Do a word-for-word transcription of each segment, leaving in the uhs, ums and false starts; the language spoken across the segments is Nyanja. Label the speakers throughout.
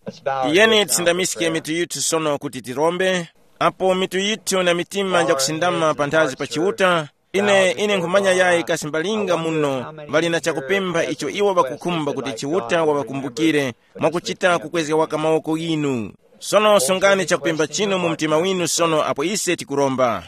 Speaker 1: Tiyeni tisindamisike mitu yithu sono kuti tirombe. Apo mitu yithu na mitima njakusindama panthazi pa chiuta. Ine ine nkhumanya yayi kasimbalinga muno valina chakupempha icho iwo bakukhumba kuti chiuta wabakumbukire mwakuchita kukwezeka waka maoko inu. Sono sungani chakupempha chino mu mtima winu sono apo ise tikuromba.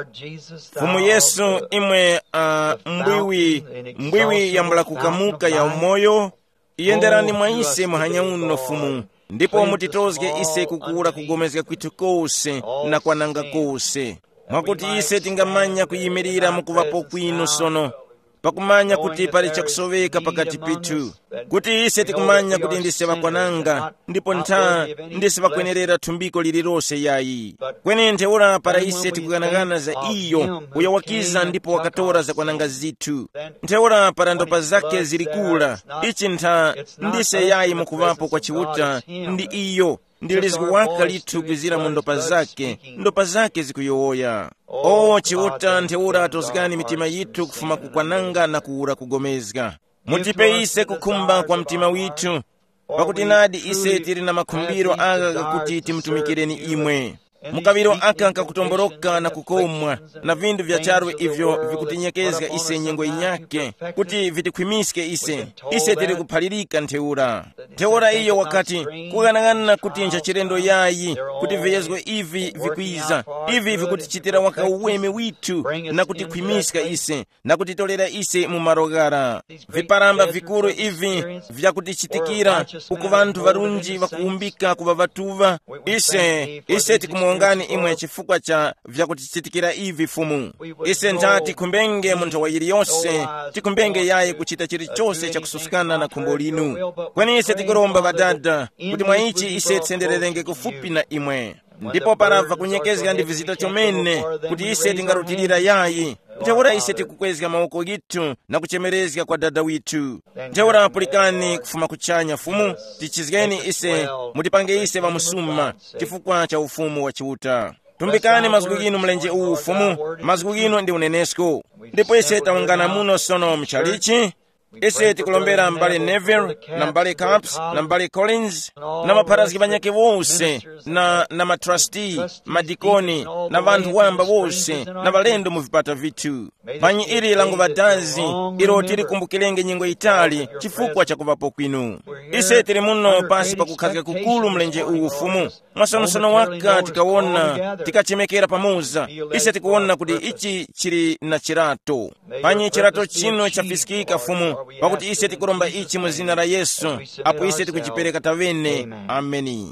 Speaker 1: Fumu Yesu imwe uh, mbwiwi mbwiwi yambula kukamuka ya umoyo iyenderani mwa ise muhanya uno fumu, ndipo mutitozge ise kukula kugomezeka kwitu kose na kwananga kose, mwakuti ise tingamanya kuyimirira mukuvapo kwinu sono pakumanya kuti pali chakusoveka pakati pitu, kuti ise tikumanya kuti ndise vakwananga ndipo ntha ndise vakwenerera thumbiko lililose yayi kwene ntheura para ise tikukanakana za iyo uyo wakiza ndipo wakatora za kwananga zithu. Ntheura para ndopa zake zilikula ichi ntha ndise yayi mukuvapo kwa chiuta ndi iyo ndili zikuwaka lithu kwizira mu ndopa zake, ndopa zake zikuyowoya. O chiuta ntheura tozikani mitima yithu kufuma kukwananga na kuura kugomezga. Mutipe ise kukhumba kwa mtima withu, pakuti nadi ise tiri na makhumbiro aka kuti timtumikireni imwe. Mukaviro aka nkakutomboroka na kukomwa na vindu vya charwe ivyo vikutinyekeza ise nyengo inyake kuti vitikhwimiske ise ise tiri kuphalirika ntheura. Ntheura iyo wakati kukanakana kuti nja chilendo yayi kuti viyezwe ivi vikwiza ivi vikutichitira waka uweme withu na kutikhwimiska ise na kutitolera ise mumarogara. Viparamba vikuru ivi vyakutichitikira uku vanthu varunji vakuumbika kuva vatuva ise ise tikumu ngani imwe chifukwa cha vyakutichitikira ivi fumu. Ise ntha tikumbenge munthu wa iliyonse tikumbenge yaye kuchita chilichonse chakususukana na khumbo linu. Kweni ise tikuromba vadada kuti mwa ichi ise tsendererenge kufupi na imwe, ndipo parava kunyekezeka ndi vizito chomene kuti ise tingarutilira yayi. Ntheura ise tikukwezeka maoko gitu na kuchemerezeka kwa dada withu. Ntheura apulikani kufuma kuchanya fumu, tichizgeni ise mutipange ise vamusuma chifukwa cha ufumu wa chiuta. Tumbikani mazguginu mlenje uwu fumu, mazguginu ndi unenesko. Ndipo ise taungana muno sono mchalichi. Ise tikulombera mbale Neville na mbale Caps na mbale Collins na maparazgi banyake wose na na matrustee madikoni na vantu wamba wose na valendo muvipata vitu panyi iri lango vadazi iro tiri kumbukilenge nyingo itali chifukwa cha kuvapo kwinu. Ise tiri muno pasi pakukhazika kukulu mlenje uwu fumu, mwasonosono waka tikawona tikachemekera pamoza ise tikuona kuti ichi chiri na chirato panyi chirato chino chafisikika fumu, pakuti ise tikuromba ichi mu zina la Yesu apo ise tikuchipereka tavene. Ameni.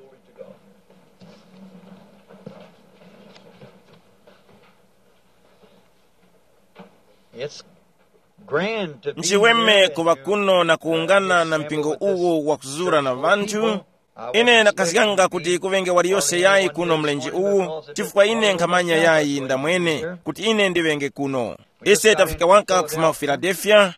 Speaker 1: Nchiweme kuva kuno na kuungana na mpingo uwu wa kuzura na vantu. Ine nakazikanga kuti kuvenge waliyose yayi kuno mlenji uwu chifukwa ine nkamanya yayi ndamwene kuti ine ndivenge kuno. Ise tafika waka kufuma ku Philadelphia,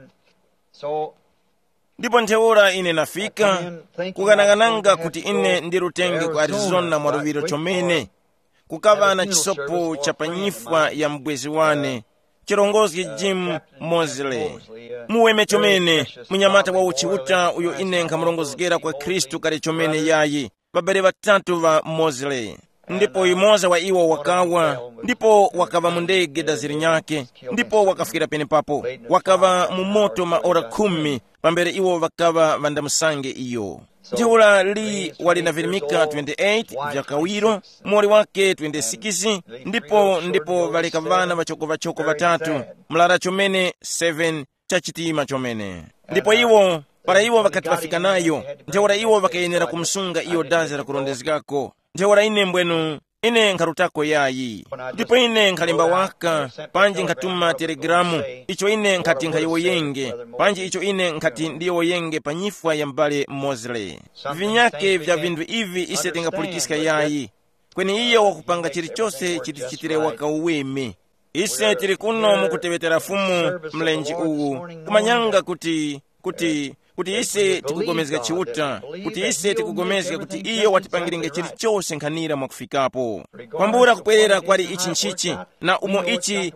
Speaker 1: ndipo ntheura ine nafika kukanakana kuti ine ndirutenge ku Arizona mwaruviro chomene kukavana chisopo cha panyifwa ya mbwezi wane chirongozi Jim Mosley. Muweme chomene munyamata wa uchiuta uyo ine nkamulongozekera kwa Kristu kale chomene yayi babere vatatu va Mosley. Ndipo imoza wa iwo wakawa, ndipo wakava mundege daziri nyake, ndipo wakafikira pene papo wakava mumoto maora kumi pambere iwo wakava vandamusange iyo. Ntheura li wali na virimika twenty-eight vya kawiro, mori wake twenty-six, ndipo ndipo valeka vana vachoko vachoko vatatu mlara chomene seven chachitima chomene. Ndipo iwo para iwo wakati wafika nayo ntheura iwo wakayenera kumsunga iyo dazi la kurondezekako. Ntheura ine mbwenu ine nkharutako yayi, ndipo ine nkhalimba waka panji nkhatuma telegramu icho ine nkhati nkhayiwoyenge panji icho ine nkhati ndiyowoyenge panyifwa ya mbale Mosley. Vinyake vya vindu ivi ise tingapulikisika yayi kweni iyo wakupanga chilichonse chitichitire waka uweme. Ise tiri kuno mukutevetera fumu mlenji uwu kumanyanga kuti kuti kuti ise tikugomezeka chiuta, kuti ise tikugomezeka kuti iyo watipangiringe chilichonse nkhanira mwakufikapo. Kwambura kupwerera kwali ichi nchichi na umo ichi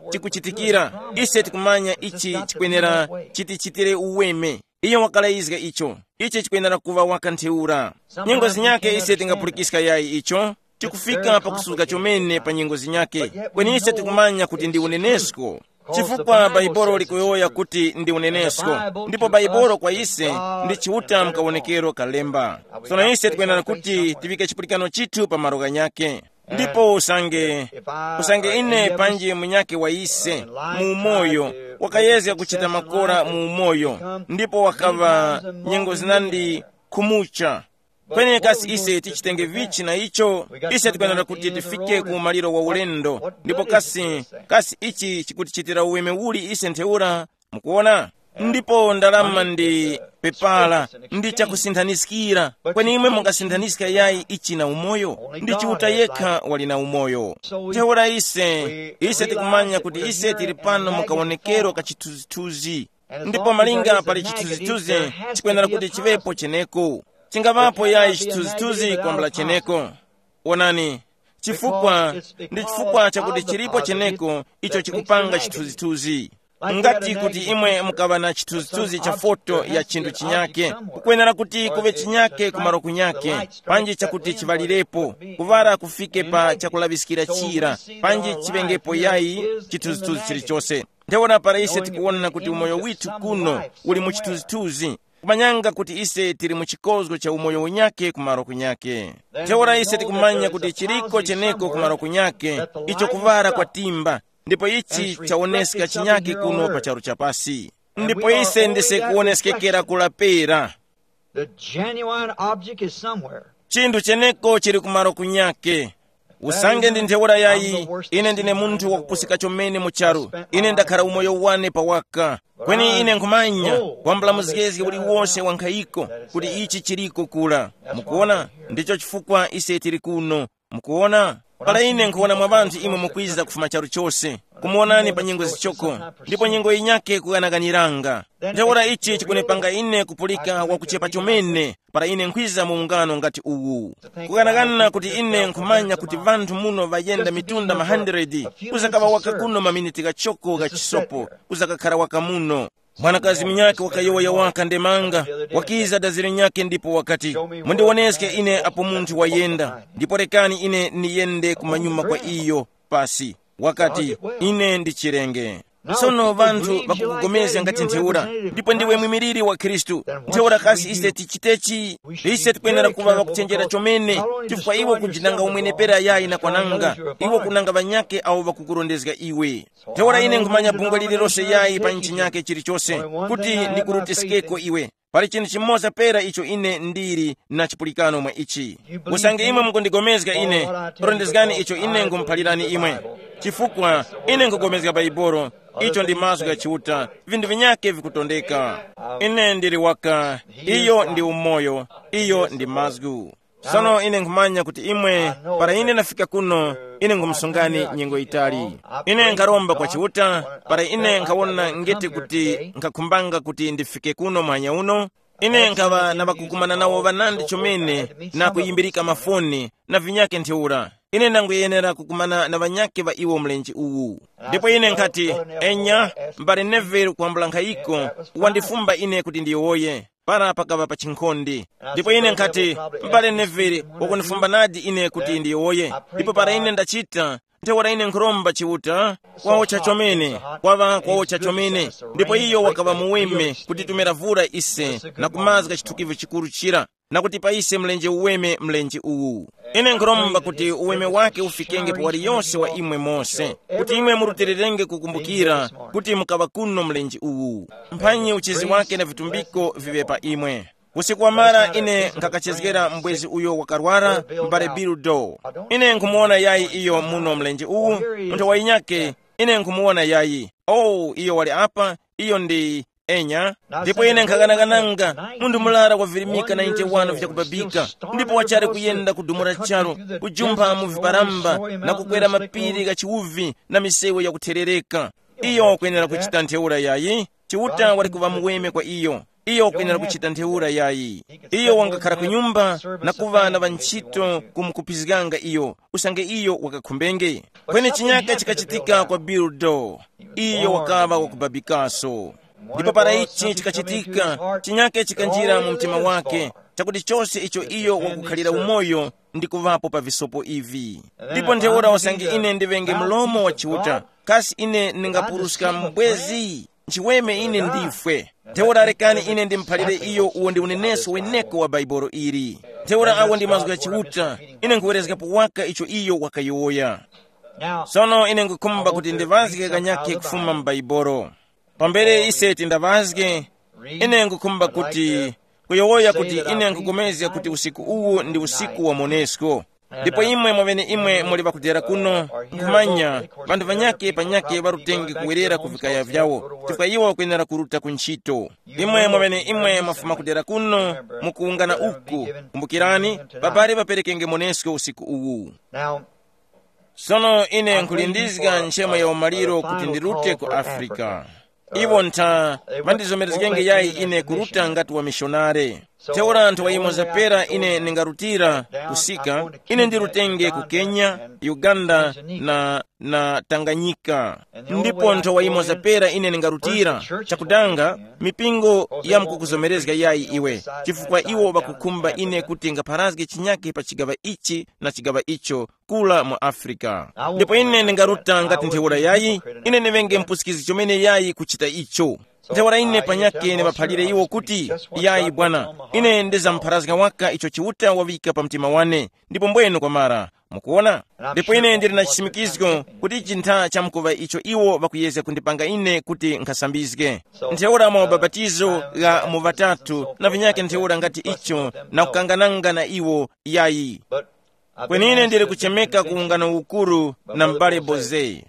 Speaker 1: tikuchitikira ise tikumanya ichi chikwenera chitichitire uweme. Iyo wakalaizika icho ichi chikuyenera kuva wakantheura. Nyengozi nyake ise tingapulikisika yayi icho tikufika pakusuka chomene pa nyengozi nyake kweni ise tikumanya kuti ndi unenesko, chifukwa Baibolo likuyoya kuti ndi unenesko, ndipo Baibolo kwa ise ndi chiuta mkaonekero kalemba. Tsono ise tikuyenera kuti tivike chipulikano chithu pa maro kanyake, ndipo usange usange ine panji munyake wa ise mu umoyo wakayeza kuchita makora mu umoyo, ndipo wakava nyengozi nandi kumucha kwenye kasi ise tichitenge vichi na icho ise tikuyenera kuti tifike ku maliro wa ulendo, ndipo kasi kasi ichi chikutichitira uweme uli ise ntheura. Mukuona, ndipo ndalama ndi pepala ndi chakusinthanisikira kweni imwe mungasinthanisika yayi ichi na umoyo, ndi chiuta yekha wali na umoyo. Ntheura ise ise tikumanya kuti ise tili pano mukaonekero ka chithunzithunzi, ndipo malinga pali chithunzithunzi chikuyenera kuti chivepo cheneko. Chingavapo yayi chithunzithunzi kwambala cheneko. Onani, chifukwa ndi chifukwa chakuti chilipo cheneko icho chikupanga chithunzithunzi. Ngati kuti imwe mukava na chithunzithunzi cha foto ya chinthu chinyake, kukuyenera kuti kuve chinyake kumaro kunyake, panji chakuti chivalirepo kuvara kufike pa chakulavisikira chira, panji chivengepo yayi chithunzithunzi chilichonse. Ntheura para ise tikuona kuti umoyo withu kuno uli mu chithunzithunzi, kumanyanga kuti ise tili mu chikozgo cha umoyo unyake kumaro kunyake. Ntheura ise tikumanya kuti chiliko cheneko kumaro kunyake icho kuvara kwa timba, ndipo ichi chaoneseka chinyake kuno pa charo chapasi, ndipo ise ndise kuoneskekera kulapera. Chindu cheneko chili kumaro kunyake. Usange ndi ntheura yayi ine ndine munthu wakupusika chomene mucharu, ine ndakhala umoyo wane pawaka kweni ine nkumanya kwambala muzikezi uli wonse wankhayiko kuti ichi chiliko kula. Mukuona, ndicho chifukwa ise tili kuno. Mukuona, pala ine nkuona mwa banthu imwe mukwiza kufuma charu chose kumuonani pa nyengo zichoko, ndipo nyengo inyake kuyanaganiranga. Ntheura ichi chikunipanga ine kupulika wakuchepa chomene para ine nkwiza mu ungano ngati uwu, kukanakana kuti ine nkumanya kuti vanthu muno vayenda mitunda mahandiredi kuzakava waka kuno maminiti kachoko kachisopo kuzakakhala waka muno. Mwanakazi minyake wakayoya waka ndemanga wakiza daziri nyake, ndipo wakati mundioneske ine apo munthu wayenda, ndipo rekani ine niyende kumanyuma kwa iyo pasi wakati ine ndi chirenge. Sono vanthu vakukugomeza ngati ntheura, ndipo ndiwe mwimiriri wa Khristu. Ntheura kasi ise tichitechi, ise tikuyenera kuva vakuchenjera chomene, chifukwa iwo kujinanga umwene pera yayi na kwananga, iwo kunanga vanyake au vakukurondezga iwe. Ntheura ine nkumanya bungwe lililose yayi pa nchi nyake chilichonse kuti ndikurutisikeko iwe. Pali chinthu chimodzi pera icho ine ndiri na chipulikano mwa ichi. Usange imwe mukundigomezga ine, kurondezgani icho ine ngumphalirani imwe, chifukwa ine nkugomezga Baibolo. Icho ndi mazwi ga chiuta, vindu vinyake vikutondeka. Ine ndiri waka, iyo ndi umoyo, iyo ndi mazwi. Sono ine nkumanya kuti imwe para ine nafika kuno ine ngumsungani nyengo itali. Ine nkaromba kwa chiuta para ine nkawona ngeti kuti nkakhumbanga kuti ndifike kuno mwanya uno. Ine nkava na vakukumana nawo vanandi chomene na kuyimbirika mafoni na vinyake ntheura. Ine nanguyenera kukumana na vanyake va iwo mlenji uwu. Ndipo ine nkati enya mbari neveru kuambula nkhayiko wandifumba ine kuti ndiyoye para pakava pa chinkhondi. Ndipo ine nkati mbari neveri wakunifumba nadi ine kuti ndiyoye, ndipo para ine ndachita ntheura ine nkuromba chiuta kwawo chachomene kwava kwawo chachomene, ndipo iyo wakava muweme kuti tumera vura ise na kumazga chitukivu chikuru chira na kuti pa ise mlenje uweme mlenje uwu. Ine nkuromba kuti uweme wake ufikenge pa wali yonse wa imwe mose, kuti imwe murutirenge kukumbukira kuti mukava kuno mlenje uwu. Mphanyi uchizi wake na vitumbiko vive pa imwe. Usiku wa mara ine nkakachezgera mbwezi uyo wakarwara mbare Bildo. Ine nkumuona yayi iyo muno mlenje uwu, mtu wa inyake ine nkumuona yayi. Oh, iyo wali apa, iyo ndi enya. Ndipo ine nkakanakananga mundu mulara kwa virimika na inte wano vya kubabika, ndipo wachare kuyenda kudumura charo kujumpa mu viparamba na kukwera mapiri gachiuvi na misewe ya kuterereka. Iyo kwenera kuchita ntheura yayi, chiuta wali kuva muweme kwa iyo. Iyo kwenera kuchita ntheura yayi. Iyo wangakhala kunyumba na kuva na vanchito kumukupizganga iyo, usange iyo wakakhumbenge. Kwene chinyaka chikachitika kwa Bildo, iyo wakava wakubabikaso. ndipo para ichi chikachitika chinyake chikanjira mu mtima wake chakuti chose icho iyo wakukhalira umoyo ndi kuvapo pa visopo ivi. Ndipo ntheura osangi ine ndivenge mlomo wa chiuta kasi ine ningapuruska mbwezi nchiweme ine ndifwe. Ntheura alekani ine ndimphalire iyo uwo ndi uneneso weneko wa baibolo ili. Ntheura awo ndi mazwi ya chiuta ine nkuwerezekapo waka icho iyo wakayoya. Sono ine nkukhumba kuti ndivazike kanyake kufuma m'baibolo. Pambere ise tindavazike ine nkukhumba kuti kuyowoya kuti ine nkugomezya kuti usiku uwu ndi usiku wa Monesco. Ndipo imwe mwavene imwe muli pakudera kuno nkumanya vandu vanyake panyake varutenge kuwerera kuvikaya vyawo chifukwa iwo kuyenera kuruta kuntchito. Imwe mwavene imwe mwafuma kudera kuno mukuungana uku kumbukirani babali vaperekenge Monesco usiku uwu. Sono ine nkulindizika nchema ya umaliro kuti ndirute ku Afrika. Iwo nta vandizomerezekenge yayi ine kuruta ngati wa mishonare. Teora anthu wa imo zapera ine ningarutira kusika ine ndirutenge ku Kenya, Uganda na na Tanganyika. Ndipo ntho wa imo zapera ine ningarutira chakudanga mipingo ya mkukuzomerezga yayi iwe chifukwa iwo bakukumba ine kuti ngaparazge chinyake pa chigava ichi na chigava icho kula mu Afrika. Ndipo ine ningaruta ngati ntheura yayi ine nivenge mpusikizi chomene yayi kuchita icho. Ntheura ine panyake ne baphalire iwo kuti yayi bwana ine ndeza mpharazga waka icho chiuta wavika pa mtima wane ndipo mbwenu kwa mara mukuona. Ndipo ine ndiri na chisimikizgo kuti ichi ntha chamkuva icho iwo bakuyeza kundipanga ine kuti nkasambizge. Ntheura mwa babatizo ga muvatatu na vinyake ntheura ngati icho na kukangananga na iwo yayi. Kwenine ndiri kuchemeka kuungano ukuru na mbale Boze.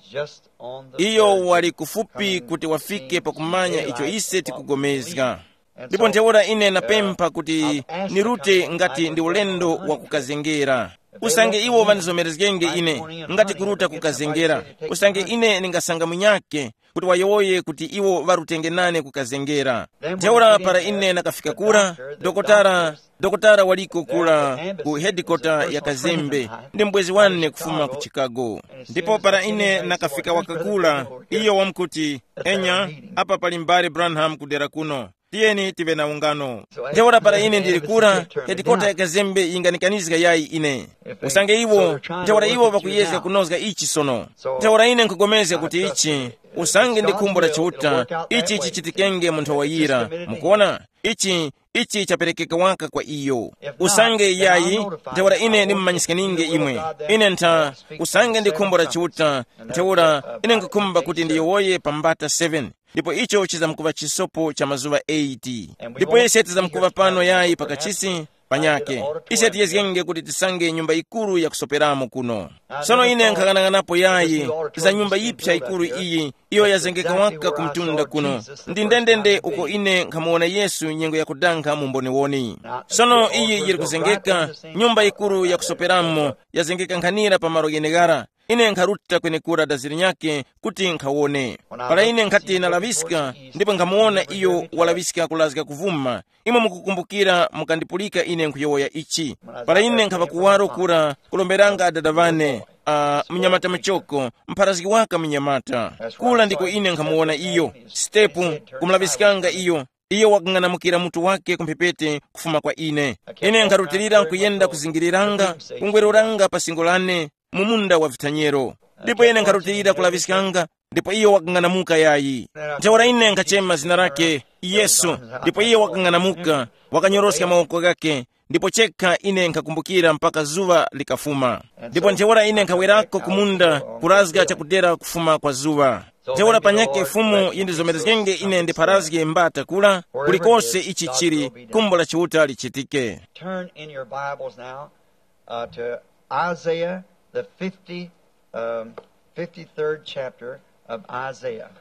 Speaker 1: Iyo wali kufupi kuti wafike pakumanya icho ise tikugomezga. Ndipo ntheura ine napempha kuti nirute ngati ndi ulendo wa kukazengera. Usange iwo vandizomerezgenge ine ngati kuruta kukazengera. Usange ine ningasanga munyake kuti wayowoye kuti iwo varutenge nane kukazengera. Ntheura para ine nakafika kura dokotara dokotara waliko kula ku headquarter ya Kazembe ndi mbwezi wanne kufuma ku Chicago. Ndipo para ine nakafika wakakula iyo wamkuti enya apa pali mbali Branham kudera kuno tiyeni tive na ungano. Ntheura para ine ndilikura headquarter ya Kazembe inganikanizga yayi ine. Usange iwo ntheura iwo vakuyezga kunozga ichi sono. Ntheura ine nkugomezga kuti ichi usange ndikumbura chiuta ichi chichitikenge munthu wayira mukuona ichi ichi chaperekeka waka kwa iyo. Usange yayi ntheura ine nimmanyisikaninge imwe ine ntha usange ndikumbura chiuta ntheura ine nkukumba kuti ndiyowoye pambata seven ndipo icho chizamkuva chisopo cha mazuva eighty. Ndipo ise tizamkuva pano yayi pakachisi panyake ise tiyezgenge kuti tisange nyumba ikuru ya kusoperamo kuno. Sono ine nkhakananganapo yayi za nyumba ipya ikuru iyi iyo yazengeka waka kumtunda kuno ndi ndendende uko ine nkhamuona Yesu nyengo ya kudankha mumboniwoni. Sono iyi yiri kuzengeka nyumba ikuru ya kusoperamo yazengeka nkhanira pa maro yenegara ine nkharuta kwenekura daziri nyake kuti nkhawone. Para ine nkhati nalaviska ndipo nkhamuona iyo walaviska kulazika kuvuma imwe mukukumbukira mukandipulika ine nkuyowoya ichi. Para ine nkhava kuwaro kura kulomberanga adadavane a uh, mnyamata machoko mpharaziki waka mnyamata kula ndiko ine nkhamuona iyo stepu kumlavisikanga iyo iyo wakang'anamukira mutu wake kumpepete kufuma kwa ine. Ine nkharutirira nkuyenda kuzingiriranga kungweroranga pasingo lane mumunda wa vitanyero. Ndipo ine nkharutirira kulavisikanga ndipo iyo wakang'anamuka yayi. Ntheura ine nkhachema zina lake Yesu ndipo iyo wakang'anamuka wakanyoroska maoko gake ndipo chekha ine nkhakumbukira mpaka zuva likafuma. Ndipo ntheura ine nkhawerako kumunda kurazga chakudera kufuma kwa zuva. Ntheura panyake fumu yindizomerezgenge ine ndiparazge mbata kula kulikose ichi chiri kumbo la chiuta lichitike.
Speaker 2: Turn in your Bibles now uh, to Isaiah the fifty, um, fifty-third chapter of Isaiah.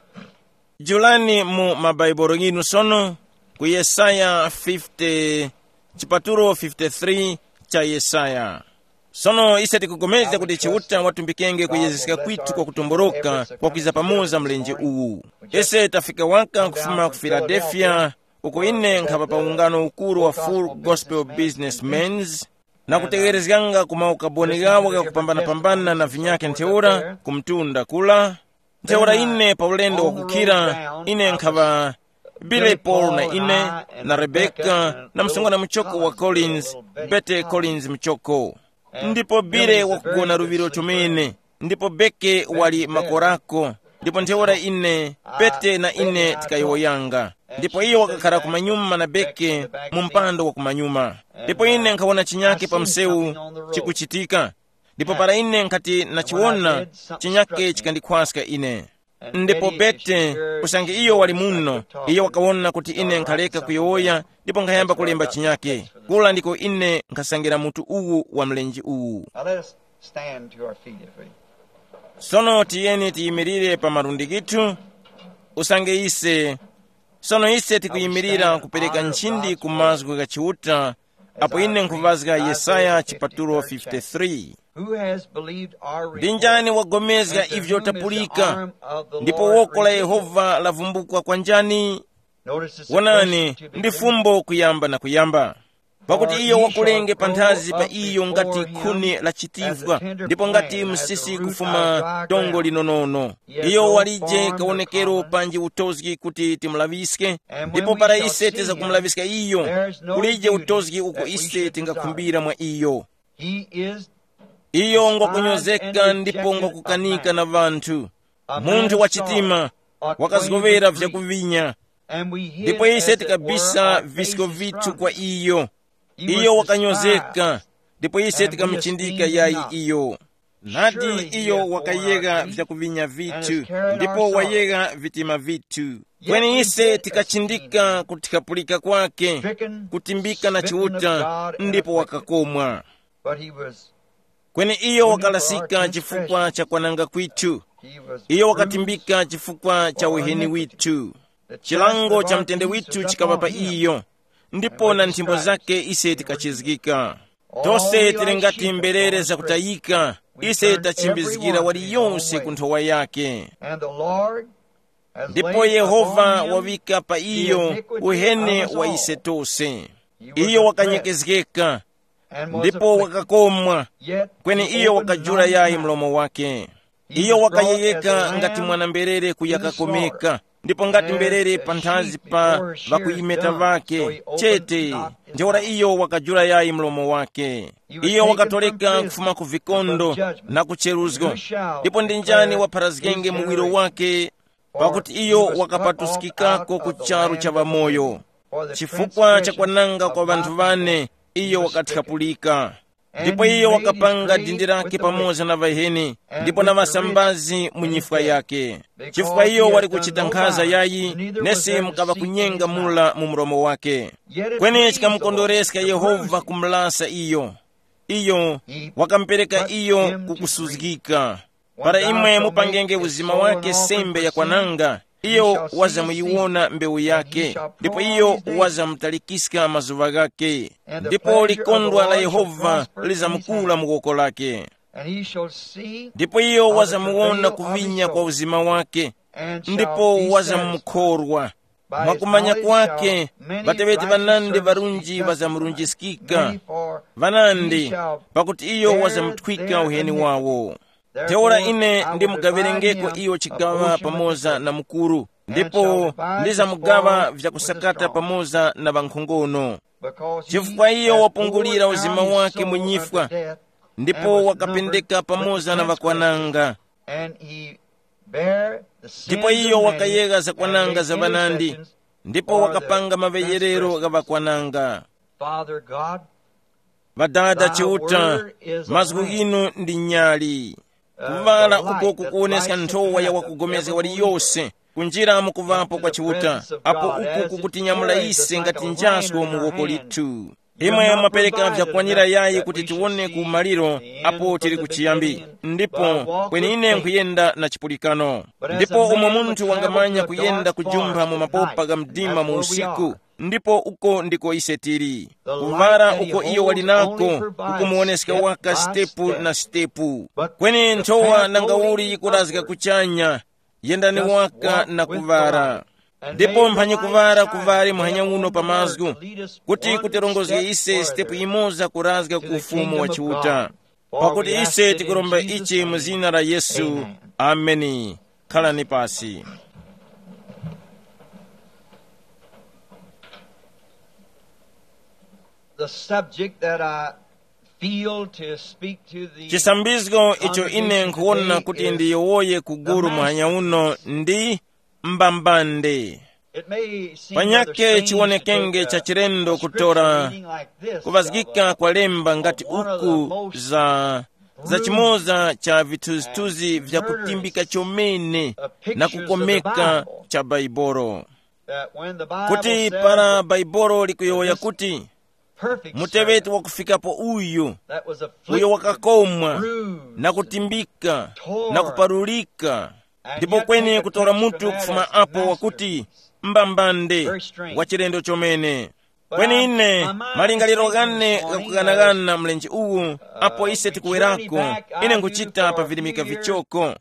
Speaker 1: Julani mu mabaiboro yinu sono ku Yesaya fifty chipaturo fifty-three cha Yesaya. Sono ise tikugomeza kuti chiuta watumbikenge kuyezeseka kwitu kwa kutomboroka kwa kuiza pamoza mlenje uwu. Ese tafika waka kufuma ku Philadelphia uko ine nkhapa pa ungano ukuru wa Full Gospel Businessmen's na kutegerezganga kuma ukaboni gawo ga kupambana pambana na vinyake ntheura kumtunda kula ntheura ine pa ulendo wakukira ine nkhava Billy Paul na ine na Rebecca na msungwana mchoko wa Collins, Bette Collins mchoko. Ndipo Billy wakugona ruviro tumene, ndipo Beke wali makorako, ndipo ntheura ine Bette na ine tikayoyanga. Ndipo iyo wakakhala kumanyuma na Beke mumpando wa kumanyuma. Ndipo ine nkawona chinyake pa msewu chikuchitika. Ndipo para ine nkati nachiwona chinyake chikandikhwaska ine. Ndipo Bette kusange iyo wali muno, iyo wakawona kuti ine nkhaleka kuyoya, ndipo nkayamba kulemba chinyake. Kula ndiko ine nkasangira mutu uwu wa mlenji uwu. Sono tiyeni tiyimirire pa marundi gitu, usange ise. Sono ise tikuyimirira kupereka nchindi kumazgu ka chiuta, apo ine nkuvazga Yesaya chipatulo fifty-three. Ndinjani wagomezga ivyo tapulika, ndipo woko la Yehova lavumbukwa kwa njani? Wonani, ndi fumbo kuyamba na kuyamba. Pakuti iyo wakulenge panthazi pa iyo ngati khuni la chitivwa, ndipo ngati msisi kufuma dongo linonono. Iyo walije kaonekero panji utozgi kuti timulaviske, ndipo para ise tiza kumulaviska iyo, kulije utozgi uko ise tingakhumbira mwa iyo. Iyo ngokunyozeka ndipo ngokukanika na vantu. Munthu wachitima, wakazigovera vyakuvinya. Ndipo ise tikabisa visiko vitu kwa iyo. Iyo wakanyozeka, ndipo ise tikamchindika yayi iyo. Nadi iyo wakayega vyakuvinya vitu, ndipo wayega vitima vitu. Kweni ise tikachindika kutikapulika kwake, kutimbika na chiuta, ndipo wakakomwa. Kweni iyo wakalasika chifukwa cha kwananga kwitu, iyo wakatimbika chifukwa cha uheni witu. Chilango cha mtende witu chikavapa iyo, ndipo na nthimbo zake ise tikachizgika. Tose tilingati mberere za kutayika, ise tachimbizgira wali yonse kunthowa yake. Ndipo Yehova wavika pa iyo uhene wa ise tose. Iyo wakanyekezgeka, ndipo wakakomwa, kweni iyo wakajula yayi mlomo wake. Iyo wakayeyeka ngati mwana mberere kuyakakomeka, ndipo ngati mberere panthazi pa vakuyimeta vake chete, ntheura iyo wakajula yayi mlomo wake. Iyo wakatoleka kufuma ku vikondo na kucheruzgo, ndipo ndinjani wapharazgenge muwiro wake, pakuti iyo wakapatusikikako ku charu cha vamoyo. Chifukwa cha kwananga kwa vanthu vane, iyo wakathapulika. Ndipo iyo wakapanga dindi lake pamoja na vaheni, ndipo na vasambazi munyifwa yake. Chifukwa iyo wali kuchita nkhaza yayi, nesi mkava kunyenga mula mu mromo wake. Kweni chikamkondoreska Yehova kumlasa iyo. Iyo wakampereka iyo kukusuzgika. Para imwe mupangenge uzima wake sembe ya kwananga, iyo waza muyiwona mbewu yake, ndipo iyo waza mutalikiska mazuva gake. Ndipo likondwa la Yehova lizamukula mukoko lake. Ndipo iyo waza muwona kuvinya kwa uzima wake, ndipo waza mukhorwa. Mwakumanya kwake, vateveti vanandi varunji waza murunjisikika. Vanandi, pakuti iyo waza muthwika uheni wawo. Theora ine ndi mugaverengeko iyo chigawa pamoza na mukuru, ndipo ndiza mugava vyakusakata pamoza na vankhongono. Chifukwa iyo wapungulira uzima wake munyifwa, ndipo wakapendeka pamoza na vakwananga. Ndipo iyo wakayega za kwananga za vanandi, ndipo wakapanga maveyerero ga vakwananga. Vadada chiuta, mazgu inu ndi nyali. Kuvala uko kukuoneska nthowa ya wakugomeza wali yose, kunjira mukuvapo kwa chiuta, apo uku kukutinyamula ise ngati njasko muwoko litu. Imwe mapereka vyakwanyira yayi kuti tiwone kumaliro, apo tili kuchiyambi. Ndipo kweni ine nkuyenda na chipulikano. Ndipo umwe munthu wangamanya kuyenda kujumba mu mapopa ga mdima mu usiku, ndipo uko ndiko ise tili. Kuvara uko iyo walinako, ukumuoneska waka stepu na stepu. Kweni nthowa nangauli kurazika kuchanya, yendani waka na kuvara. Ndipo mphanye kuvara kuvari muhanya uno pamazgu, kuti kutirongozge ise stepu imoza kurazga ku ufumu wa chiuta. Pakuti ise tikuromba ichi muzina la Yesu. Ameni. khalani pasi.
Speaker 2: The subject that I feel to speak to the
Speaker 1: Chisambizo icho ine nkuona kuti ndiyowoye kuguru mwanya uno ndi mbambande. Panyake chiwonekenge cha chirendo kutora kuvazgika kwa lemba ngati uku za za chimoza cha vituzituzi vya kutimbika chomene na kukomeka cha Baibolo. Kuti para Baibolo likuyoya kuti muteveti wakufikapo uyu uyo wakakomwa na kutimbika na kuparulika, ndipo kweni kutora mutu kufuma apo wakuti mbambande wa chirendo chomene. Kweni ine malingaliro gane gakuganagana mlenji uwu apo ise tikuwerako ine nkuchita pavilimika vichoko.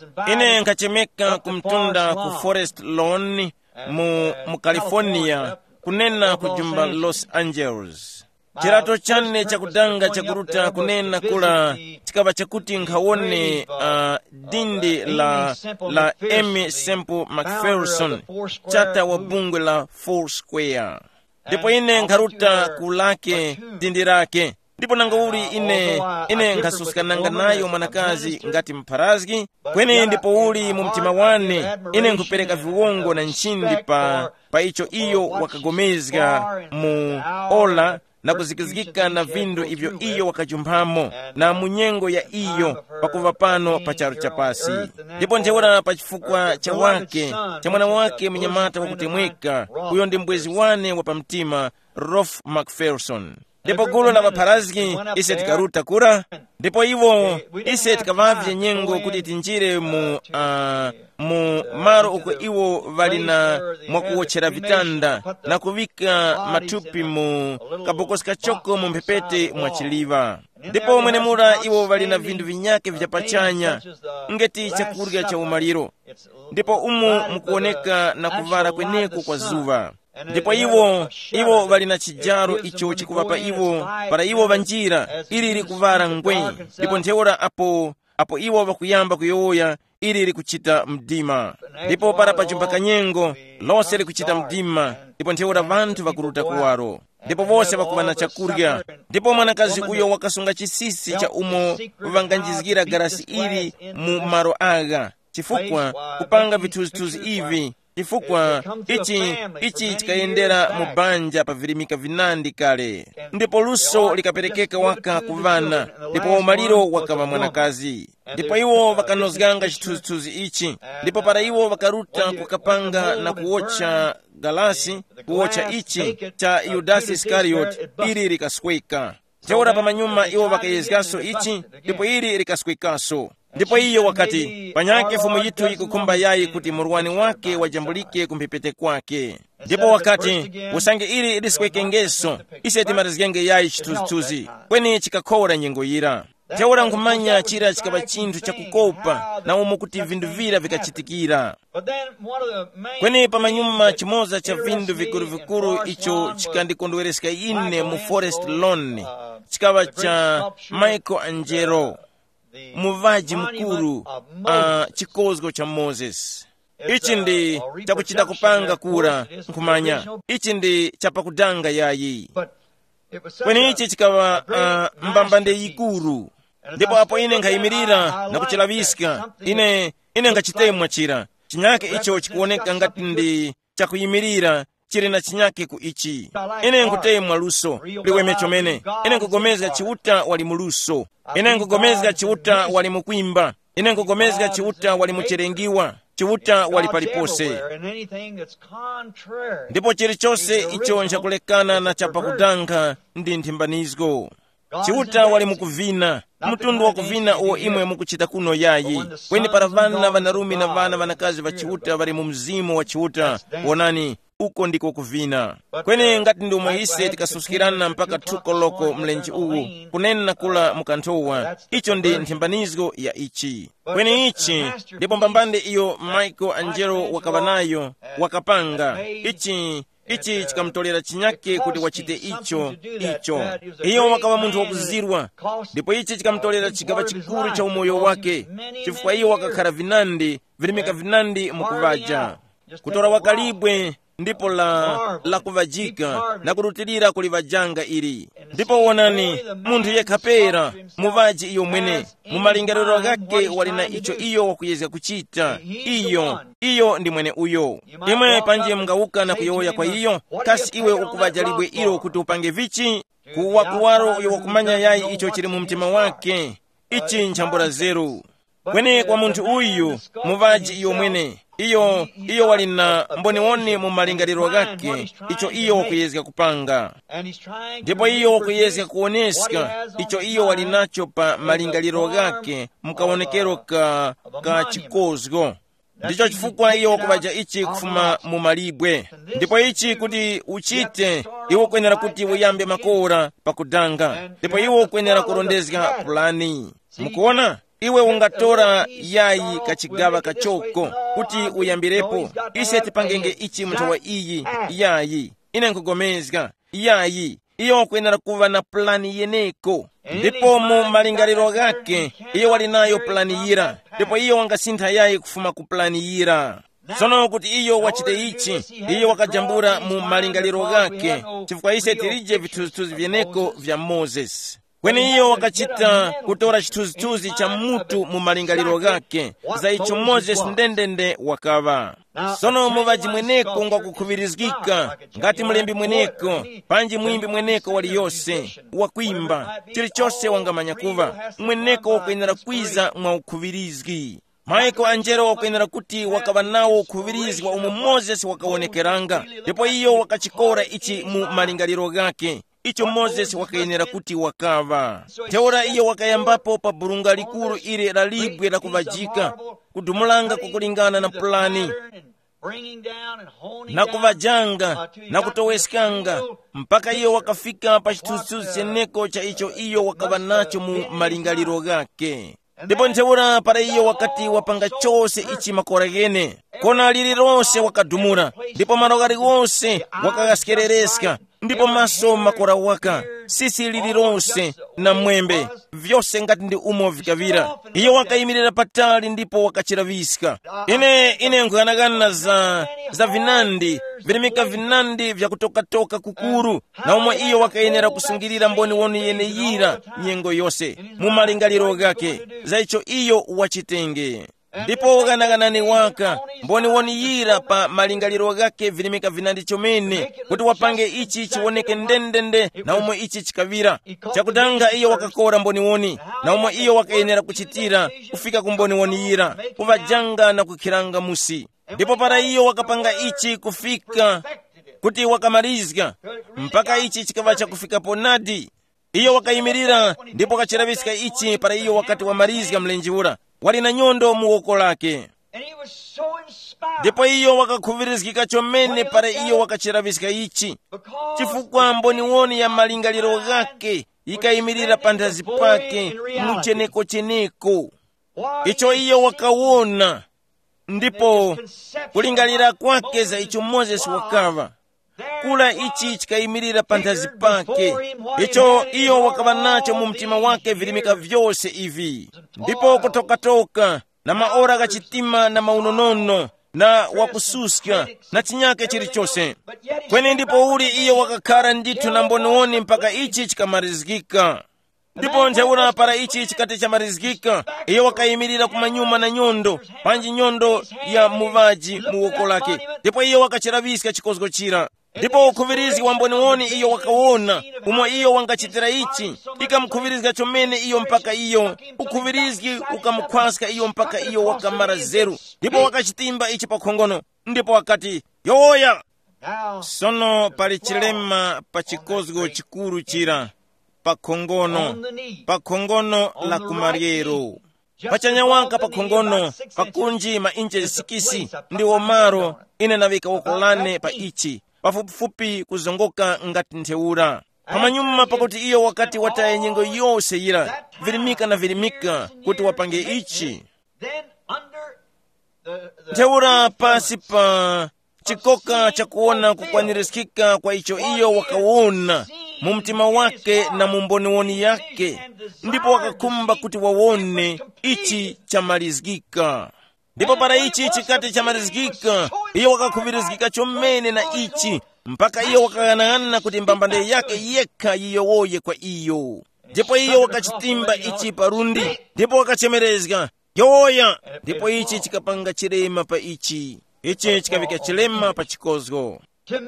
Speaker 1: Ine nkachemeka kumtunda ku Forest Lawn mu, mu California kunena kujumba Los Angeles. Chirato chane chakudanga chakuruta kunena kula chikaba chakuti nkawone uh, dindi la la Amy Semple McPherson chata wa bungwe la Foursquare. Ndipo ine nkaruta kulake dindi rake. Ndipo nangauli ine ine nkasusikananga nayo mwanakazi ngati mparazgi. Kweni ndipo uli mumtima wane ine nkupereka viwongo na nchindi pa pa icho iyo wakagomezga mu ola na kuzikizikika na vindu ivyo iyo wakajumbamo na munyengo ya iyo pakuva pano pa charo chapasi. Ndipo njewora pa chifukwa cha wake cha mwana wake mnyamata wakutemweka uyo ndi mbwezi wane wa pamtima Rolf McPherson. Ndipo gulu la maparazgi ise tikaruta kura, ndipo iwo ise tikavavye nyengo kuti tinjire mu uh, mu maro uko iwo valina mwakuwochera vitanda na kuvika matupi mu kabokosi kachoko mu mpepete mwachiliva. Ndipo mwene mura iwo valina vindu vinyake vyapachanya ngeti chakurya cha umaliro. Ndipo umu mukuoneka na kuvara kweneko kwa zuva. Ndipo iwo iwo valina chijaro icho chikuvapa iwo para iwo vanjira ili ili kuvara ngwe. Ndipo ntheora apo apo iwo vakuyamba kuyoya ili ili kuchita mdima. Ndipo para pachumba kanyengo lose ili kuchita mdima. Ndipo ntheora vantu vakuruta kuwaro. Ndipo vose vakuvana chakurya. Ndipo mwanakazi uyo wakasunga chisisi cha umo vanganjizgira garasi ili mu maro aga chifukwa kupanga vituzituzi ivi. Chifukwa ichi ichi chikayendera mubanja pavilimika vinandi kale. Ndipo luso likaperekeka waka kuvana. Ndipo umaliro wakava mwanakazi. Ndipo iwo vakanozganga chituzituzi ichi. Ndipo para iwo vakaruta kukapanga na kuocha galasi kuocha ichi cha Yudasi Iskariot ili likasweka. Teora pamanyuma iwo vakayezgaso ichi ndipo ili likaswekaso. Ndipo iyo wakati panyake fumu yitu ikukumba yayi kuti muruwani wake wajambulike kumpepete kwake. Ndipo wakati usange ili iliswekengeso ise timarizgenge yayi chituzituzi kweni chikakora nyengo yira. Teora nkumanya chira chikaba chintu chakukopa na umu kuti vindu vira vikachitikira. Kweni pamanyuma chimoza cha vindu vikuru vikuru icho chikandikondwereska ine mu Forest Lawn chikaba cha Michelangelo muvaji mkuru uh, chikozgo cha Moses. Ichi ndi chakuchita kupanga kura nkumanya. Ichi ndi chapakudanga yayi. Kweni ichi chikaba uh, mbambande yikuru. Ndipo apo ine nkhayimirira na kuchilaviska. Ine ine nkachitemwa chira. Chinyake icho chikuoneka ngati ndi chakuyimirira chiri na chinyake ku ichi. Ine nkutemwa luso liweme chomene. Ine nkugomezga chiuta wali muluso. Ine nkugomezga chiuta wali mukwimba. Ine nkugomezga chiuta wali mucherengiwa. Chiuta wali palipose. Ndipo chiri chose icho nchakulekana na chapakudanga ndi nthimbanizgo. Chiuta wali mukuvina. Mutundu wa kuvina uwo imwe mukuchita kuno yayi. Kweni para vana vanarumi na vana vanakazi va chiuta vali mu mzimu wa chiuta. Wonani uko ndiko kuvina. Kweni ngati ndi umwe ise tikasusikirana mpaka tuko loko mlenji uwu kunena kula mukantowa. Icho ndi nthimbanizgo ya ichi. Kweni ichi ndipo mbambande iyo Michelangelo wakavanayo wakapanga. Ichi ichi chikamtolera chinyake kuti wachite icho icho. Iyo wakava munthu wakuzirwa. Ndipo ichi chikamtolera chigaba chikuru cha umoyo wake. Chifukwa iyo wakakhala vinandi vilimika vinandi mukuvaja kutora wakalibwe ndipo la la kuvajika na kurutilira kulivajanga ili. Ndipo wonani munthu yekhapera muvaji iyo mwene mumalingaliro gake walina icho iyo wakuyeza kuchita iyo iyo ndi mwene uyo. Imwe panje mngauka na kuyoya kwa iyo kasi iwe ukuvajalibwe ilo kuti upange vichi kuwa kuwaro uyo wakumanya yayi icho chili mu mtima wake ichi nchambura zeru. Kwene kwa munthu uyu muvaji iyo mwene iyo iyo walina mboniwoni mu malingaliro gake icho iyo wakuyezeka kupanga. Ndipo iyo wakuyezeka kuoneska icho iyo walinacho pa malingaliro gake mkaonekero ka, ka chikozgo. Ndicho chifukwa iyo wakuvaja ichi kufuma mu malibwe. Ndipo ichi kuti uchite iwo kwenera kuti uyambe makora pakudanga. Ndipo iwo kwenera kurondezga plani. Mukuona? Iwe ungatora yayi kachigava kachoko kuti uyambirepo. Ise tipangenge ichi mtawa iyi yayi ine nkugomezga yayi iyo kwenera kuva na plani yeneko. Ndipo mu malingaliro gake iyo walinayo plani yira. Ndipo iyo wangasintha yayi kufuma ku plani yira. Sono kuti iyo wachite ichi iyo wakajambura mu malingaliro gake chifukwa ise tilije vituzituzi vyeneko vya Moses. Kwene iyo wakachita kutora chituzituzi cha mutu mu malingaliro gake za icho Moses ndendende wakava. Sono muvaji mweneko ngwa kukhuvirizgika ngati mlembi mweneko panji mwimbi mweneko wali yose wakwimba chili chose wangamanya kuva mweneko wakwenera kwiza mwa ukhuvirizgi. Maiko anjero wakwenera kuti wakava nawo ukhuvirizgi wa umu Moses wakaonekeranga. Ndipo iyo wakachikora ichi mu malingaliro gake icho Moses wakayenera kuti wakava. Teora iyo wakayambapo pa burunga likulu ile la libwe la kuvajika kudumulanga kukulingana na plani na kuvajanga na kutoweskanga mpaka iyo wakafika pa chituzituzi cheneko cha icho iyo wakava nacho mu malingaliro gake. Ndipo nteura para iyo wakati wapanga chose ichi makora gene kona lili ronse wakadumura. Ndipo marogari wonse wakagaskerereska. Ndipo maso makora waka sisi lili ronse na mwembe vyose ngati ndi umo vikavira. Iyo wakayimirira patali ndipo wakachiraviska. Ine ine nkuganagana za za vinandi vilimika vinandi vya kutoka toka kukuru na umwe iyo wakayenera kusungirira mboni woni yeneyira nyengo yose mu malingaliro gake za icho iyo wachitenge. Ndipo wakanaganani waka mboni woni yira pa malingaliro gake vilimika vinandi chomene kuti wapange ichi chiwoneke ndendende na umwe ichi chikavira chakutanga. Iyo wakakora mboni woni na umwe iyo wakayenera kuchitira kufika kumboni woni yira kuvajanga na kukhiranga musi. Ndipo para iyo wakapanga ichi kufika kuti wakamalizga mpaka ichi chikava cha kufika ponadi. Iyo wakayimirira ndipo kachiravisa ichi para iyo wakati wamalizga mlenjiura wali na nyondo muwoko lake. Ndipo iyo wakakhuvirizgika chomene para iyo wakachiravisa ichi chifukwa mboni woni ya malingaliro gake ikayimirira panthazi pake mucheneko cheneko icho iyo wakawona. Ndipo kulingalira kwake za icho Moses wakava kula ichi chikayimirira panthazi pake icho iyo wakava nacho mu mtima wake vilimika vyose ivi. Ndipo kutokatoka na maora gachitima na maunonono na wakususka na chinyake chilichose kwene ndipo uli iyo wakakhala ndithu na mboniwoni mpaka ichi chikamarizgika. Ndipo nteura para ichi chikati chamarizgika iyo wakayimirira kumanyuma na nyondo panji nyondo ya muvaji muwoko lake. Ndipo iyo wakachiravisa chikozgo chira. Ndipo ukhuvirizgi wa mboniwoni iyo wakawona umwe iyo wangachitira ichi ikamukhuvirizga chomene iyo mpaka iyo ukhuvirizgi ukamukhwaska iyo mpaka iyo wakamara zeru. Ndipo wakachitimba ichi pakhongono. Ndipo wakati yoya sono pali chilema pa chikozgo chikuru chira pakhongono pakhongono la kumariero pachanyawanka pakhongono pakunji ma inche sikisi ndi omaro ine navika wokolane pa ichi pafupifupi kuzongoka ngati ntheura pamanyuma pakuti iyo wakati wataye nyengo yose yira vilimika na vilimika kuti wapange ichi. Ntheura pasi pa chikoka cha kuona kukwanirizikika kwa icho iyo wakawona mu mtima wake na mumboniwoni yake. Ndipo wakakumba kuti wawone ichi chamalizgika. ndipo para ichi chikati chamalizikika, iyo wakakhupirizikika chomene na ichi, mpaka iyo wakayang'ana kuti mbambande yake yekha yiyowoye kwa iyo. Ndipo iyo wakachitimba ichi parundi, ndipo wakachemerezga yowoya, ndipo ichi chikapanga chilema pa ichi, ichi chikavika chilema pa chikozgo.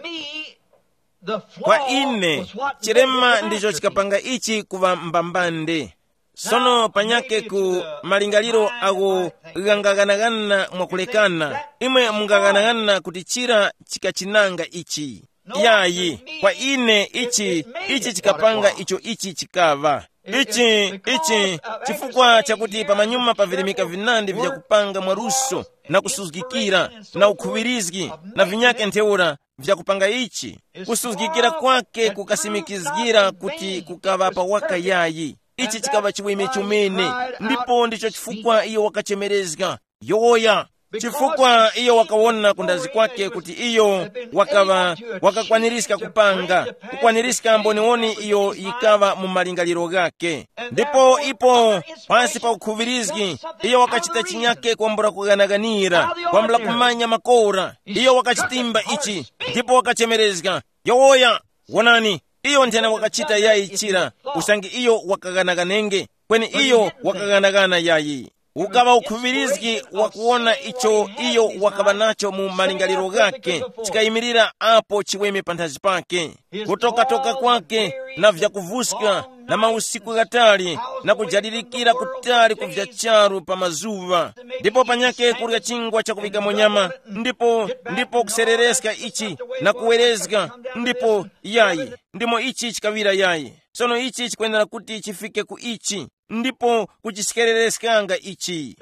Speaker 1: Kwa ine chilema ndicho chikapanga ichi kuva mbambande. Sono panyake ku malingaliro ako gangaganagana mwakulekana, imwe mungaganagana kuti chira chikachinanga ichi. Yayi, kwa ine ichi, ichi chikapanga icho ichi chikava. Ichi, ichi, chifukwa chakuti pamanyuma pavilimika vinandi vya kupanga mwaruso na kusuzgikira na ukhuwirizgi na vinyake ntheura vya kupanga ichi. Kusuzgikira kwake kukasimikizgira kuti kukava pa waka yayi. Ichi chikava chiweme chomene, ndipo ndicho chifukwa iyo wakachemerezga yowoya. Chifukwa iyo wakawona kundazi kwake kuti iyo wakava wakakwanirisika kupanga, kukwanirisika mboniwoni iyo ikava mu malingaliro gake. Ndipo ipo pansi pa ukhuwirizgi iyo wakachita chinyake kwambula kuganaganira, kwambula kumanya makora, iyo wakachitimba ichi, ndipo wakachemerezga yowoya. Wonani, iyo ndena wakachita yayi chira, usangi iyo wakaganaganenge, kweni iyo wakaganagana yayi. Ukava ukhuwirizgi wakuona icho iyo wakava nacho mu malingaliro gake, chikayimirira apo chiweme panthazi pake. Kutoka-toka kwake na vya kuvuska na mausiku gatali na kujadirikira kutali kuvya charu pa mazuva, ndipo panyake kurya chingwa cha kuvika monyama, ndipo ndipo kuserereska ichi na kuwerezga, ndipo yayi ndimo ichi chikavira yayi. Sono ichi chikwendera kuti chifike ku ichi, ndipo kuchisikerereskanga ichi.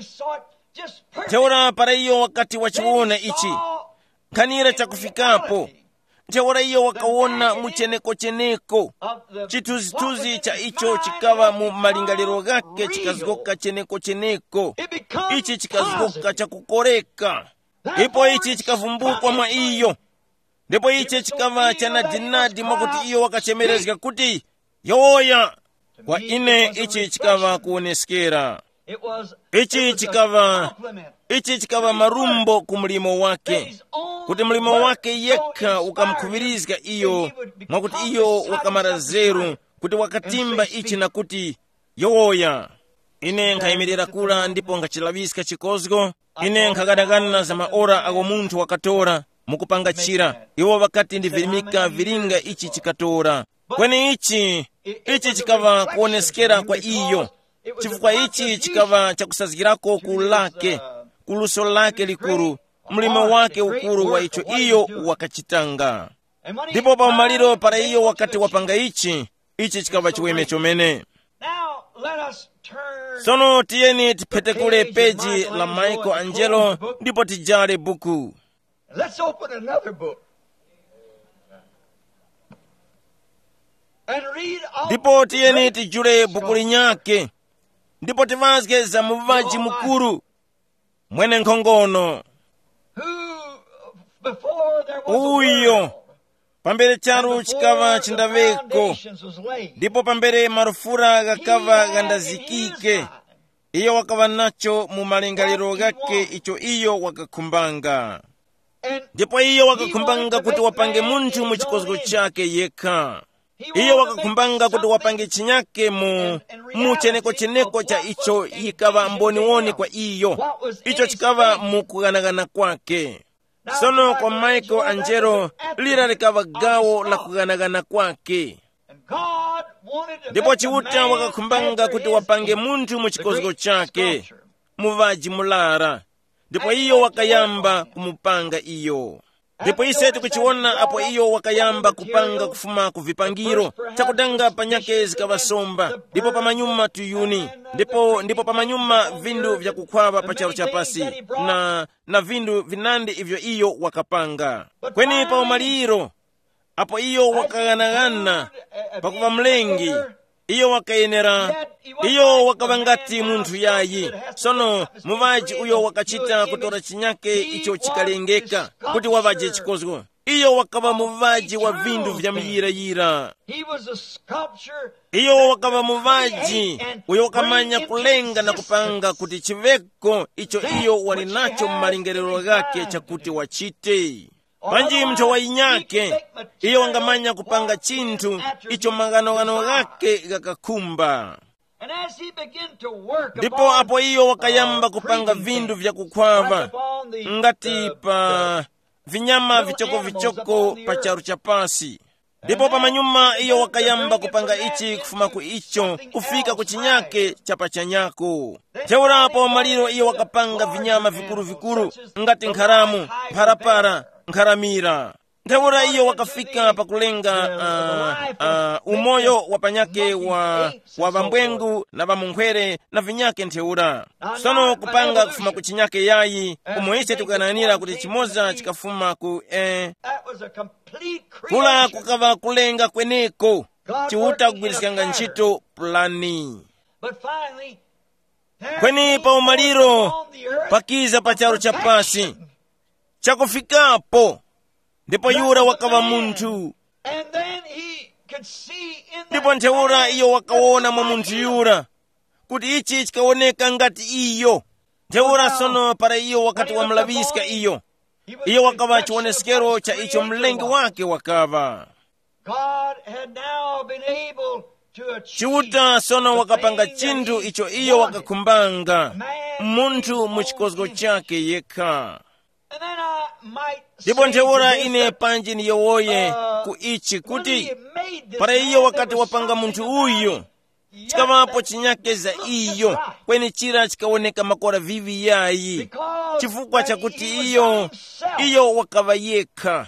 Speaker 1: Ntheura para iyo wakati wachiwona ichi, khanira chakufikapo. Ntheura iyo wakawona mucheneko-cheneko, chituzituzi cha icho chikava mu malingaliro gake chikazgoka cheneko-cheneko, ichi chikazgoka chakukoreka. Ipo ichi chikavumbukwa mwa iyo, ndipo ichi chikava chanadinadi mwakuti iyo wakachemerezga kuti yowoya. Kwa ine ichi chikava kuoneskera, ichi chikava ichi chikava marumbo ku mlimo wake, kuti mlimo wake yekha ukamkhuwirizga iyo, mwakuti iyo wakamara zeru kuti wakatimba ichi na kuti yowoya. Ine nkhayimirira kula ndipo nkachilaviska chikozgo, ine nkhagadagana za maora ako munthu wakatora mukupanga chira, iwo wakati ndivilimika vilinga ichi chikatora. Kweni ichi, ichi chikava kuoneskera kwa iyo, chifukwa ichi chikava chakusazikirako kulake, kuluso lake likuru, mlimo wake ukuru wa icho iyo wakachitanga. Ndipo pa umaliro para iyo wakati wapanga ichi, ichi chikava chiweme chomene. Sono tiyeni tipete kule peji la Michelangelo, ndipo tijale buku.
Speaker 2: Let's open another book.
Speaker 1: Ndipo tiyeni tijule buku linyake, ndipo tivazge za muvaji mukuru mwene nkhongono uyo pambere charu chikava chindaveko, ndipo pambere marufura gakava gandazikike, iyo wakava nacho mu malingaliro gake icho iyo wakakhumbanga. Ndipo iyo wakakhumbanga kuti wapange munthu mu chikozgo chake yekha. Iyo wakakhumbanga kuti wapange chinyake mu mucheneko-cheneko cha icho ikava mboniwoni kwa iyo, icho chikava mu kuganagana kwake. Sono kwa Michelangelo lira likava gawo la kuganagana kwake. Ndipo chiuta wakakhumbanga kuti wapange munthu mu chikozgo chake, muvaji mulara, ndipo iyo wakayamba kumupanga iyo. Ndipo ise tikuchiona apo iyo wakayamba kupanga kufuma kuvipangiro chakudanga panyake zikavasomba, ndipo pamanyuma tuyuni, ndipo ndipo pamanyuma vindu vya kukhwava pachalo cha pasi na na vindu vinandi ivyo iyo wakapanga. Kweni pa umaliro apo iyo wakaganagana pakuva mlengi, iyo wakayenera, iyo wakavangati munthu yayi. Sono muvaji uyo wakachita kutora chinyake icho chikalengeka kuti wavaje chikozgo, iyo wakava muvaji wa vindu vya miyirayira. Iyo wakava muvaji uyo wakamanya kulenga na kupanga kuti chiveko icho iyo wali nacho mmalingerero gake chakuti wachite. Panji mcho wainyake iyo wangamanya kupanga chinthu icho magano gake gakakumba. Ndipo apo iyo wakayamba kupanga vindu vya kukwava ngati pa vinyama vichoko vichoko pa charu chapasi. Ndipo pamanyuma iyo wakayamba kupanga ichi kufuma ku icho kufika ku chinyake chapa chanyako. Teurapo maliro iyo wakapanga vinyama vikuru vikuru ngati nkharamu, pharapara, nkharamira. Teura iyo wakafika pakulenga uh, uh, umoyo wapanyake wa wa bambwengu na bamunkhwere na vinyake ntheura. Sono kupanga kufuma ku chinyake yayi umoise tukananira kuti chimoza chikafuma ku eh kula kukava kulenga kweneko chiuta kugwirisikanga ntchito plani. Kweni pa umaliro pakiza pa charo chapasi chakufikapo ndipo yura wakava munthu. Ndipo ntheura iyo wakawona mwa munthu yura kuti ichi chikaoneka ngati iyo. Ntheura sono para iyo wakati wamlaviska iyo iyo wakava chionesekero cha icho mlengi wake wakava. Chiuta sono wakapanga chinthu icho iyo wakakumbanga munthu muchikozgo chake yekha. Ndipo ntheura ine panji niyowoye ku ichi kuti para iyo wakati wapanga munthu uyo chikavapo chinyake za iyo kweni chira chikaoneka makora vivi yayi chifukwa chakuti iyo iyo wakava yekha.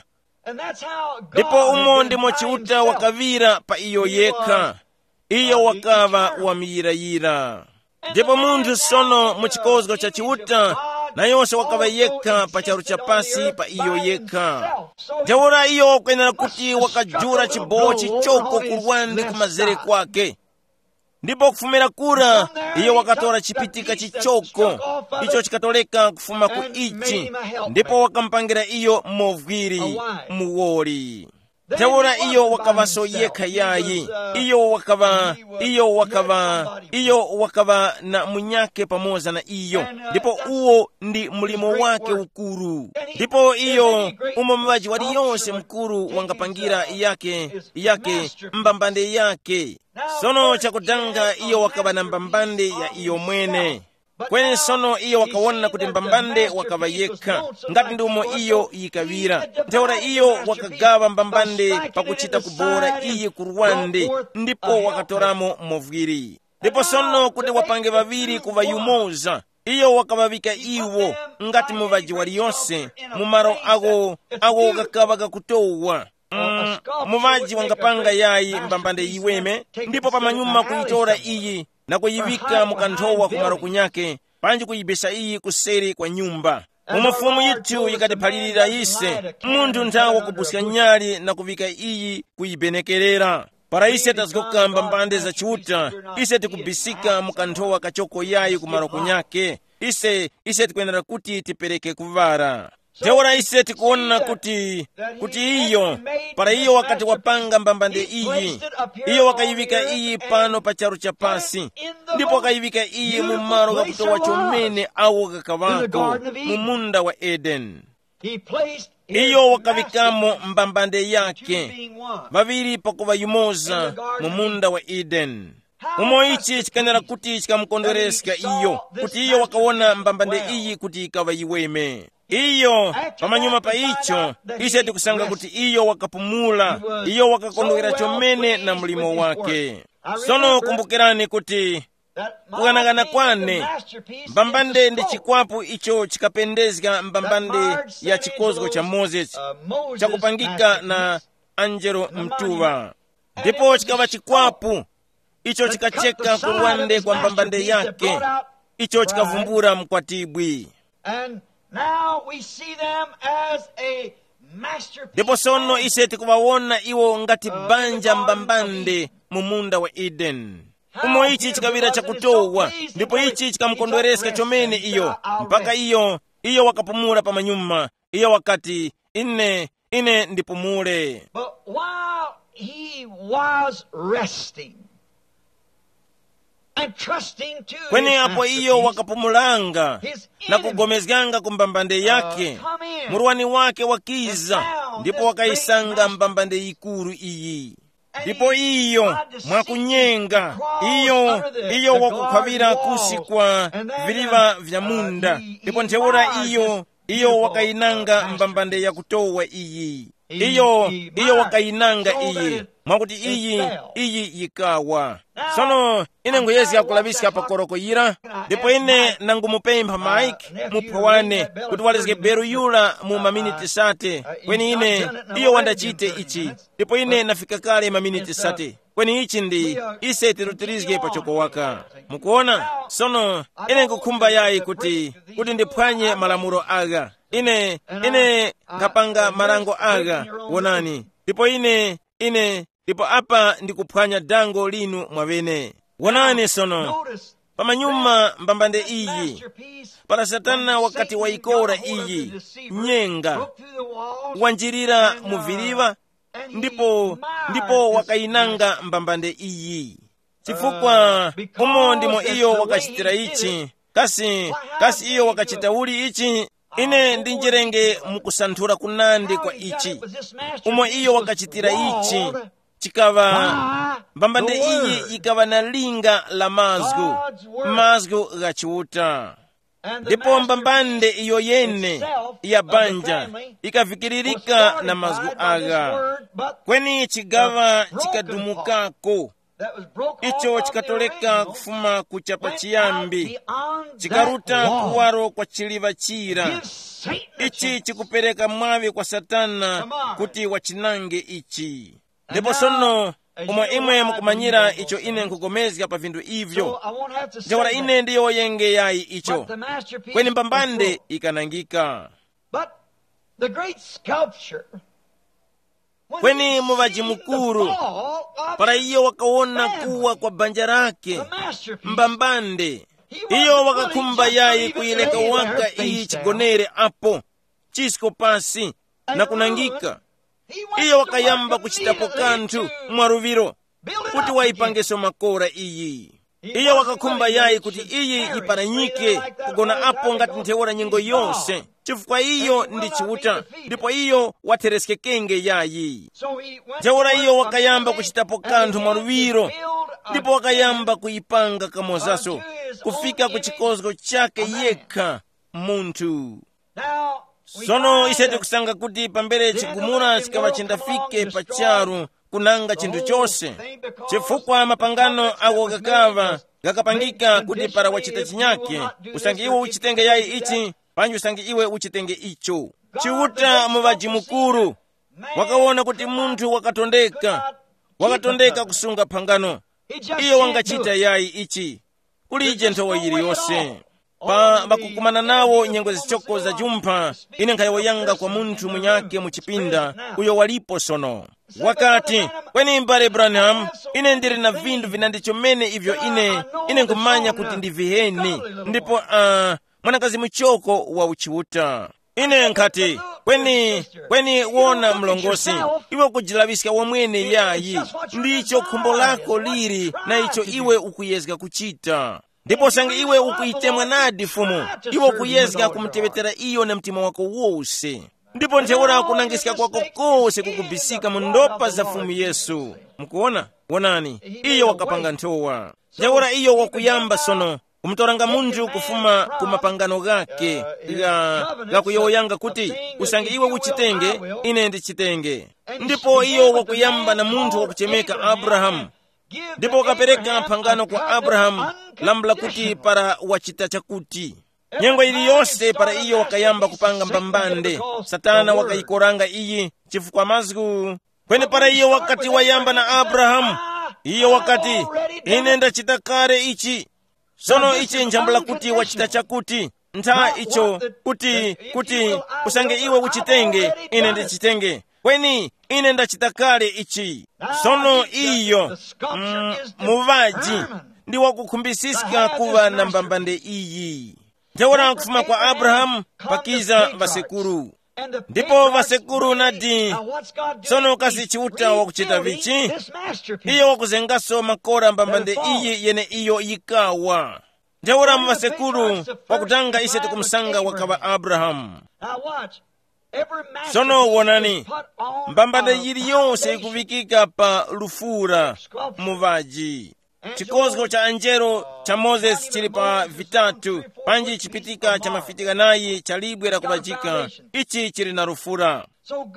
Speaker 1: Ndipo umo ndimo chiuta wakavira pa iyo yekha iyo wakava wamiyirayira. Ndipo munthu sono muchikozgo cha chiuta na yonse wakava yekha pa charu chapasi pa iyo yekha. Teura iyo kwenera kuti wakajura chibowo chichoko kulwandi kumazere kwake. Ndipo kufumira kura iyo wakatora chipitika chichoko icho chikatoleka kufuma ku ichi. Ndipo wakampangira iyo movwiri muwoli. Teura iyo wakavaso yekha yayi iyo wakava iyo wakava iyo wakava na munyake pamoza na iyo. Ndipo uwo ndi mulimo wake ukuru. Ndipo iyo umo mvaji wali yonse mkuru wangapangira yake yake mbambande yake. Sono chakudanga iyo wakava na mbambande ya iyo mwene. Kweni sono iyo wakawona kuti mbambande wakava yekha ngati ndumo iyo yikavira. Teura iyo wakagawa mbambande pakuchita kubora iye kurwande ndipo wakatoramo movwiri. Ndipo sono kuti wapange vaviri kuva yumoza iyo wakavavika iwo ngati muvaji wali yonse mumaro ago ago kakava kakutowa. Mm, muvaji wangapanga yayi mbambande iweme ndipo pamanyuma kuitora iyi na kuyivika mukanthowa kumaro kunyake panji kuyibesa iyi kuseri kwa nyumba. Umufumu yitu yikatiphalirira ise munthu nthawi kubuska nyali na kuvika iyi kuyibenekerera. Para ise tazikoka mbambande za chiuta ise tikubisika mukanthowa kachoko yayi kumaro kunyake ise ise tikwenera kuti tipereke kuvara. Teura ise tikuona kuti kuti iyo para iyo wakati wapanga mbambande iyi iyo wakayivika iyi pano pa charu chapasi ndipo wakayivika iyi mumaro kakutowa chomene awo kakavako mumunda wa Eden. Iyo wakavikamo mbambande yake vaviri pakuva yumoza mumunda wa Eden. Umo ichi chikanera kuti chikamukondwereska iyo kuti iyo wakawona mbambande iyi kuti ikava iweme. Iyo pamanyuma pa icho ise tikusanga kuti iyo wakapumula iyo wakakondwera chomene na mlimo wake. Sono kumbukirani kuti kuganagana kwane mbambande ndi chikwapu icho chikapendezga mbambande ya chikozgo cha Moses chakupangika na Angelo mtuwa. Ndipo chikava chikwapu icho chikacheka kurwande kwa mbambande yake icho chikavumbura mkwatibwi. Ndipo sono ise tikuvawona iwo ngati banja mbambande mumunda wa Eden. Umo ichi chikavira chakutowa ndipo ichi chikamukondwereska chomene iyo mpaka iyo iyo wakapumula pamanyuma iyo wakati ine ine ndipumule.
Speaker 2: But while he was resting and trusting to
Speaker 1: kweni
Speaker 2: his
Speaker 1: apo iyo
Speaker 2: masterpiece,
Speaker 1: wakapumulanga
Speaker 2: his
Speaker 1: na
Speaker 2: enemy,
Speaker 1: kugomezganga kumbambande yake,
Speaker 2: uh, come in
Speaker 1: murwani wake wakiza,
Speaker 2: and found
Speaker 1: ndipo
Speaker 2: this
Speaker 1: wakaisanga
Speaker 2: great
Speaker 1: mbambande ikulu iyi.
Speaker 2: And
Speaker 1: ndipo
Speaker 2: he
Speaker 1: iyo
Speaker 2: tried to
Speaker 1: mwakunyenga
Speaker 2: seek to cross
Speaker 1: iyo
Speaker 2: under the-
Speaker 1: iyo
Speaker 2: the
Speaker 1: wakukhavira
Speaker 2: guard walls.
Speaker 1: kusi kwa
Speaker 2: And then,
Speaker 1: viliva
Speaker 2: uh,
Speaker 1: vya
Speaker 2: uh,
Speaker 1: munda,
Speaker 2: he-
Speaker 1: ndipo
Speaker 2: he
Speaker 1: ntheura
Speaker 2: marred
Speaker 1: iyo
Speaker 2: this
Speaker 1: iyo
Speaker 2: beautiful,
Speaker 1: wakainanga
Speaker 2: uh,
Speaker 1: mbambande ya kutowa iyi.
Speaker 2: He-
Speaker 1: iyo
Speaker 2: he
Speaker 1: iyo
Speaker 2: marred
Speaker 1: wakainanga
Speaker 2: so that
Speaker 1: iyi
Speaker 2: it-
Speaker 1: mwakuti
Speaker 2: it
Speaker 1: iyi
Speaker 2: fell.
Speaker 1: iyi yikawa.
Speaker 2: Now,
Speaker 1: sono ine
Speaker 2: I'm
Speaker 1: nguyezi
Speaker 2: sorry,
Speaker 1: yakulabisika
Speaker 2: what the
Speaker 1: pakoroko yira,
Speaker 2: heart-
Speaker 1: ndipo
Speaker 2: I
Speaker 1: ine
Speaker 2: asked
Speaker 1: nangumupempha Mike
Speaker 2: nephew
Speaker 1: muphawane
Speaker 2: ring that bell
Speaker 1: kuti
Speaker 2: at
Speaker 1: walezeke
Speaker 2: thirty
Speaker 1: beru
Speaker 2: minutes.
Speaker 1: yula mu
Speaker 2: Uh,
Speaker 1: maminiti sate,
Speaker 2: uh,
Speaker 1: kweni
Speaker 2: he's
Speaker 1: ine
Speaker 2: not done it in a
Speaker 1: iyo
Speaker 2: way
Speaker 1: wandachite
Speaker 2: in
Speaker 1: ichi,
Speaker 2: minutes.
Speaker 1: ndipo ine
Speaker 2: But
Speaker 1: nafika kale maminiti
Speaker 2: it's, uh,
Speaker 1: sate, kweni ichi ndi
Speaker 2: we are-
Speaker 1: ise tirutirizike
Speaker 2: continue
Speaker 1: pachoko
Speaker 2: on.
Speaker 1: waka. Mukuona sono ine nkukhumba yayi kuti kuti ndiphwanye malamulo aga, ine ine ngapanga malango aga wonani, ndipo ine ine ndipo apa ndikuphwanya dango linu mwavene wonani. Sono
Speaker 2: Notice
Speaker 1: pamanyuma mbambande iyi
Speaker 2: masterpiece,
Speaker 1: para satana wakati waikora iyi nyenga wanjirira muviliva, ndipo ndipo wakainanga mbambande iyi, chifukwa umo ndimo iyo wakachitira ichi kasi kasi iyo wakachita uli ichi. ine ndinjerenge mukusanthula kunandi kwa ichi, umo iyo wakachitira ichi chikava mbambande iyi ikava na linga la mazgu mazgu gachiuta, ndipo mbambande iyo yene ya banja ikavikiririka na mazgu aga, kweni chigava chikadumukako, icho chikatoleka kufuma kuchapa chiyambi chikaruta kuwaro kwa chiliva chira. Ichi chikupereka mwavi kwa Satana kuti wachinange ichi. Ndipo sono umwe imwe mukumanyira icho ine nkugomezga pa vindu ivyo, njawala ine ndiyo yenge yayi icho, kweni mbambande ikanangika. Kweni muvaji mukuru para iyo wakaona kuwa kwa banja lake mbambande iyo wakakhumba yayi kuyileka waka iyi chigonere apo chisko pasi na kunangika. Iyo wakayamba kuchitapo kanthu mwaruviro kuti waipangeso makora iyi. Iyo wakakhumba yayi kuti iyi iparanyike kugona apo ngati nthewora nyengo yonse, chifukwa iyo ndi chiuta, ndipo iyo wathereske kenge yayi. Nthewora iyo wakayamba kuchitapo kanthu mwaruviro, ndipo wakayamba kuipanga kamozaso kufika ku chikozgo chake yekha munthu. Sono ise tikusanga kuti pambere chigumula chikava chindafike pacharu kunanga chinthu chose, chifukwa mapangano ako kakava gakapangika kuti para wachita chinyake usangi iwe uchitenge yayi ichi panji usangi iwe uchitenge icho. Chiuta muvaji mukuru wakaona kuti munthu wakatondeka wakatondeka kusunga pangano, iyo wangachita yayi ichi kulije nthowo iliyonse. Pa bakukumana nawo nyengo zichoko za jumpha, ine nkhayawo yanga kwa munthu munyake muchipinda uyo walipo sono wakati kweni mbale Branham, ine ndiri na vindu vinandichomene ivyo ine ine nkumanya kuti ndiviheni, ndipo uh, mwanakazi muchoko wa uchiuta. Ine nkati kweni kweni wona mlongosi iwe kujilavisika wamwene yayi, ndicho khumbo lako liri na icho iwe ukuyezga kuchita, ndipo sange iwe ukuitemwa nadi fumu iwe ukuyezga kumtebetera iyo na mtima wako wose, ndipo nthewora kunangisika kwako kose kukubisika mu ndopa za fumu Yesu. Mukuona wonani iyo wakapanga nthowa nthewora iyo wakuyamba sono kumtoranga munthu kufuma kumapangano gake gakuyowoyanga kuti usange iwe uchitenge ine ndichitenge, ndipo iyo wakuyamba na munthu wakuchemeka Abrahamu, ndipo wakapereka pangano kwa Abrahamu lambula kuti para wachita chakuti nyengo iliyonse para iyo wakayamba kupanga mbambande. Satana wakaikoranga iyi chifukwa mazgu kweni para iyo wakati wayamba na Abrahamu, iyo wakati ine ndachita kare ichi sono ichi njambula kuti wachita chakuti ntha icho kuti kuti usange iwe uchitenge ine ndichitenge, kweni ine ndachita kale ichi. Sono iyo mm, muvaji ndi wakukhumbisisika kuva na mbambande iyi. Nthewora kufuma kwa Abrahamu pakiza vasekuru, ndipo vasekuru nati, tsono kasi chiuta wakuchita vichi? Iye wakuzengaso makora mbambande iyi yene iyo yikawa. Ntheura mvasekuru wakutanga ise tikumsanga wakava Abrahamu. Tsono wonani, mbambande yili yonse ikuvikika pa lufura muvaji. Chikozgo cha anjelo cha Moses chili pa vitatu, panji chipitika cha mafitika nayi chalibwera kubajika, ichi chili na lufura.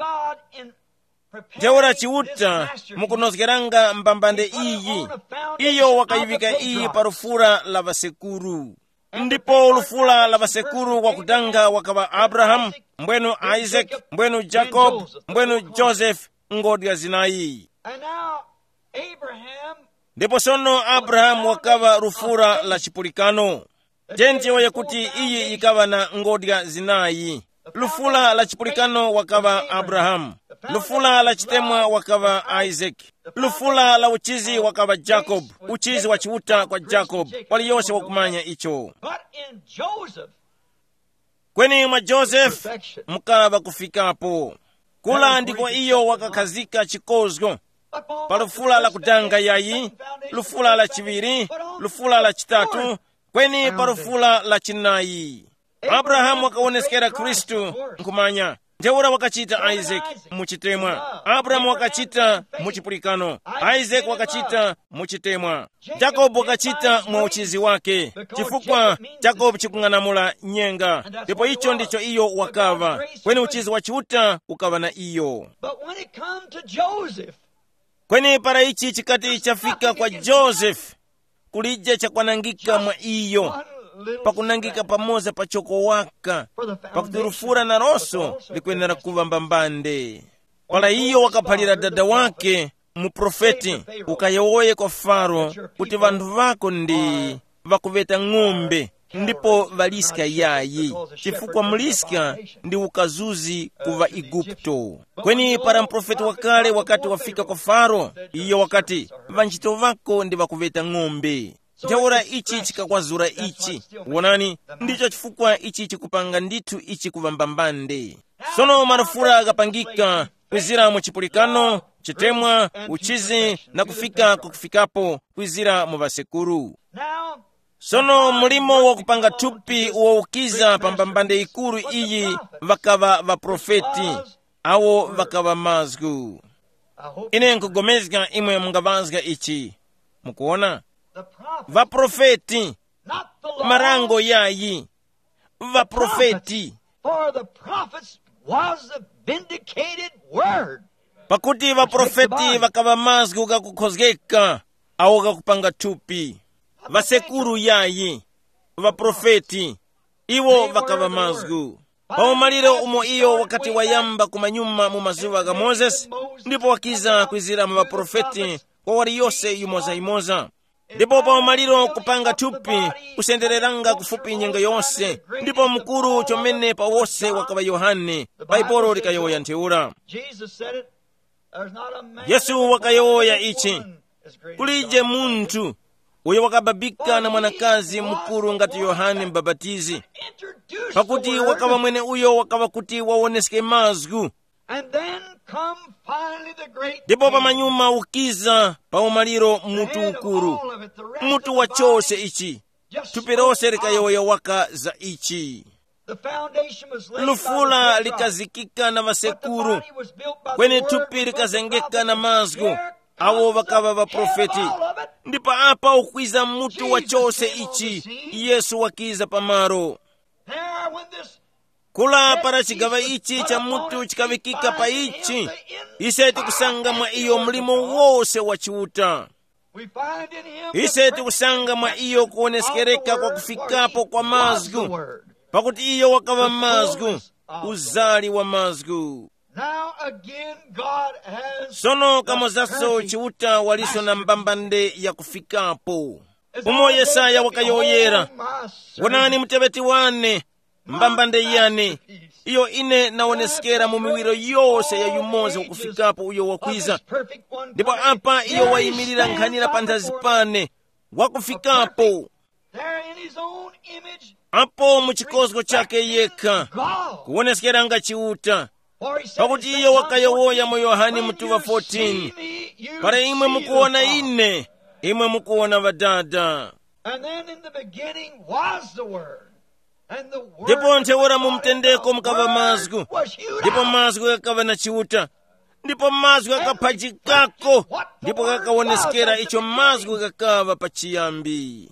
Speaker 1: Ntheura chiuta mukunozgeranga mbambande iyi, iyo wakayivika iyi pa lufura la vasekuru. Ndipo lufula la vasekuru wakutanga wakava Abrahamu, mbwenu Isaac, mbwenu Jacob, mbwenu Joseph ngodya zinayi. Ndipo sono Abrahamu wakava lufura la chipulikano. Tentiwa yakuti iyi ikava na ngodya zinayi. Lufula la chipulikano wakava Abrahamu, lufula la chitemwa wakava Isaac, lufula la uchizi wakava Jacob, uchizi wa chiuta kwa Jacob, wali yose wakumanya icho. Kweni mwa Joseph mukava kufikapo. Kula ndiko iyo wakakazika chikozgo pa lufula la kutanga yayi, lufula la chiviri, lufula la chitatu, kweni pa lufula la chinayi. Abrahamu wakaoneskera Kristu nkumanya. Ntheura wakachita Isaac muchitemwa, Abrahamu wakachita muchipulikano, Isaac wakachita muchitemwa, Jacob wakachita mwa uchizi wake, chifukwa Jacob chikung'anamula nyenga. Ndipo icho ndicho iyo wakava, kweni uchizi wa chiuta ukava na iyo. Kweni para ichi chikati chafika kwa Joseph, kulija chakwanangika mwa iyo, pakunangika pamoza pachoko waka, pakuturufura na roso likwenera kuva mbambande. Wala iyo wakapalira dada wake muprofeti, ukayowoye kwa Faro kuti vandu vako ndi vakuveta ng'ombe, ndipo valiska yayi, chifukwa muliska ndi ukazuzi kuva Igupto. Kweni para mprofeti wakale wakati wafika kwa Faro, iyo wakati vanchito vako ndi vakuveta ng'ombe. Ntheura ichi chikakwazura ichi, wonani, ndicho chifukwa ichi chikupanga ndithu ichi kuva mbambande. Sono marufura akapangika kwizira mu chipulikano, chitemwa, uchizi na kufika kukufikapo kwizira mu vasekuru. Sono mulimo wakupanga tupi uwaukiza pa mbambande ikuru iyi vakava vaprofeti, awo vakava mazgu. Ine nkugomezga imwe mungavazga ichi, mukuona? Vaprofeti, marango yayi, vaprofeti. Pakuti vaprofeti vakava mazgu kakukhozgeka, awo kakupanga tupi. Vasekuru yayi, vaprofeti, iwo vakava mazgu. Paumaliro umo iyo wakati wayamba kumanyuma mu mazuva ga Moses, ndipo wakiza kwizira mu vaprofeti kwa wali yose yumoza imoza. Ndipo paumaliro kupanga tupi kusendereranga kufupi nyenga yonse, ndipo mkuru chomene pa wose wakava Yohane, Baibolo likayoya Ntheura. Yesu wakayoya ichi, kulije muntu uyo wakababika na mwanakazi mkuru ngati Yohane Mbabatizi, pakuti wakava mwene uyo wakava kuti waoneske mazgu. Ndipo pamanyuma ukiza paumaliro mutu ukuru, mutu wa chose ichi, tupirose likayoya waka za ichi. Lufula likazikika na vasekuru, kweni tupi likazengeka na mazgu, awo vakava vaprofeti. Ndipo apa ukwiza mutu wa chose ichi, Yesu wakiza pamaro. Kula para chigava ichi cha mutu chikavikika pa ichi, iseti kusanga mwa iyo mlimo wose wa chiuta. Iseti kusanga mwa iyo kuoneskereka kwa kufikapo kwa mazgu, pakuti iyo wakava mazgu, uzali wa mazgu. Sono kamozaso chiuta waliso na mbambande ya kufikapo. Umo Yesaya wakayoyera, wonani mtebeti wane, mbambande yane, iyo ine naoneskera mu miwiro yose ya yumoze wakufikapo uyo wakwiza. Ndipo apa iyo wayimirira nkhanira panthazi pane wakufikapo. apo muchikozgo chake yekha kuonekera nga chiuta. Pakuti iyo wakayowoya mu Yohane mutu fourteen, pale imwe mukuona ine, imwe mukuona vadada. Ndipo nthewera mu mtendeko mukava mazgu, ndipo mazgu kakava na chiuta, ndipo mazgu kakapachikako, ndipo kakaonekera icho mazgu kakava pachiyambi.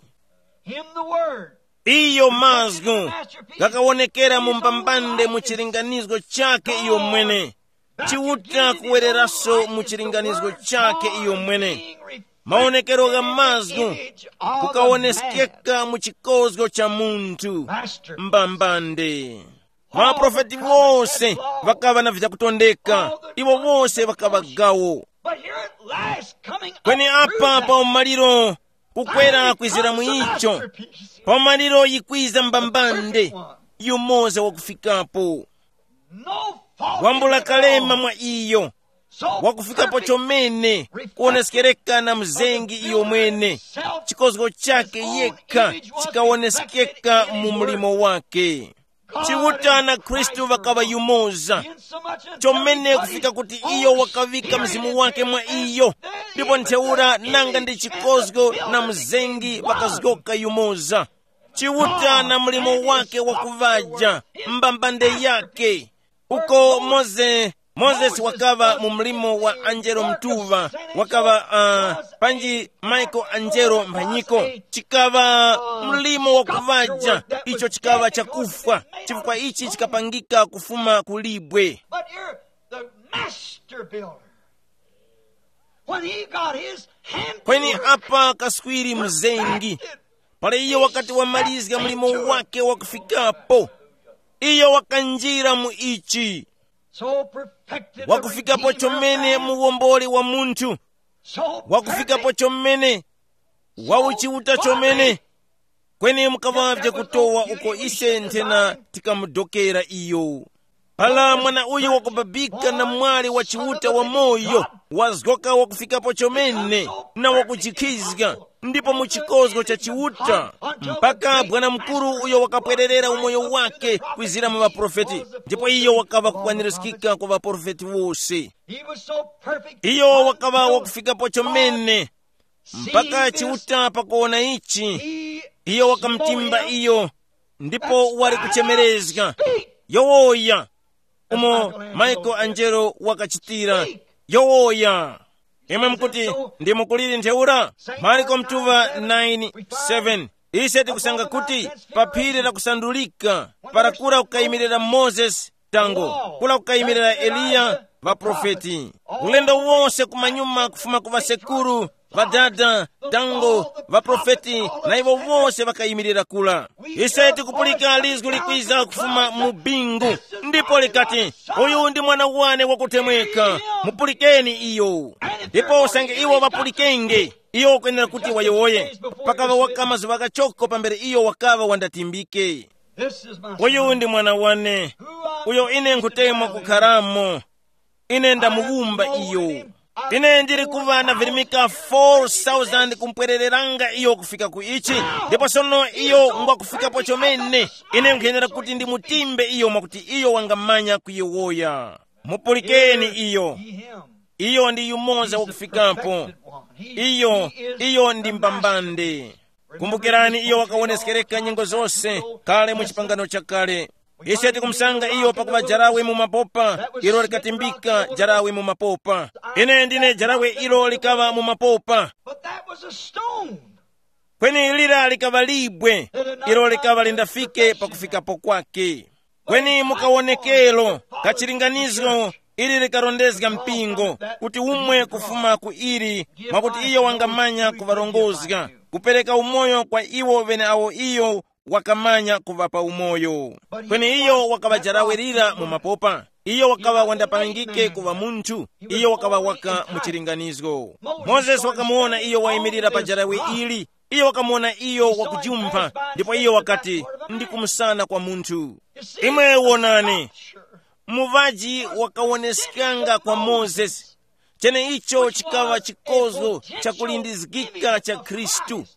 Speaker 1: Iyo mazgu kakaonekera mu mbambande mu chilinganizo chake iyo mwene, chiuta kuwereraso mu chilinganizo chake iyo mwene. Maonekero ga mazgu kukaonekeka mu chikozgo cha muntu mbambande. Maprofeti wose vakava na vitakutondeka, iwo wose vakava gawo. Kweni apa pa umaliro kukwera kwizira muicho, pa umaliro yikwiza mbambande yumoza wakufikapo. Wambula kalema mwa iyo wakufikapo chomene kuoneskereka na mzengi iyo mwene, chikozgo chake yekha chikaoneskeka mu mlimo wake. Chiuta na Kristu vakava yumoza chomene kufika kuti iyo wakavika mzimu wake mwa iyo, ndipo ntheura nanga ndi chikozgo na mzengi vakazgoka yumoza. Chiuta na mlimo wake wakuvaja mbambande yake. Uko Moze Moses wakava mu mlimo wa Angelo mtuva, wakava uh, panji Michael Angelo mpanyiko, chikava mlimo wakuvaja, icho chikava chakufa, chifukwa ichi chikapangika kufuma kulibwe. Kweni apa kaswiri mzengi, pale iyo wakati wamalizga mlimo wake wakufikapo, iyo wakanjira mu ichi wakufikapo chomene muwomboli wa muntu, wakufikapo chomene wauchiuta chomene, kweni mukavavye kutowa uko ise nthena tikamudokera iyo. Pala mwana uyu wakubabika na mwali wa chiuta wa moyo wazgoka wakufikapo chomene na wakuchikizga, ndipo muchikozgo cha chiuta mpaka bwana mkuru uyo wakapwererera umoyo wake kwizira mu maprofeti, ndipo iyo wakava kukwanirizikika kwa maprofeti wose. Iyo wakava wakufikapo chomene mpaka chiuta pakuona ichi, iyo wakamtimba iyo, ndipo wali kuchemerezga yowoya. Umo Michael Angelo wakachitira yowoya. Imwe mkuti ndi mukuliri ntheura. Marko mtuva nine seven, ise tikusanga kuti paphiri la kusandulika parakula kukayimirira Moses tango, kula kukayimirira Eliya vaprofeti. Ulendo wonse kumanyuma kufuma kuva sekuru vadada tango vaprofeti na ivo wose vakayimirira kula. Ise tikupulika lizgu likwiza kufuma mu bingu, ndipo likati uyu ndi mwana wane wakutemweka, mupulikeni iyo. Ndipo usange iwo vapulikenge iyo kwenera kuti wayowoye, pakava wakama zivakachoko pambere iyo wakava wandatimbike. Uyu ndi mwana wane uyo ine nkutemwa kukharamo, ine ndamuwumba iyo. Ine ndiri kuva na virimika four thousand kumpwerereranga iyo kufika ku ichi, ndipo sono iyo ngwa kufika po chomene ine nkuyenera kuti ndi mutimbe iyo mwakuti iyo wangamanya kuyowoya. Mupulikeni iyo. Iyo ndi yumoza wakufikapo. Iyo, iyo ndi mbambande. Kumbukirani iyo wakaoneskereka nyingo zose kale mu chipangano cha kale. Ise tikumsanga iyo pakuva jarawe mu mapopa, ilo likatimbika jarawe mu mapopa. Ine ndine jarawe ilo likava mu mapopa. Kweni ilira likava libwe, ilo likava lindafike pakufikapo kwake. Kweni mukaonekelo kachilinganizo ili likarondezga mpingo kuti umwe kufuma ku ili mwakuti iyo wangamanya kuvarongozga, kupereka umoyo kwa iwo vene awo iyo wakamanya kuvapa umoyo. Kweni iyo wakava jarawerira mu mapopa, iyo wakava wandapangike kuva muntu, iyo wakava waka muchilinganizo. Moses wakamuona iyo waimirira pa jarawe ili, iyo wakamuona iyo wakujumpa, ndipo iyo wakati ndi kumusana kwa muntu. Imwe wonani muvaji wakaoneskanga kwa Moses, chene icho chikawa chikozo cha kulindizikika cha Kristu.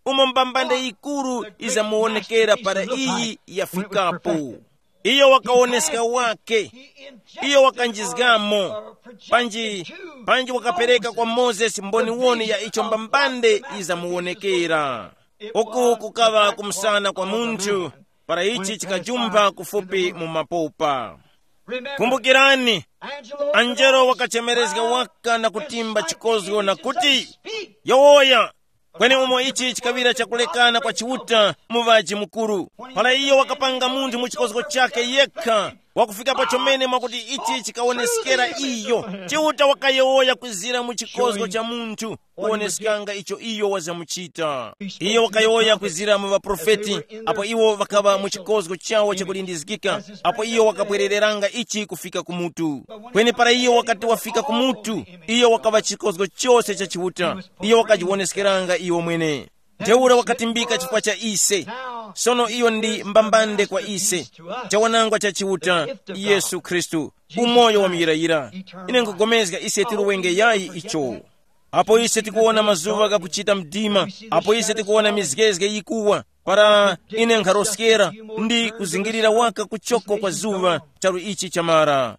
Speaker 1: umo mbambande ikulu izamuonekera para iyi yafikapo. Iyo wakaoneseka wake, iyo wakanjizgamo, panji, panji wakapereka kwa Moses mboni woni ya icho mbambande izamuonekera. Oku kukava kumsana kwa muntu, para ichi chikajumba kufupi mumapopa. Kumbukirani, Angelo wakachemerezga waka na kutimba chikozgo na kuti, yowoya, kweni umo ichi chikavira chakulekana kwa chiuta muvaji mukuru. Pala iyo wakapanga muntu muchikozgo chake yeka, wakufika pa chomene mwakuti ichi chikaonesikera iyo. Chiuta wakayowoya kwizira muchikozgo cha muntu, kuonesikanga icho iyo wazamuchita. Iyo wakayowoya kwizira muva profeti, apo iwo wakava muchikozgo chawo chakulindizikika, apo iyo wakapwerereranga ichi kufika kumutu. Kweni para iyo wakati wafika kumutu, iyo wakava chikozgo chose cha chiuta, iyo wakajionesekeranga iyo mwene. Teura wakatimbika chifukwa cha ise, sono iyo ndi mbambande kwa ise, cha wanangwa cha chiuta, Yesu Kristu, umoyo wa miyirayira. Ine nkugomezga ise tiruwenge yayi icho. Apo ise tikuona mazuva gakuchita mdima, apo ise tikuona mizgezge yikuwa, para ine nkaroskera, ndi kuzingirira waka kuchoko kwa zuva, charu ichi chamara.